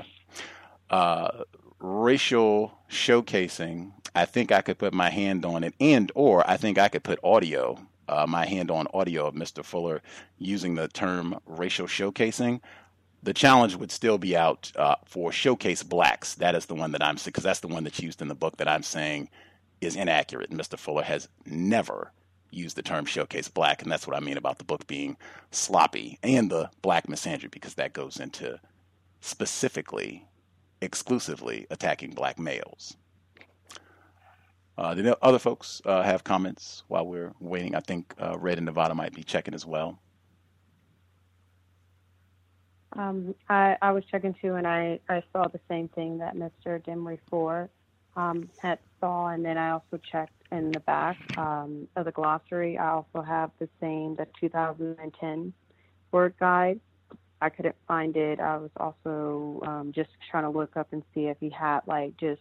O: Racial showcasing, I think I could put my hand on it, or I think I could put my hand on audio of Mr. Fuller using the term racial showcasing. The challenge would still be out for showcase blacks. That is the one that I'm saying, because that's the one that's used in the book that I'm saying is inaccurate. Mr. Fuller has never used the term showcase black, and that's what I mean about the book being sloppy, and the black misandry, because that goes into exclusively attacking black males. Did the other folks have comments while we're waiting? I think Red and Nevada might be checking as well.
J: I was checking too, and I saw the same thing that Mr. Demery Ford had saw, and then I also checked in the back of the glossary. I also have the 2010 word guide. I couldn't find it. I was also just trying to look up and see if he had just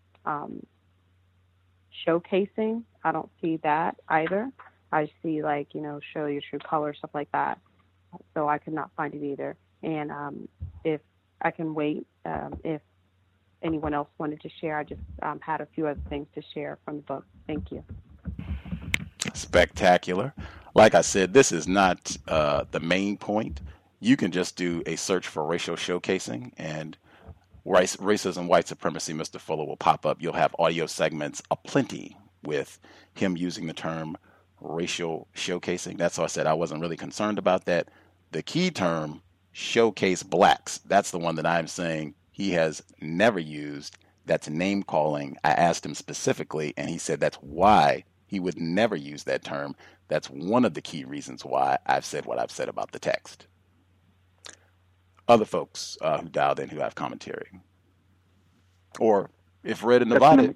J: showcasing. I don't see that either. I see show your true color, stuff like that. So I could not find it either. And if I can wait, if anyone else wanted to share, I just had a few other things to share from the book. Thank you.
O: Spectacular. Like I said, this is not the main point. You can just do a search for racial showcasing, and racism, white supremacy, Mr. Fuller will pop up. You'll have audio segments aplenty with him using the term racial showcasing. That's why I said I wasn't really concerned about that. The key term, showcase blacks, that's the one that I'm saying he has never used. That's name calling. I asked him specifically, and he said that's why he would never use that term. That's one of the key reasons why I've said what I've said about the text. Other folks who dialed in who have commentary. Or if Red and Nevada.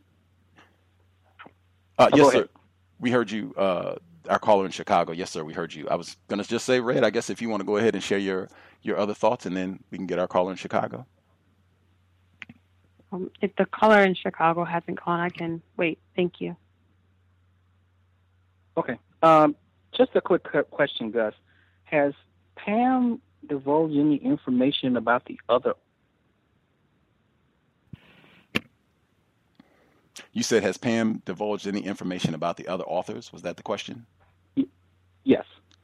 O: Yes, sir. We heard you, our caller in Chicago. Yes, sir, we heard you. I was going to just say, Red, I guess if you want to go ahead and share your other thoughts, and then we can get our caller in Chicago.
J: If the caller in Chicago hasn't gone, I can wait. Thank you.
K: Okay. Just a quick question, Gus. Has Pam divulged any information about the other?
O: You said, has Pam divulged any information about the other authors? Was that the question?
K: Yes.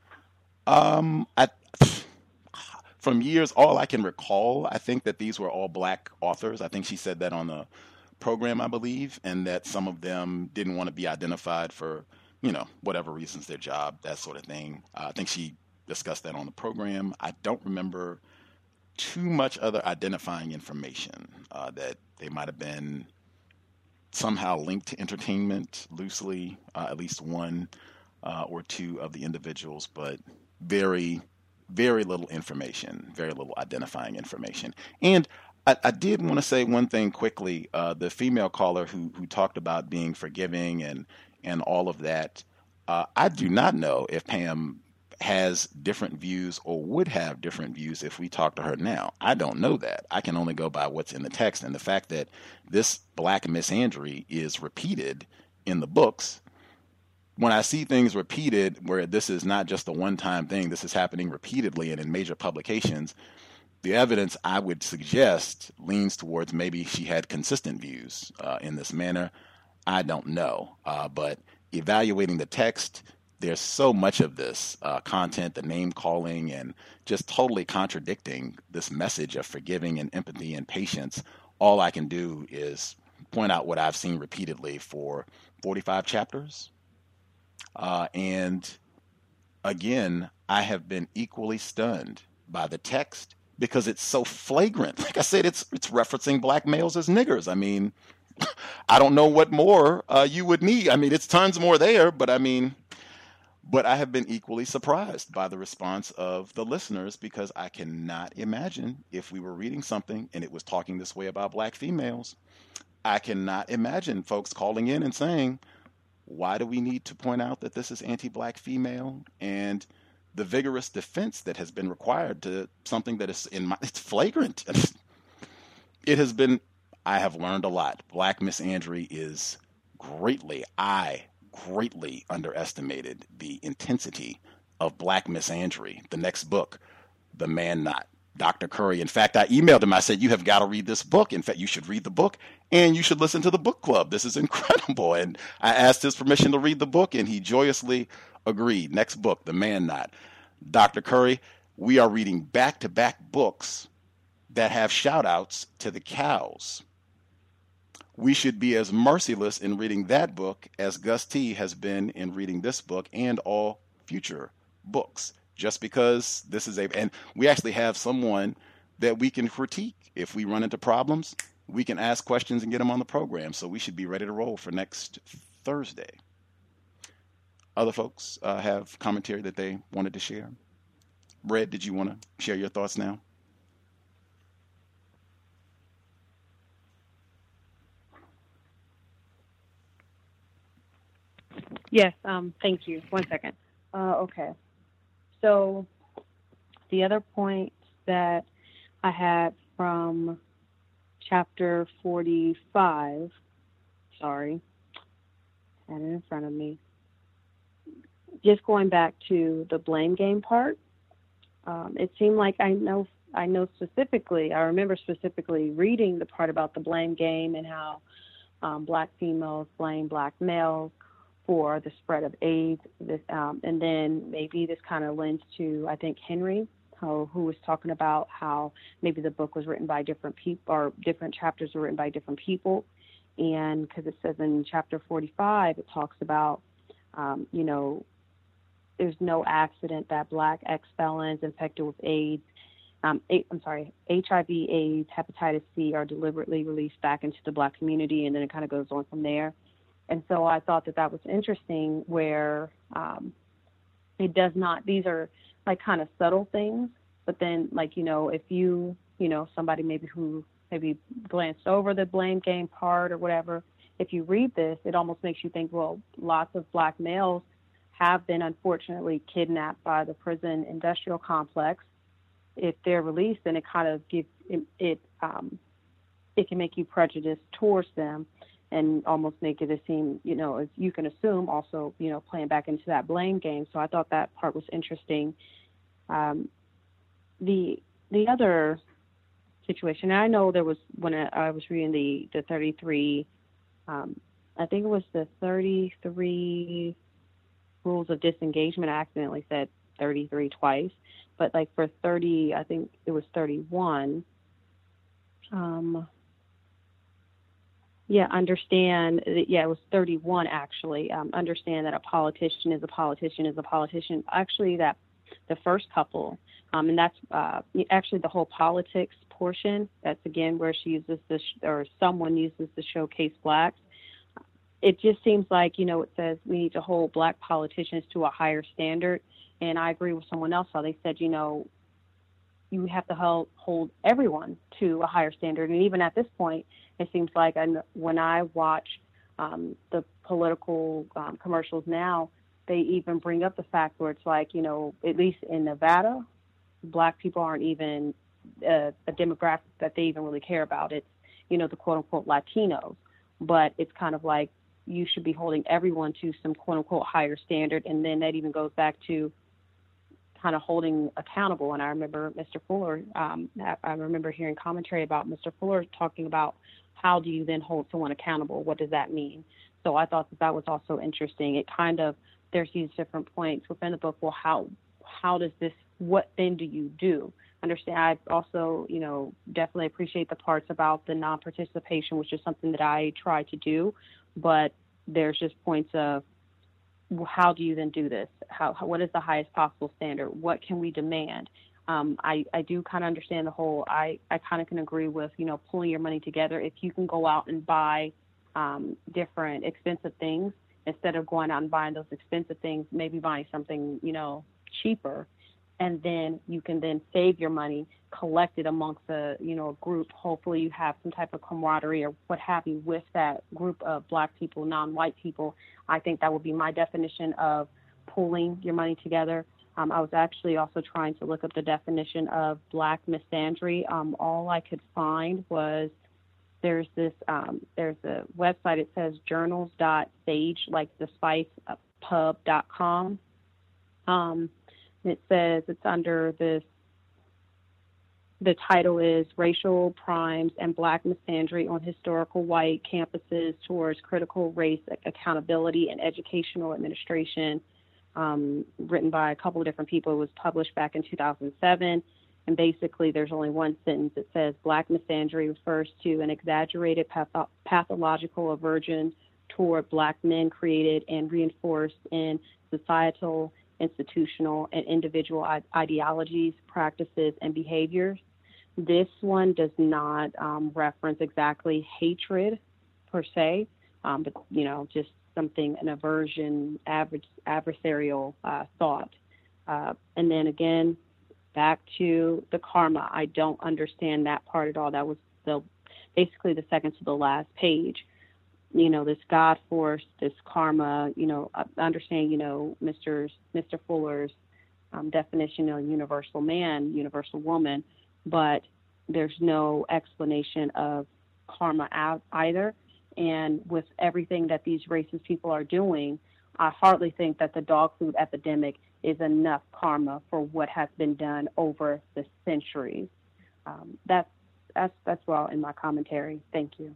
O: From years, all I can recall, I think that these were all black authors. I think she said that on the program, I believe, and that some of them didn't want to be identified for, whatever reasons, their job, that sort of thing. I think she discussed that on the program. I don't remember too much other identifying information that they might have been somehow linked to entertainment loosely, at least one or two of the individuals, but very, very little information, very little identifying information. And I did want to say one thing quickly. The female caller who talked about being forgiving and all of that, I do not know if Pam has different views or would have different views if we talk to her now. I don't know that. I can only go by what's in the text, and the fact that this black misandry is repeated in the books. When I see things repeated where this is not just a one-time thing, this is happening repeatedly and in major publications, the evidence I would suggest leans towards maybe she had consistent views in this manner. I don't know. But evaluating the text, there's so much of this content, the name calling, and just totally contradicting this message of forgiving and empathy and patience. All I can do is point out what I've seen repeatedly for 45 chapters. And again, I have been equally stunned by the text because it's so flagrant. Like I said, it's referencing black males as niggers. I mean, I don't know what more you would need. I mean, it's tons more there, but I have been equally surprised by the response of the listeners, because I cannot imagine if we were reading something and it was talking this way about black females. I cannot imagine folks calling in and saying, why do we need to point out that this is anti-black female? And the vigorous defense that has been required to something that is it's flagrant. It has been, I have learned a lot. Black misandry is I greatly underestimated the intensity of black misandry. The next book, The Man Not, Dr. Curry. In fact, I emailed him. I said, you have got to read this book. In fact, you should read the book and you should listen to the book club. This is incredible. And I asked his permission to read the book and he joyously agreed. Next book, The Man Not, Dr. Curry. We are reading back-to-back books that have shout outs to the cows. We should be as merciless in reading that book as Gus T has been in reading this book and all future books. Just because this is and we actually have someone that we can critique if we run into problems. we can ask questions and get them on the program. So we should be ready to roll for next Thursday. Other folks have commentary that they wanted to share. Red, did you want to share your thoughts now?
J: Yes, thank you. 1 second. Okay. So the other point that I had from chapter 45, sorry, I had it in front of me. Just going back to the blame game part, it seemed like I remember specifically reading the part about the blame game and how black females blame black males for the spread of AIDS. And then maybe this kind of lends to, I think, Henry, who was talking about how maybe the book was written by different people, or different chapters were written by different people. And because it says in chapter 45, it talks about, there's no accident that black ex-felons infected with AIDS, HIV, AIDS, hepatitis C are deliberately released back into the black community, and then it kind of goes on from there. And so I thought that was interesting, where it does not, these are like kind of subtle things, but then if somebody who glanced over the blame game part or whatever, if you read this, it almost makes you think, well, lots of black males have been unfortunately kidnapped by the prison industrial complex. If they're released, then it kind of gives it can make you prejudiced towards them and almost make it seem, as you can assume, also, playing back into that blame game. So I thought that part was interesting. The other situation, I know there was, when I was reading the 33, I think it was the 33 rules of disengagement. I accidentally said 33 twice, but like for 30, I think it was 31. Understand. It was 31 actually. Understand that a politician is a politician is a politician. Actually, that the first couple, and that's actually the whole politics portion. That's again where she uses this, or someone uses to showcase blacks. It just seems like, it says we need to hold black politicians to a higher standard. And I agree with someone else how they said, you have to hold everyone to a higher standard. And even at this point, it seems like when I watch the political commercials now, they even bring up the fact where it's like, at least in Nevada, black people aren't even a demographic that they even really care about. It's, the quote unquote Latinos. But it's kind of like you should be holding everyone to some quote unquote higher standard. And then that even goes back to kind of holding accountable. And I remember Mr. Fuller, I remember hearing commentary about Mr. Fuller talking about how do you then hold someone accountable? What does that mean? So I thought that was also interesting. It kind of, there's these different points within the book. Well, how does this, what then do you do? Understand. I also, definitely appreciate the parts about the non-participation, which is something that I try to do, but there's just points of, how do you then do this? What is the highest possible standard? What can we demand? I do kind of understand the whole, I kind of can agree with, pulling your money together. If you can go out and buy different expensive things, instead of going out and buying those expensive things, maybe buying something, cheaper, and then you can then save your money, collect it amongst a group. Hopefully you have some type of camaraderie or what have you with that group of black people, non-white people. I think that would be my definition of pulling your money together. I was actually also trying to look up the definition of black misandry. All I could find was there's a website. It says journals.sage, like the spice pub.com. It says it's under this, the title is Racial Primes and Black Misandry on Historical White Campuses Towards Critical Race Accountability and Educational Administration, written by a couple of different people. It was published back in 2007. And basically there's only one sentence. It says Black misandry refers to an exaggerated pathological aversion toward black men created and reinforced in societal, institutional, and individual ideologies, practices, and behaviors. This one does not reference exactly hatred per se, but, just something, an aversion, adversarial thought. And then again, back to the karma. I don't understand that part at all. That was basically the second to the last page. This God force, this karma, understand, Mr. Fuller's definition of universal man, universal woman, but there's no explanation of karma either. And with everything that these racist people are doing, I hardly think that the dog food epidemic is enough karma for what has been done over the centuries. That's all in my commentary. Thank you.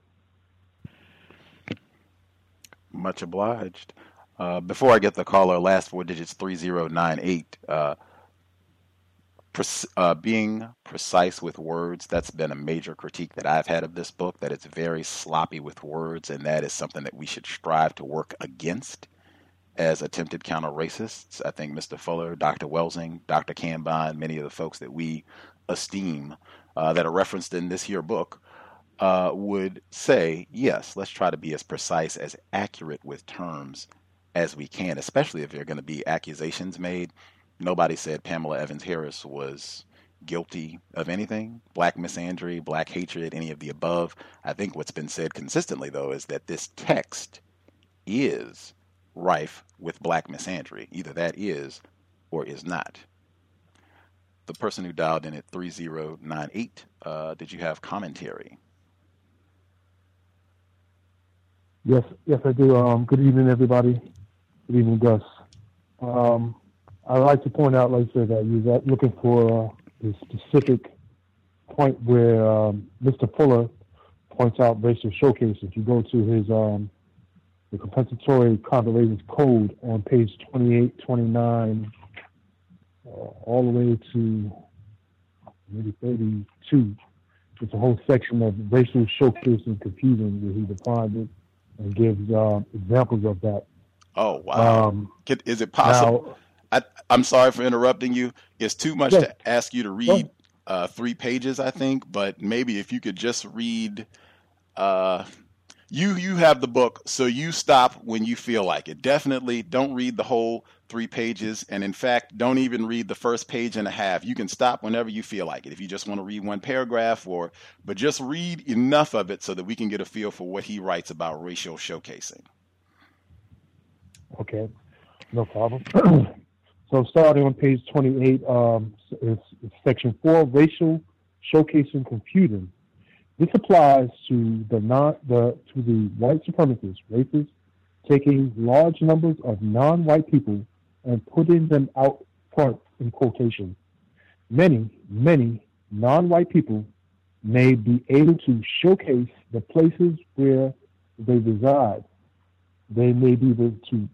H: Much obliged. Before I get the caller, last four digits 3098. Being precise with words, that's been a major critique that I've had of this book, that it's very sloppy with words, and that is something that we should strive to work against as attempted counter-racists. I think Mr. Fuller, Dr. Welsing, Dr. Cambine, many of the folks that we esteem that are referenced in this here book would say, yes, let's try to be as precise, as accurate with terms as we can, especially if there are going to be accusations made. Nobody said Pamela Evans Harris was guilty of anything, black misandry, black hatred, any of the above. I think what's been said consistently, though, is that this text is rife with black misandry. Either that is or is not. The person who dialed in at 3098, did you have commentary?
P: Yes, I do. Good evening, everybody. Good evening, Gus. I'd like to point out, like I said, that you're looking for a specific point where Mr. Fuller points out racial showcases. If you go to his the compensatory counter-racist code on page 28, 29, all the way to maybe 32, it's a whole section of racial showcase and confusion where he defines it and gives examples of that.
H: Oh, wow. Is it possible? Now, I'm sorry for interrupting you. It's too much to ask you to read 3 pages, I think, but maybe if you could just read, you have the book, so you stop when you feel like it. Definitely don't read the whole 3 pages, and in fact, don't even read the first page and a half. You can stop whenever you feel like it. If you just want to read one paragraph, but just read enough of it so that we can get a feel for what he writes about racial showcasing.
P: Okay, no problem. So starting on page 28, it's section 4, racial showcasing computing. This applies to the white supremacists, racists, taking large numbers of non-white people and putting them out front in quotation. Many non-white people may be able to showcase the places where they reside. They may be able to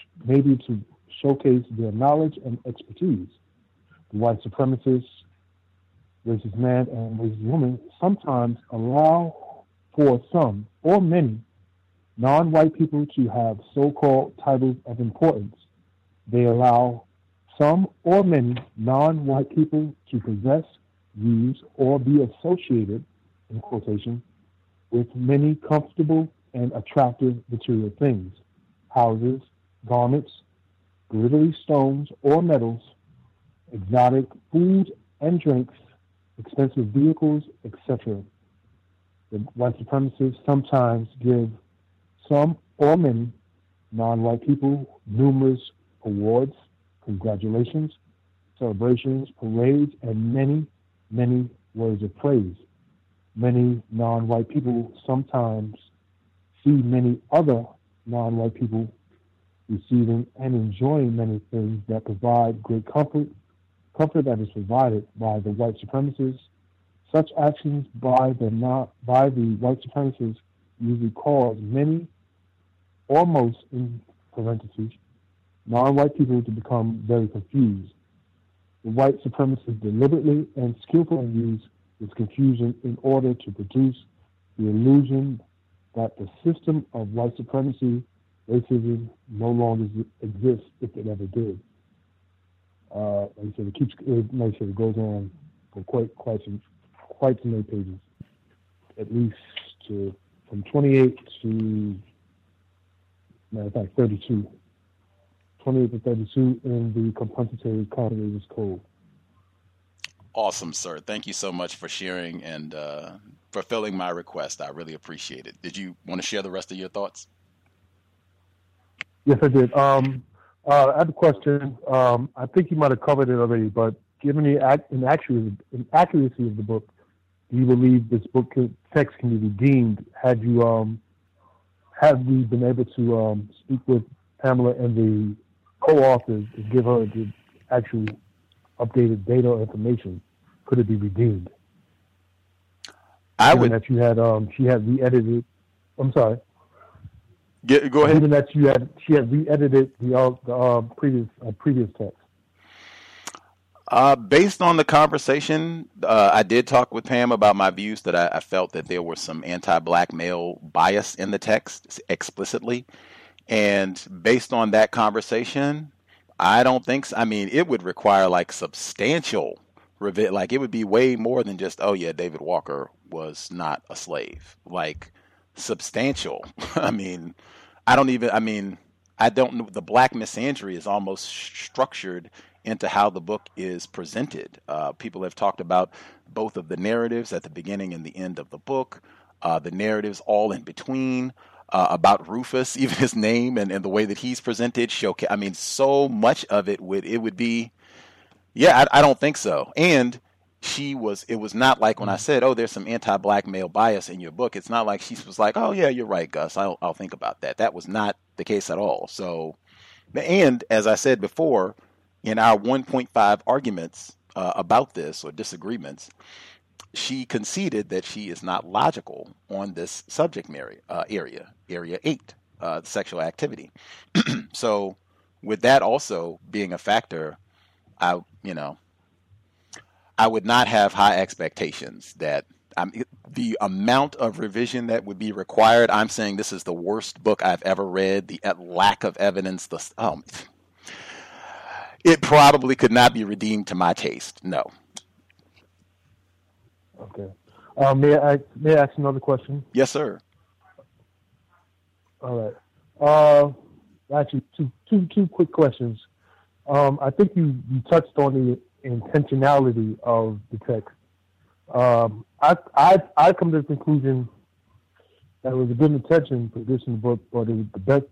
P: showcase their knowledge and expertise. The white supremacists, racist man and racist woman sometimes allow for some or many non-white people to have so-called titles of importance. They allow some or many non-white people to possess, use, or be associated, in quotation, with many comfortable and attractive material things, houses, garments, glittery stones or metals, exotic food and drinks, expensive vehicles, etc. The white supremacists sometimes give some or many non-white people numerous awards, congratulations, celebrations, parades, and many words of praise. Many non-white people sometimes see many other non-white people receiving and enjoying many things that provide great comfort that is provided by the white supremacists. Such actions by the white supremacists usually cause many or most, in parentheses, non-white people to become very confused. The white supremacists deliberately and skillfully use this confusion in order to produce the illusion that the system of white supremacy, racism, no longer exists, if it ever did. Like I said, it goes on for quite quite some 8 pages, at least from 28 to, matter of fact, 32. 28 to 32 in the compensatory Conservators Code.
O: Awesome, sir. Thank you so much for sharing and fulfilling my request. I really appreciate it. Did you want to share the rest of your thoughts?
P: Yes, I did. I have a question. I think you might have covered it already, but given the inaccuracy of the book, do you believe this book text can be redeemed? Have we been able to speak with Pamela and the co-authors to give her the actual updated data or information? Could it be redeemed? That she had re-edited. I'm sorry.
O: Go ahead.
P: Given that she had re-edited the previous text.
O: Based on the conversation, I did talk with Pam about my views that I felt that there was some anti-black male bias in the text explicitly. And based on that conversation, I don't think so. I mean, it would require like substantial like it would be way more than just, oh yeah, David Walker was not a slave. Like substantial. I don't know. The black misandry is almost structured into how the book is presented. People have talked about both of the narratives at the beginning and the end of the book, the narratives all in between, about Rufus, even his name and the way that he's presented. So much of it would be, I don't think so. And it was not like when I said, oh, there's some anti-black male bias in your book. It's not like she was like, oh yeah, you're right, Gus. I'll think about that. That was not the case at all. So, and as I said before, in our 1.5 arguments about this or disagreements, she conceded that she is not logical on this subject area 8, sexual activity. So with that also being a factor, I would not have high expectations that the amount of revision that would be required. I'm saying this is the worst book I've ever read. The lack of evidence, it probably could not be redeemed to my taste. No.
P: Okay. May I ask another question?
O: Yes, sir.
P: All right. Actually, two quick questions. I think you touched on the intentionality of the text. I come to the conclusion that it was a good intention for this in the book, but it was the best.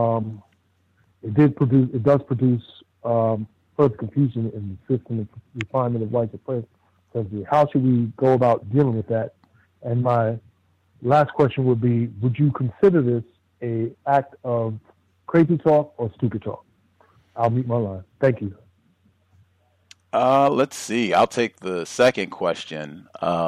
P: It does produce further confusion in the system of refinement of white supremacy. How should we go about dealing with that? And my last question would be, would you consider this an act of crazy talk or stupid talk? I'll mute my line. Thank you.
O: Let's see. I'll take the second question.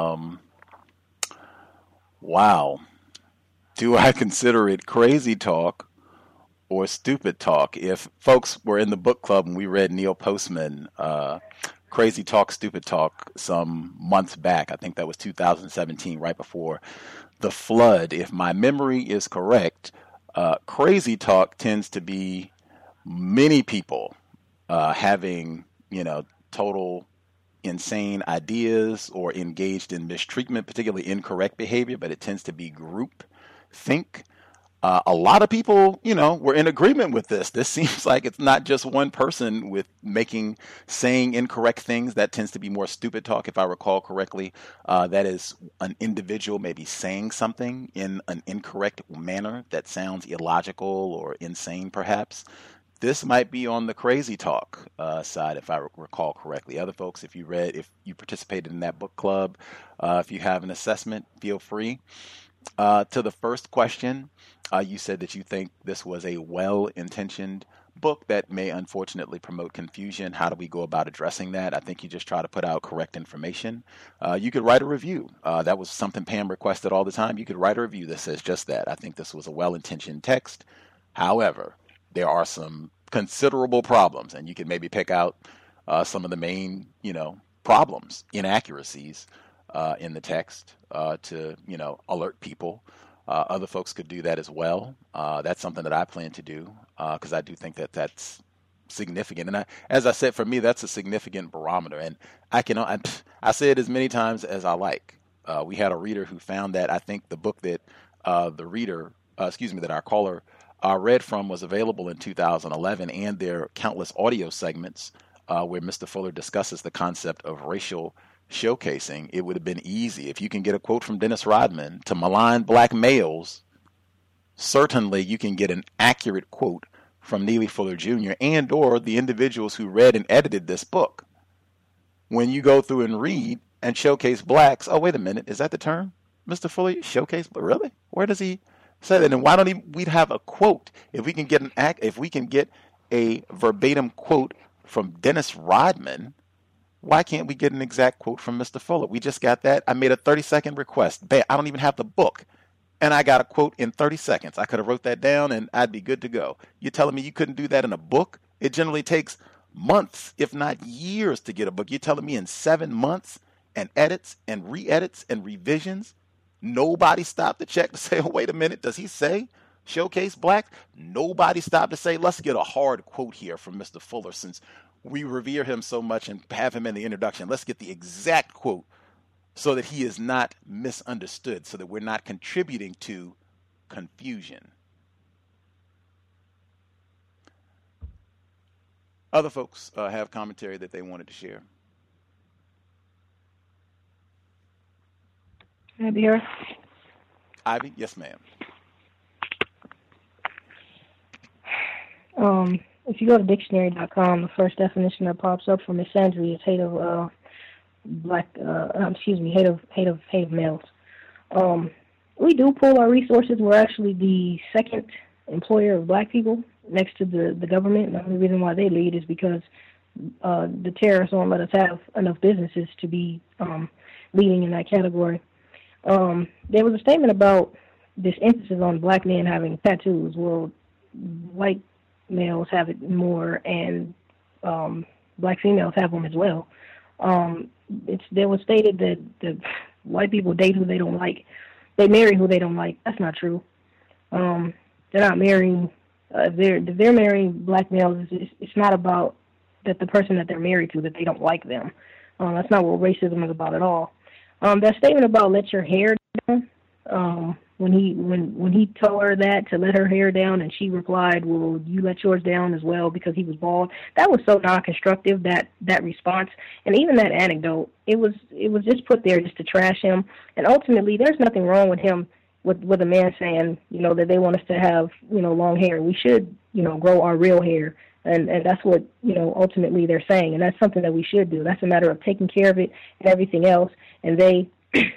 O: Wow. Do I consider it crazy talk or stupid talk? If folks were in the book club and we read Neil Postman, Crazy Talk, Stupid Talk, some months back, I think that was 2017, right before the flood. If my memory is correct, crazy talk tends to be many people having, total insane ideas or engaged in mistreatment, particularly incorrect behavior, but it tends to be group think. A lot of people, were in agreement with this. This seems like it's not just one person saying incorrect things. That tends to be more stupid talk, if I recall correctly. That is an individual maybe saying something in an incorrect manner that sounds illogical or insane, perhaps. This might be on the crazy talk side, if I recall correctly. Other folks, if you participated in that book club, if you have an assessment, feel free. To the first question, you said that you think this was a well-intentioned book that may unfortunately promote confusion. How do we go about addressing that? I think you just try to put out correct information. You could write a review. That was something Pam requested all the time. You could write a review that says just that. I think this was a well-intentioned text. However, there are some considerable problems, and you can maybe pick out some of the main, problems, inaccuracies in the text to, alert people. Other folks could do that as well. That's something that I plan to do because I do think that that's significant. And as I said, for me, that's a significant barometer. And
H: I say it as many times as I like. We had a reader who found that I think the book that that our caller read from was available in 2011, and there are countless audio segments where Mr. Fuller discusses the concept of racial showcasing. It would have been easy. If you can get a quote from Dennis Rodman to malign black males, certainly you can get an accurate quote from Neely Fuller Jr. and or the individuals who read and edited this book. When you go through and read and showcase blacks, oh, wait a minute, is that the term? Mr. Fuller, showcase, but really? Where does he say that? And why don't we have a quote? If we can get a verbatim quote from Dennis Rodman, why can't we get an exact quote from Mr. Fuller? We just got that. I made a 30-second request. Bam, I don't even have the book. And I got a quote in 30 seconds. I could have wrote that down and I'd be good to go. You're telling me you couldn't do that in a book? It generally takes months, if not years, to get a book. You're telling me in 7 months and edits and re-edits and revisions, nobody stopped to check to say, oh, wait a minute, does he say showcase blacks? Nobody stopped to say, let's get a hard quote here from Mr. Fuller since we revere him so much and have him in the introduction. Let's get the exact quote so that he is not misunderstood, so that we're not contributing to confusion. Other folks have commentary that they wanted to share.
L: Can I be here?
H: Ivy? Yes, ma'am.
L: If you go to dictionary.com, the first definition that pops up for misandry is hate of hate of males. We do pool our resources. We're actually the second employer of black people next to the government. The only reason why they lead is because the terrorists won't let us have enough businesses to be leading in that category. There was a statement about this emphasis on black men having tattoos. Well, white males have it more, and black females have them as well. There was stated that the white people date who they don't like. They marry who they don't like. That's not true. They're not marrying. If they're marrying black males, it's not about that the person that they're married to, that they don't like them. That's not what racism is about at all. That statement about let your hair down, when he told her that to let her hair down, and she replied, well, you let yours down as well, because he was bald. That was so non-constructive, that response. And even that anecdote, it was just put there just to trash him. And ultimately, there's nothing wrong with him, with a man saying, that they want us to have, long hair. We should, grow our real hair. And that's what, ultimately they're saying. And that's something that we should do. That's a matter of taking care of it and everything else. And they,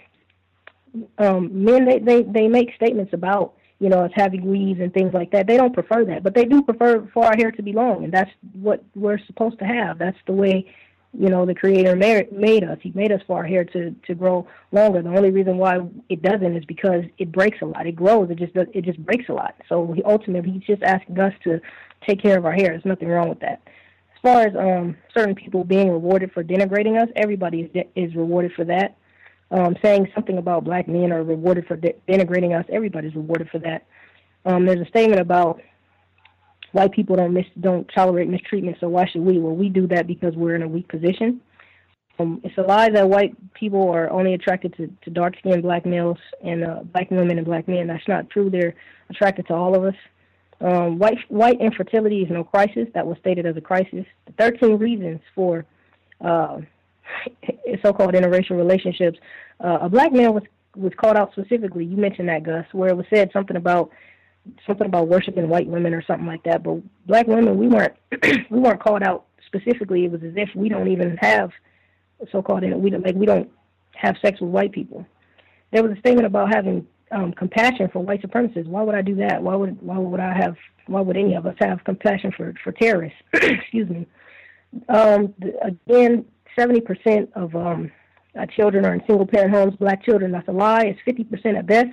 L: men, they make statements about, us having weaves and things like that. They don't prefer that, but they do prefer for our hair to be long. And that's what we're supposed to have. That's the way, the Creator made us. He made us for our hair to grow longer. The only reason why it doesn't is because it breaks a lot. It grows. It just breaks a lot. So ultimately, he's just asking us to take care of our hair. There's nothing wrong with that. As far as certain people being rewarded for denigrating us, everybody is rewarded for that. Saying something about black men are rewarded for denigrating us, everybody's rewarded for that. There's a statement about white people don't tolerate mistreatment, so why should we? Well, we do that because we're in a weak position. It's a lie that white people are only attracted to dark-skinned black males and black women and black men. That's not true. They're attracted to all of us. White infertility is no crisis. That was stated as a crisis. The 13 reasons for so-called interracial relationships. A black man was called out specifically. You mentioned that, Gus, where it was said something about worshiping white women or something like that. But black women, we weren't called out specifically. It was as if we don't even have so-called we don't have sex with white people. There was a statement about having compassion for white supremacists. Why would I do that? Why would any of us have compassion for terrorists? Excuse me. Again, 70% of children are in single-parent homes. Black children, that's a lie. It's 50% at best.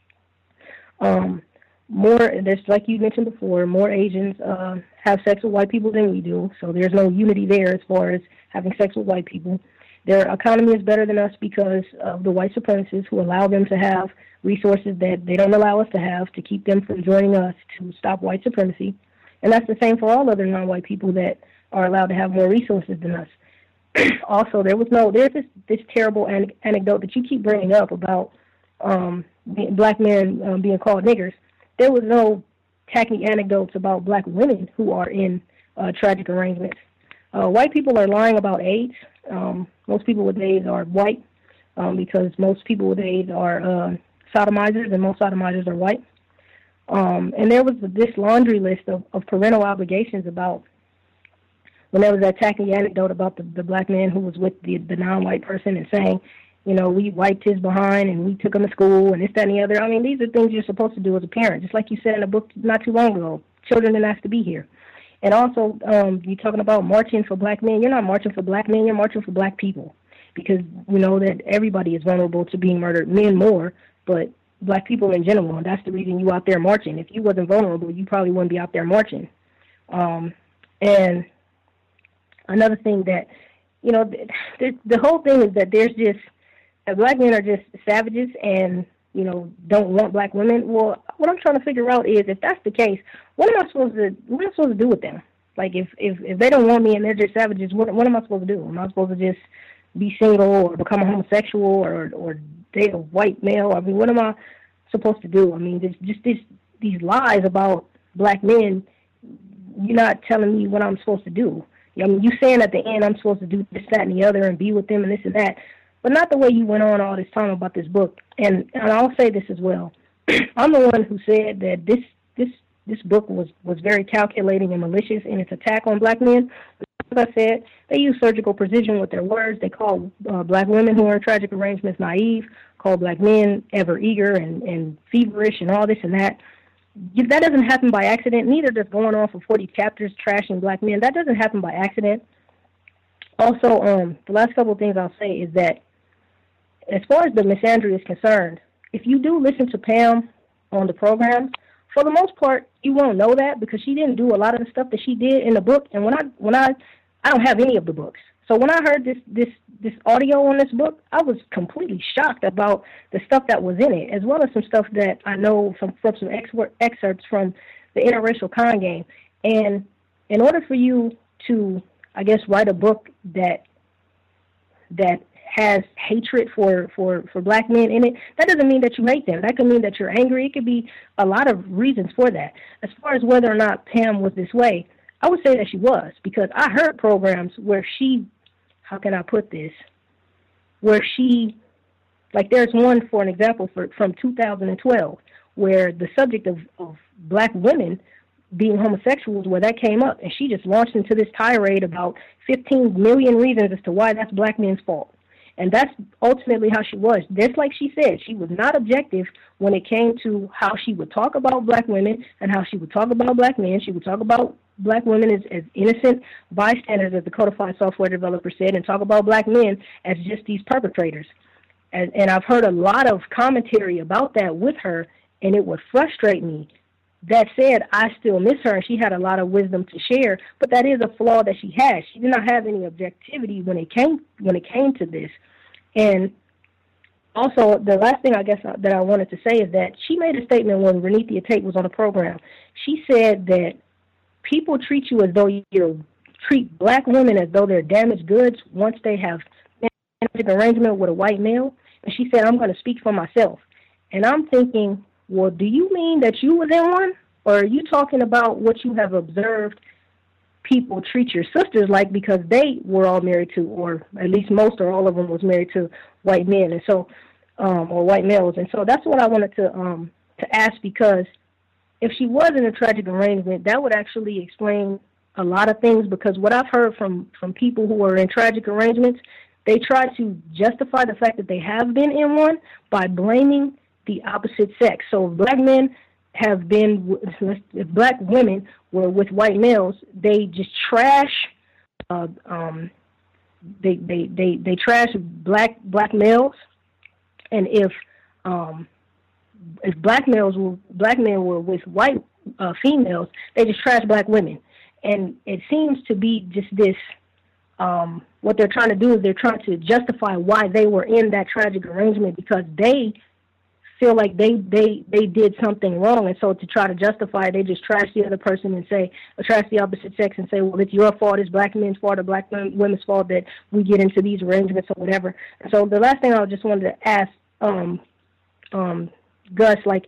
L: There's, like you mentioned before, more Asians have sex with white people than we do. So there's no unity there as far as having sex with white people. Their economy is better than us because of the white supremacists who allow them to have resources that they don't allow us to have, to keep them from joining us to stop white supremacy. And that's the same for all other non-white people that are allowed to have more resources than us. Also, there's this terrible anecdote that you keep bringing up about black men being called niggers. There was no tacky anecdotes about black women who are in tragic arrangements. White people are lying about AIDS. Most people with AIDS are white because most people with AIDS are sodomizers, and most sodomizers are white. And there was this laundry list of parental obligations about when there was that tacky anecdote about the black man who was with the non-white person and saying, you know, we wiped his behind and we took him to school and this, that, and the other. I mean, these are things you're supposed to do as a parent. Just like you said in a book not too long ago, children didn't ask to be here. And also, you're talking about marching for black men. You're not marching for black men, you're marching for black people. Because you know that everybody is vulnerable to being murdered, men more, but black people in general. And that's the reason you out there marching. If you wasn't vulnerable, you probably wouldn't be out there marching. And another thing that, you know, the whole thing is that there's just, black men are just savages and, you know, don't want black women. Well, what I'm trying to figure out is, if that's the case, what am I supposed to do with them? Like, if they don't want me and they're just savages, what am I supposed to do? Am I supposed to just be single or become a homosexual or date a white male? I mean, what am I supposed to do? I mean, just these lies about black men, you're not telling me what I'm supposed to do. I mean, you saying at the end I'm supposed to do this, that, and the other and be with them and this and that, but not the way you went on all this time about this book. And I'll say this as well. I'm the one who said that this book was very calculating and malicious in its attack on black men. As I said, they use surgical precision with their words. They call black women who are in tragic arrangements naive, call black men ever eager and feverish and all this and that. That doesn't happen by accident. Neither does going on for 40 chapters trashing black men. That doesn't happen by accident. Also, the last couple of things I'll say is that as far as the misandry is concerned, if you do listen to Pam on the program, for the most part, you won't know that because she didn't do a lot of the stuff that she did in the book. And when I don't have any of the books. So when I heard this audio on this book, I was completely shocked about the stuff that was in it, as well as some stuff that I know from some excerpts from the interracial con game. And in order for you to, I guess, write a book that has hatred for black men in it, that doesn't mean that you hate them. That could mean that you're angry. It could be a lot of reasons for that. As far as whether or not Pam was this way, I would say that she was, because I heard programs where she, how can I put this, where she, like there's one, for an example, from 2012, where the subject of black women being homosexuals, where that came up, and she just launched into this tirade about 15 million reasons as to why that's black men's fault. And that's ultimately how she was. Just like she said, she was not objective when it came to how she would talk about black women and how she would talk about black men. She would talk about black women as innocent bystanders, as the codified software developer said, and talk about black men as just these perpetrators. And I've heard a lot of commentary about that with her, and it would frustrate me. That said, I still miss her, and she had a lot of wisdom to share, but that is a flaw that she has. She did not have any objectivity when it came to this. And also, the last thing I guess that I wanted to say is that she made a statement when Renethia Tate was on the program. She said that people treat you as though you treat black women as though they're damaged goods once they have an arrangement with a white male. And she said, I'm going to speak for myself. And I'm thinking, well, do you mean that you was in one? Or are you talking about what you have observed people treat your sisters like because they were all married to, or at least most or all of them was married to white men, and so, or white males. And so that's what I wanted to ask, because if she was in a tragic arrangement, that would actually explain a lot of things, because what I've heard from people who are in tragic arrangements, they try to justify the fact that they have been in one by blaming the opposite sex. So if black men have been, if black women were with white males, they just trash, they trash black males, and if black men were with white females, they just trash black women. And it seems to be just this, what they're trying to do is they're trying to justify why they were in that tragic arrangement, because they feel like they did something wrong, and so to try to justify it, they just trash the other person and say, or trash the opposite sex and say, well, it's your fault, it's black men's fault or black women's fault that we get into these arrangements or whatever. And so the last thing I just wanted to ask Gus, like,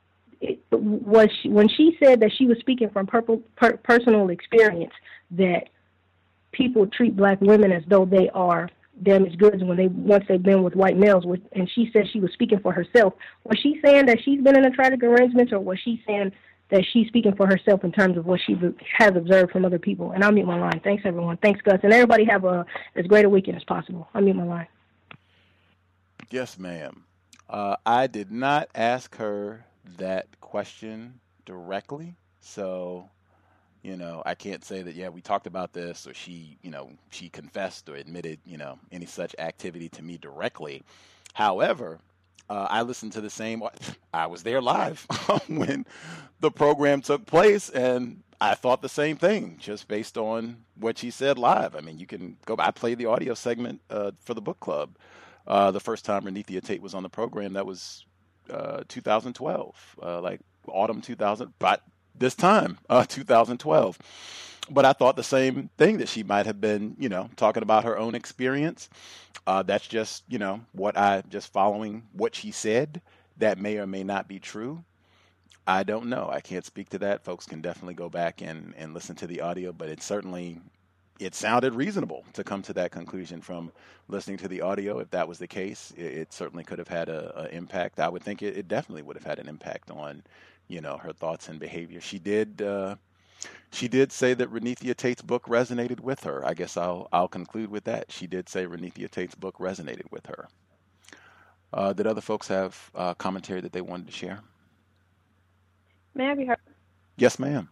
L: when she said that she was speaking from personal experience, that people treat black women as though they are damaged goods once they've been with white males, and she said she was speaking for herself. Was she saying that she's been in a tragic arrangement, or was she saying that she's speaking for herself in terms of what she has observed from other people? And I'll mute my line. Thanks, everyone. Thanks, Gus. And everybody have as great a weekend as possible. I'll mute my line.
H: Yes, ma'am. I did not ask her that question directly, so I can't say that, yeah, we talked about this, or she confessed or admitted, any such activity to me directly. However, I listened to I was there live when the program took place, and I thought the same thing, just based on what she said live. I mean, you can go back. I played the audio segment for the book club. The first time Renethia Tate was on the program, that was 2012, like autumn 2000, but this time, 2012. But I thought the same thing, that she might have been, talking about her own experience. That's just, just following what she said. That may or may not be true. I don't know. I can't speak to that. Folks can definitely go back and listen to the audio, but it sounded reasonable to come to that conclusion from listening to the audio. If that was the case, it certainly could have had an impact. I would think it definitely would have had an impact on her thoughts and behavior. She did say that Renethia Tate's book resonated with her. I guess I'll conclude with that. She did say Renethia Tate's book resonated with her. Did other folks have commentary that they wanted to share?
J: May I be heard?
H: Yes, ma'am.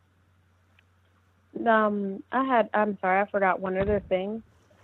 J: I'm sorry, I forgot one other thing.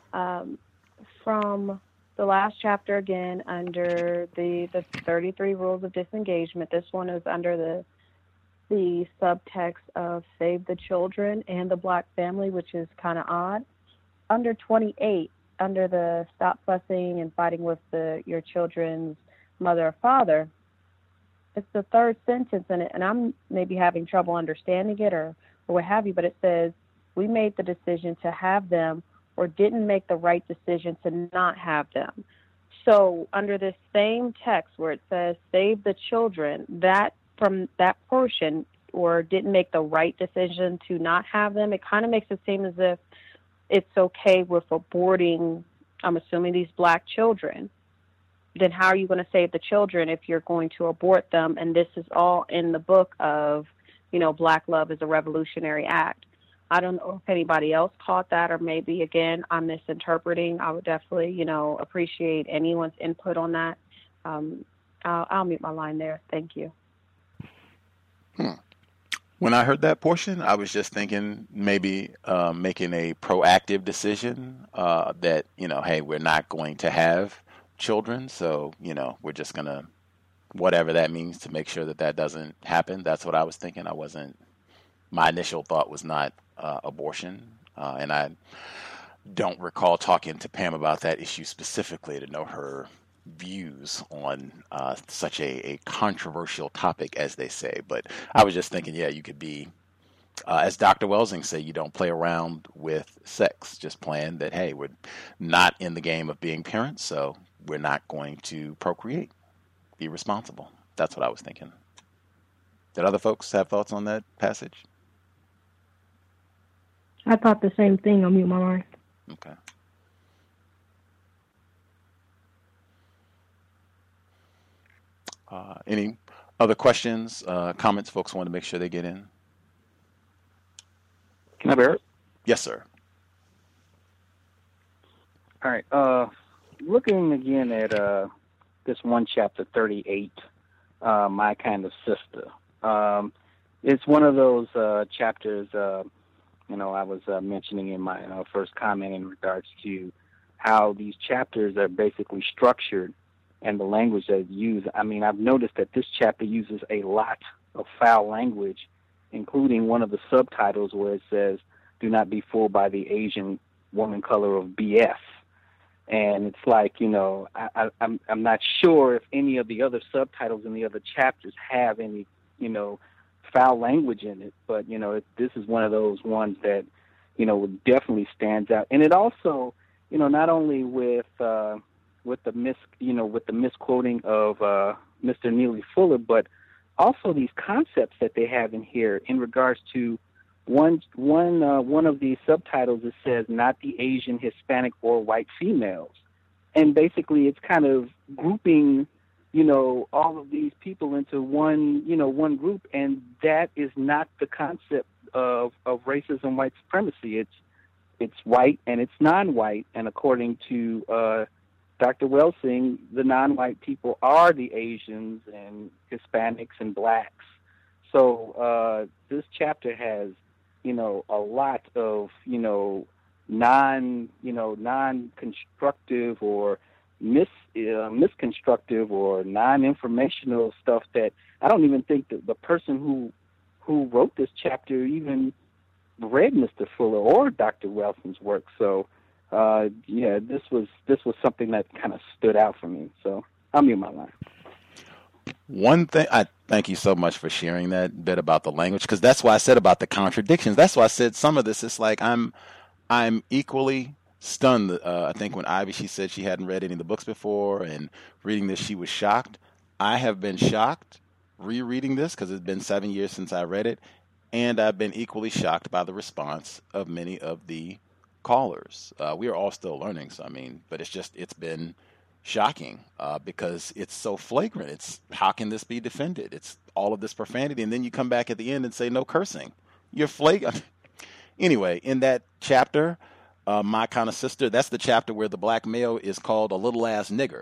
J: From the last chapter, again, under the 33 rules of disengagement, this one is under the subtext of save the children and the black family, which is kind of odd. Under 28, under the stop fussing and fighting with your children's mother or father, it's the third sentence in it, and I'm maybe having trouble understanding it or what have you, but it says, we made the decision to have them or didn't make the right decision to not have them. So under this same text where it says save the children, that from that portion, or didn't make the right decision to not have them, it kind of makes it seem as if it's okay with aborting, I'm assuming, these black children. Then how are you going to save the children if you're going to abort them? And this is all in the book of, Black Love is a Revolutionary Act. I don't know if anybody else caught that, or maybe, again, I'm misinterpreting. I would definitely, appreciate anyone's input on that. I'll mute my line there. Thank you.
H: When I heard that portion, I was just thinking maybe making a proactive decision that, hey, we're not going to have children, so, we're just going to, whatever that means, to make sure that doesn't happen. That's what I was thinking. My initial thought was not abortion, and I don't recall talking to Pam about that issue specifically to know her views on such a controversial topic, as they say. But I was just thinking, yeah, you could be, as Dr. Welsing say, you don't play around with sex. Just plan that, hey, we're not in the game of being parents, so we're not going to procreate. Be responsible. That's what I was thinking. Did other folks have thoughts on that passage?
L: I thought the same thing. I'll mute my line.
H: Okay. Any other questions, comments folks want to make sure they get in?
K: Can I be heard?
H: Yes, sir.
K: All right. Looking again at this one chapter 38, My Kind of Sister. It's one of those chapters, I was mentioning in my first comment in regards to how these chapters are basically structured and the language that's used. I mean, I've noticed that this chapter uses a lot of foul language, including one of the subtitles where it says, do not be fooled by the Asian woman color of BS. And it's like, I'm not sure if any of the other subtitles in the other chapters have any, foul language in it. But, this is one of those ones that, definitely stands out. And it also, not only with the misquoting of Mr. Neely Fuller, but also these concepts that they have in here in regards to one of the subtitles. It says not the Asian, Hispanic, or white females, and basically it's kind of grouping, all of these people into one group, and that is not the concept of racism, white supremacy. It's white and it's non-white, and according to Dr. Welsing, the non-white people are the Asians and Hispanics and blacks. So this chapter has, a lot of, non-constructive or misconstructive or non-informational stuff that I don't even think that the person who wrote this chapter even read Mr. Fuller or Dr. Welsing's work. So this was something that kind of stood out for me. So I'll mute my line.
H: One thing, I thank you so much for sharing that bit about the language, because that's why I said about the contradictions. That's why I said some of this, it's like I'm equally stunned. I think when Ivy, she said she hadn't read any of the books before, and reading this, she was shocked. I have been shocked rereading this because it's been 7 years since I read it, and I've been equally shocked by the response of many of the callers. We are all still learning, so but it's been shocking because it's so flagrant. It's how can this be defended? It's all of this profanity, and then you come back at the end and say no cursing. You're flagrant. Anyway, in that chapter, My Kind of Sister, that's the chapter where the black male is called a little ass nigger.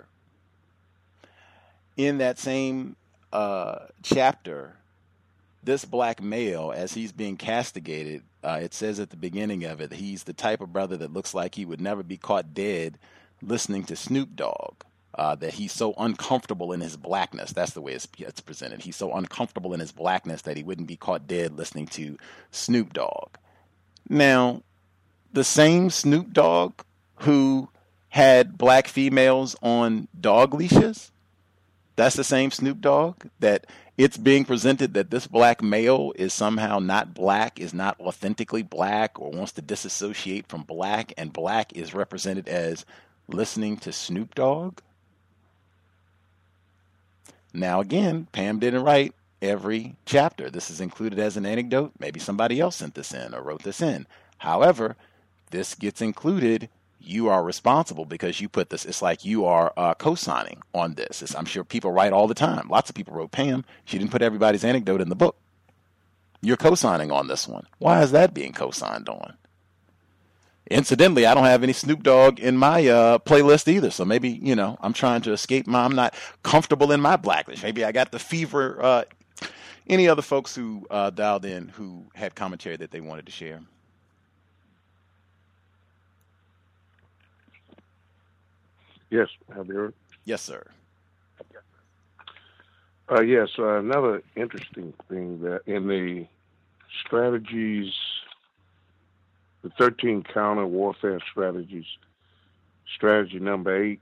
H: In that same chapter, this black male, as he's being castigated, it says at the beginning of it, he's the type of brother that looks like he would never be caught dead listening to Snoop Dogg, that he's so uncomfortable in his blackness. That's the way it's presented. He's so uncomfortable in his blackness that he wouldn't be caught dead listening to Snoop Dogg. Now, the same Snoop Dogg who had black females on dog leashes, that's the same Snoop Dogg that it's being presented that this black male is somehow not black, is not authentically black, or wants to disassociate from black, and black is represented as listening to Snoop Dogg. Now again, Pam didn't write every chapter. This is included as an anecdote. Maybe somebody else sent this in or wrote this in. However, this gets included. You are responsible because you put this. It's like you are co-signing on this. I'm sure people write all the time. Lots of people wrote Pam. She didn't put everybody's anecdote in the book. You're co-signing on this one. Why is that being co-signed on? Incidentally, I don't have any Snoop Dogg in my playlist either. So maybe, I'm trying to escape I'm not comfortable in my blackness. Maybe I got the fever. Any other folks who dialed in who had commentary that they wanted to share?
M: Yes, have you heard?
H: Yes, sir.
M: Yes, another interesting thing that in the strategies, the 13 counter warfare strategies, strategy number 8,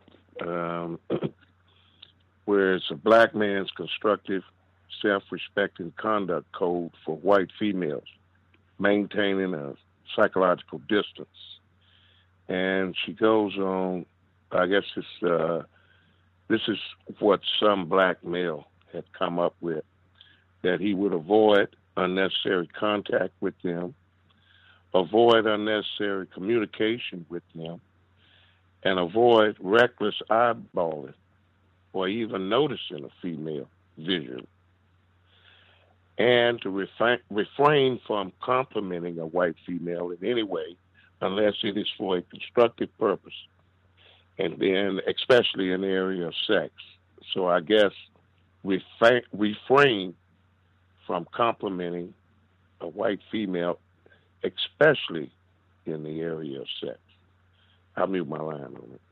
M: where it's a black man's constructive, self-respecting conduct code for white females, maintaining a psychological distance. And she goes on, I guess this is what some black male had come up with, that he would avoid unnecessary contact with them, avoid unnecessary communication with them, and avoid reckless eyeballing or even noticing a female visually, and to refrain from complimenting a white female in any way unless it is for a constructive purpose, and then especially in the area of sex. So I guess refrain from complimenting a white female, especially in the area of sex. I'll mute my line on it.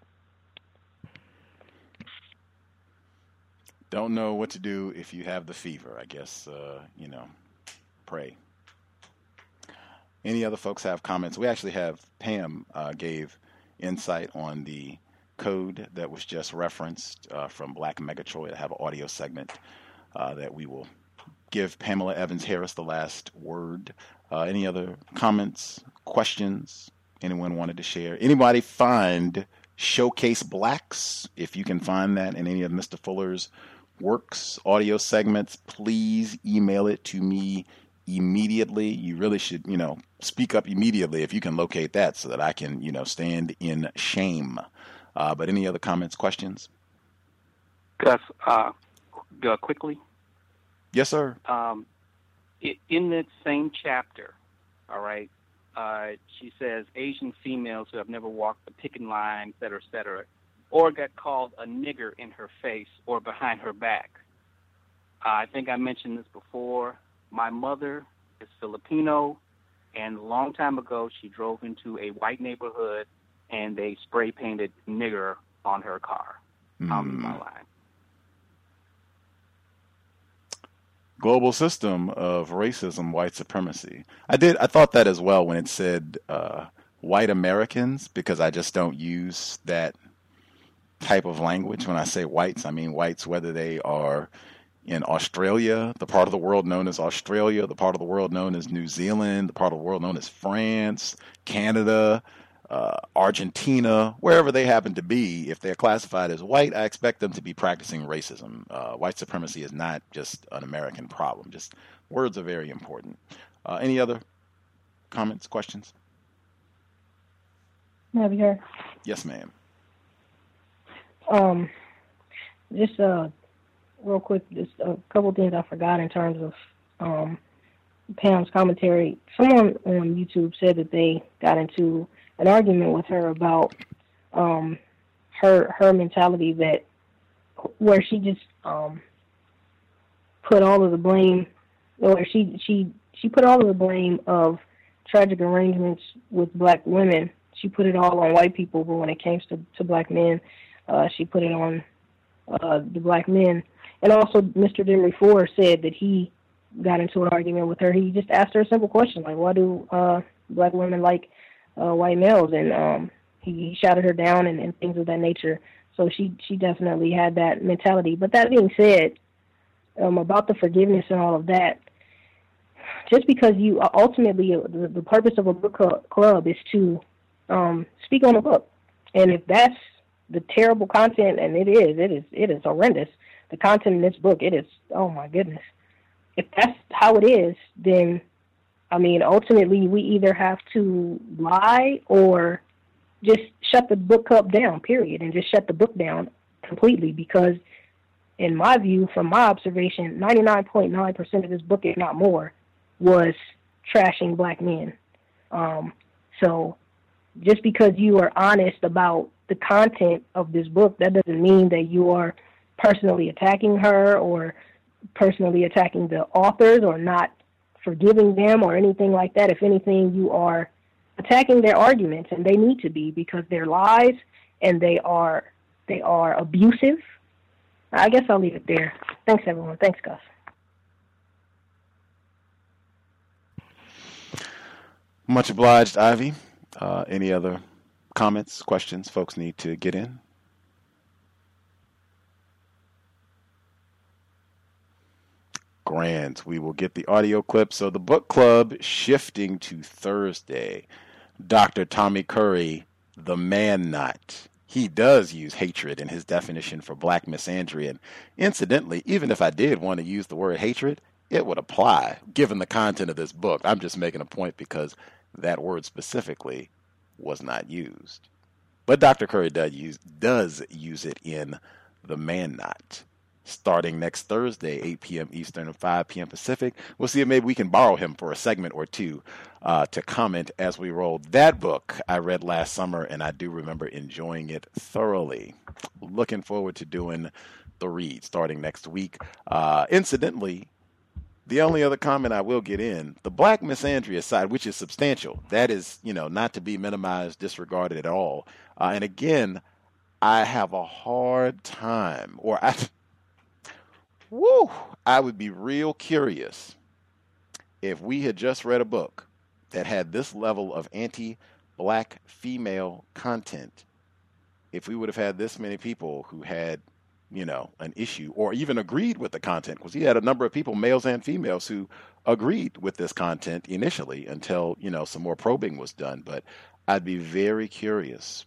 H: Don't know what to do if you have the fever. I guess, pray. Any other folks have comments? We actually have Pam gave insight on the code that was just referenced from Black Megatroid. I have an audio segment that we will give Pamela Evans Harris the last word. Any other comments, questions anyone wanted to share? Anybody find Showcase Blacks? If you can find that in any of Mr. Fuller's works, audio segments, please email it to me immediately. You really should, speak up immediately if you can locate that so that I can, stand in shame. But any other comments, questions?
K: Gus, quickly.
H: Yes, sir.
K: In that same chapter, all right, she says Asian females who have never walked the picket line, et cetera, or got called a nigger in her face or behind her back. I think I mentioned this before. My mother is Filipino, and a long time ago she drove into a white neighborhood and they spray painted nigger on her car. My line.
H: Global system of racism, white supremacy. I thought that as well when it said white Americans, because I just don't use that type of language. When I say whites, I mean whites, whether they are in Australia, the part of the world known as Australia, the part of the world known as New Zealand, the part of the world known as France, Canada, Argentina, wherever they happen to be. If they're classified as white, I expect them to be practicing racism. White supremacy is not just an American problem. Just words are very important. Any other comments, questions?
L: Have you heard?
H: Yes, ma'am.
L: Just real quick, just a couple things I forgot in terms of Pam's commentary. Someone on YouTube said that they got into an argument with her about her mentality that where she just put all of the blame, or she put all of the blame of tragic arrangements with black women. She put it all on white people, but when it came to black men, she put it on the black men. And also, Mr. Demery Ford said that he got into an argument with her. He just asked her a simple question, like, why do black women like white males? And he shouted her down and things of that nature. So she definitely had that mentality. But that being said, about the forgiveness and all of that, just because you ultimately, the purpose of a book club is to speak on a book. And if that's the terrible content, and it is horrendous, the content in this book, it is, oh my goodness. If that's how it is, then, I mean, ultimately we either have to lie or just shut the book club down, period, and just shut the book down completely, because in my view, from my observation, 99.9% of this book, if not more, was trashing black men. So just because you are honest about the content of this book, that doesn't mean that you are personally attacking her or personally attacking the authors or not forgiving them or anything like that. If anything, you are attacking their arguments, and they need to be, because they're lies and they are abusive. I guess I'll leave it there. Thanks, everyone. Thanks, Gus.
H: Much obliged, Ivy. Any other comments, questions folks need to get in? Grand. We will get the audio clip. So the book club shifting to Thursday. Dr. Tommy Curry, the man nut. He does use hatred in his definition for black misandry. And incidentally, even if I did want to use the word hatred, it would apply given the content of this book. I'm just making a point because that word specifically was not used. But Dr. Curry does use it in The Man Knot. Starting next Thursday, 8 p.m. Eastern and 5 p.m. Pacific. We'll see if maybe we can borrow him for a segment or two to comment as we roll. That book I read last summer, and I do remember enjoying it thoroughly. Looking forward to doing the read starting next week. Incidentally, the only other comment I will get in, the black misandry aside, which is substantial, that is, not to be minimized, disregarded at all. And again, I have a hard time, I would be real curious if we had just read a book that had this level of anti black female content, if we would have had this many people who had, an issue or even agreed with the content, because he had a number of people, males and females, who agreed with this content initially until, some more probing was done. But I'd be very curious.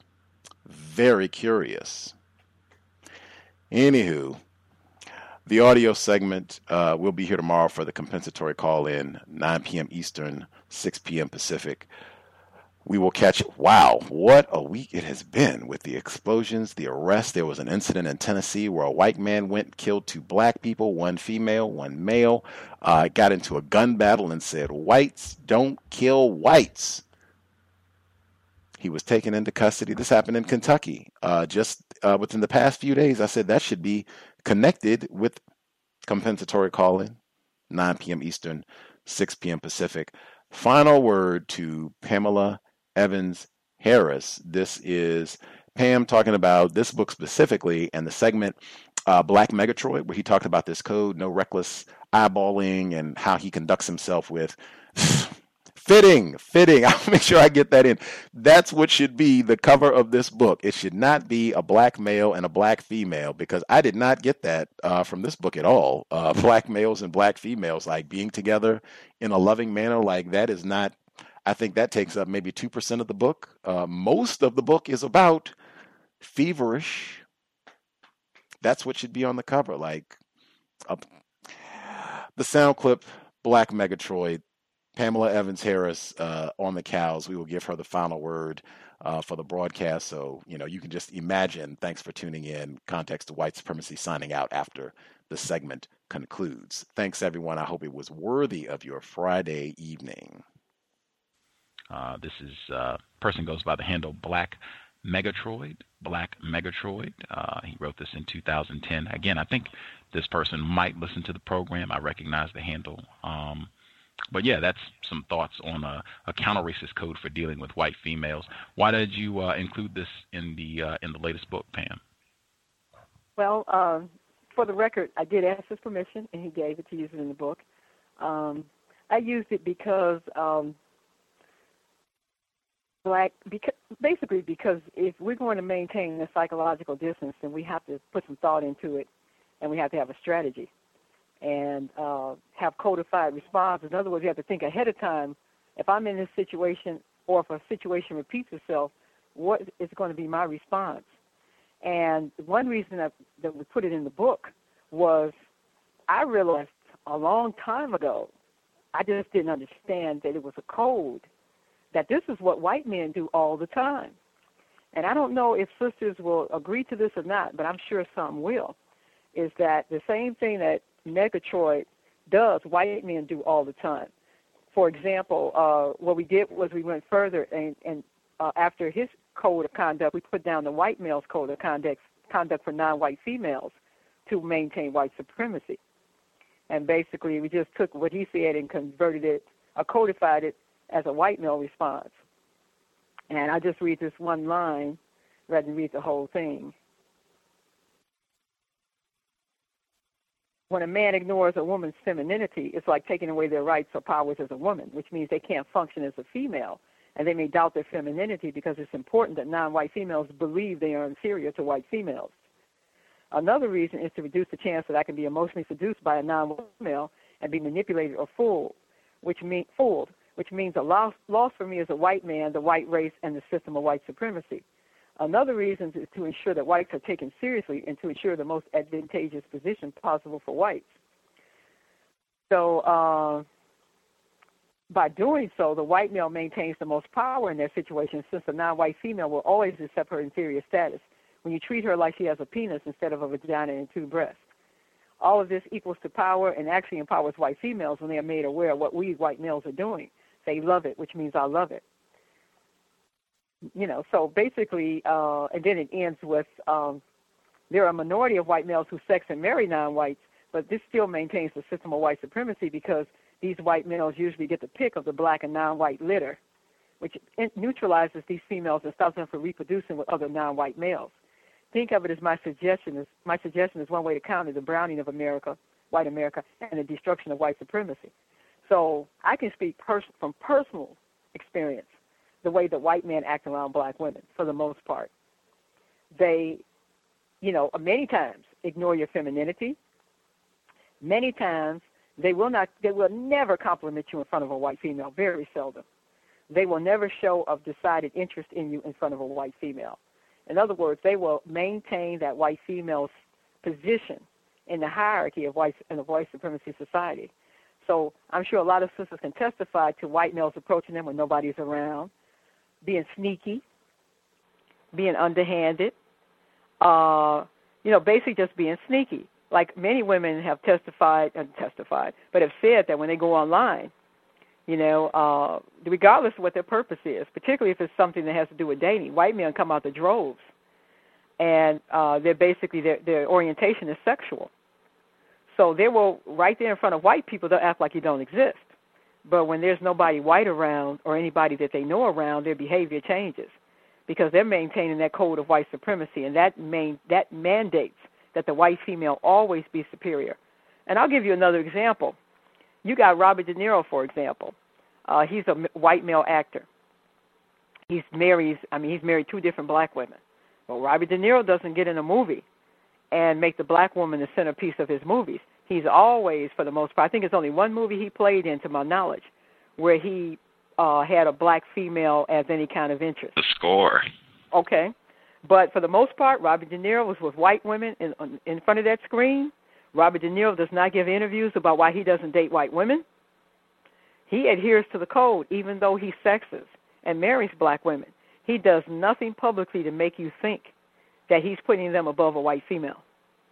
H: Anywho, the audio segment will be here tomorrow for the compensatory call-in, 9 p.m. Eastern, 6 p.m. Pacific. We will catch it. Wow, what a week it has been with the explosions, the arrests. There was an incident in Tennessee where a white man went and killed 2 black people, 1 female, 1 male. Got into a gun battle and said, "Whites don't kill whites." He was taken into custody. This happened in Kentucky just within the past few days. I said that should be connected with compensatory call-in, 9 p.m. Eastern, 6 p.m. Pacific. Final word to Pamela Evans Harris. This is Pam talking about this book specifically and the segment Black Megatroid, where he talked about this code, no reckless eyeballing, and how he conducts himself with fitting. I'll make sure I get that in. That's what should be the cover of this book. It should not be a black male and a black female, because I did not get that from this book at all. Black males and black females, like being together in a loving manner, like that is not, I think that takes up maybe 2% of the book. Most of the book is about feverish. That's what should be on the cover. Like the sound clip, Black Megatroid, Pamela Evans Harris on the cows. We will give her the final word for the broadcast. So, you can just imagine. Thanks for tuning in. Context to White Supremacy signing out after the segment concludes. Thanks, everyone. I hope it was worthy of your Friday evening.
Q: This is person goes by the handle Black Megatroid. He wrote this in 2010. Again, I think this person might listen to the program. I recognize the handle. But yeah, that's some thoughts on a counter-racist code for dealing with white females. Why did you include this in the latest book, Pam?
R: Well, for the record, I did ask his permission, and he gave it to use it in the book. I used it because because if we're going to maintain a psychological distance, then we have to put some thought into it, and we have to have a strategy and have codified response. In other words, you have to think ahead of time. If I'm in this situation, or if a situation repeats itself, what is going to be my response? And one reason that we put it in the book was I realized a long time ago, I just didn't understand that it was a code, that this is what white men do all the time. And I don't know if sisters will agree to this or not, but I'm sure some will, is that the same thing that Megatroid does, white men do all the time. For example, what we did was we went further, and after his code of conduct, we put down the white male's code of conduct for non-white females to maintain white supremacy. And basically, we just took what he said and converted it, or codified it as a white male response. And I just read this one line rather than read the whole thing. When a man ignores a woman's femininity, it's like taking away their rights or powers as a woman, which means they can't function as a female, and they may doubt their femininity because it's important that non-white females believe they are inferior to white females. Another reason is to reduce the chance that I can be emotionally seduced by a non-white female and be manipulated or fooled, which means a loss for me as a white man, the white race, and the system of white supremacy. Another reason is to ensure that whites are taken seriously and to ensure the most advantageous position possible for whites. So by doing so, the white male maintains the most power in their situation, since the non-white female will always accept her inferior status when you treat her like she has a penis instead of a vagina and 2 breasts. All of this equals to power and actually empowers white females when they are made aware of what we white males are doing. They love it, which means I love it. So basically, and then it ends with, there are a minority of white males who sex and marry non-whites, but this still maintains the system of white supremacy because these white males usually get the pick of the black and non-white litter, which neutralizes these females and stops them from reproducing with other non-white males. Think of it as my suggestion is one way to counter the browning of America, white America, and the destruction of white supremacy. So I can speak from personal experience. the way that white men act around black women for the most part. They, many times ignore your femininity. Many times they will never compliment you in front of a white female, very seldom. They will never show a decided interest in you in front of a white female. In other words, they will maintain that white female's position in the hierarchy of white supremacy society. So I'm sure a lot of sisters can testify to white males approaching them when nobody's around, being sneaky, being underhanded, basically just being sneaky. Like many women have but have said that when they go online, regardless of what their purpose is, particularly if it's something that has to do with dating, white men come out the droves, and their orientation is sexual. So they will, right there in front of white people, they'll act like you don't exist. But when there's nobody white around or anybody that they know around, their behavior changes because they're maintaining that code of white supremacy, and that mandates that the white female always be superior. And I'll give you another example. You got Robert De Niro, for example. He's a white male actor. He's married 2 different black women. But Robert De Niro doesn't get in a movie and make the black woman the centerpiece of his movies. He's always, for the most part, I think it's only one movie he played in, to my knowledge, where he had a black female as any kind of interest.
S: The Score.
R: Okay. But for the most part, Robert De Niro was with white women in front of that screen. Robert De Niro does not give interviews about why he doesn't date white women. He adheres to the code, even though he sexes and marries black women. He does nothing publicly to make you think that he's putting them above a white female.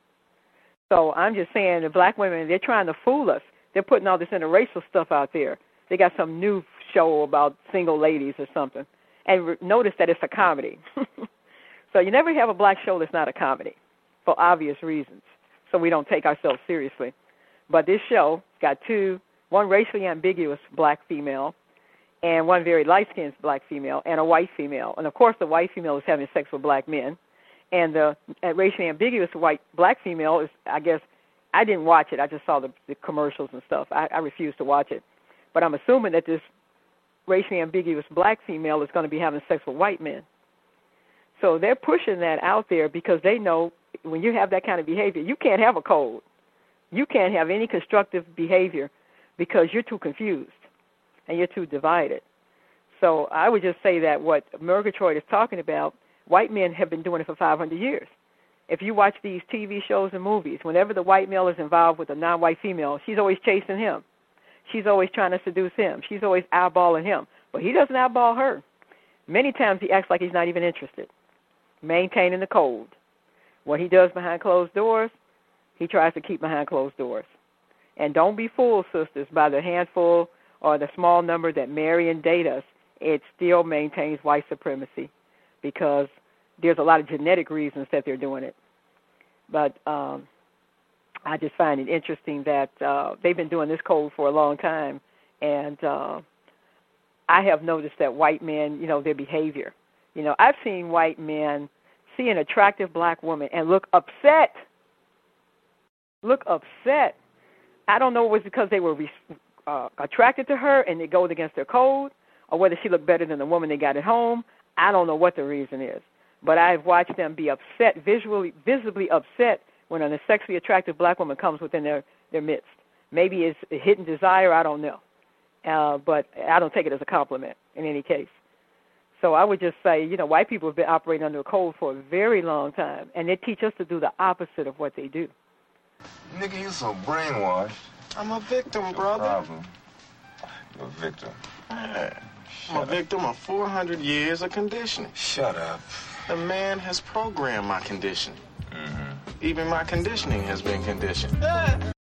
R: So I'm just saying the black women, they're trying to fool us. They're putting all this interracial stuff out there. They got some new show about single ladies or something. And notice that it's a comedy. So you never have a black show that's not a comedy for obvious reasons. So we don't take ourselves seriously. But this show got one racially ambiguous black female and one very light-skinned black female and a white female. And, of course, the white female is having sex with black men. And the racially ambiguous black female is, I guess, I didn't watch it. I just saw the commercials and stuff. I refused to watch it. But I'm assuming that this racially ambiguous black female is going to be having sex with white men. So they're pushing that out there because they know when you have that kind of behavior, you can't have a code. You can't have any constructive behavior because you're too confused and you're too divided. So I would just say that what Murgatroyd is talking about, white men have been doing it for 500 years. If you watch these TV shows and movies, whenever the white male is involved with a non-white female, she's always chasing him. She's always trying to seduce him. She's always eyeballing him. But he doesn't eyeball her. Many times he acts like he's not even interested, maintaining the code. What he does behind closed doors, he tries to keep behind closed doors. And don't be fooled, sisters, by the handful or the small number that marry and date us. It still maintains white supremacy because there's a lot of genetic reasons that they're doing it. But I just find it interesting that they've been doing this code for a long time, and I have noticed that white men, their behavior. I've seen white men see an attractive black woman and look upset. I don't know if it was because they were attracted to her and it goes against their code, or whether she looked better than the woman they got at home. I don't know what the reason is. But I've watched them be upset, visibly upset, when a sexually attractive black woman comes within their midst. Maybe it's a hidden desire, I don't know. But I don't take it as a compliment in any case. So I would just say, white people have been operating under a code for a very long time, and they teach us to do the opposite of what they do.
T: Nigga, you so brainwashed. I'm a victim, brother. Problem. You're a victim. I'm a victim of 400 years of conditioning. Shut up. The man has programmed my conditioning. Mm-hmm. Even my conditioning has been conditioned.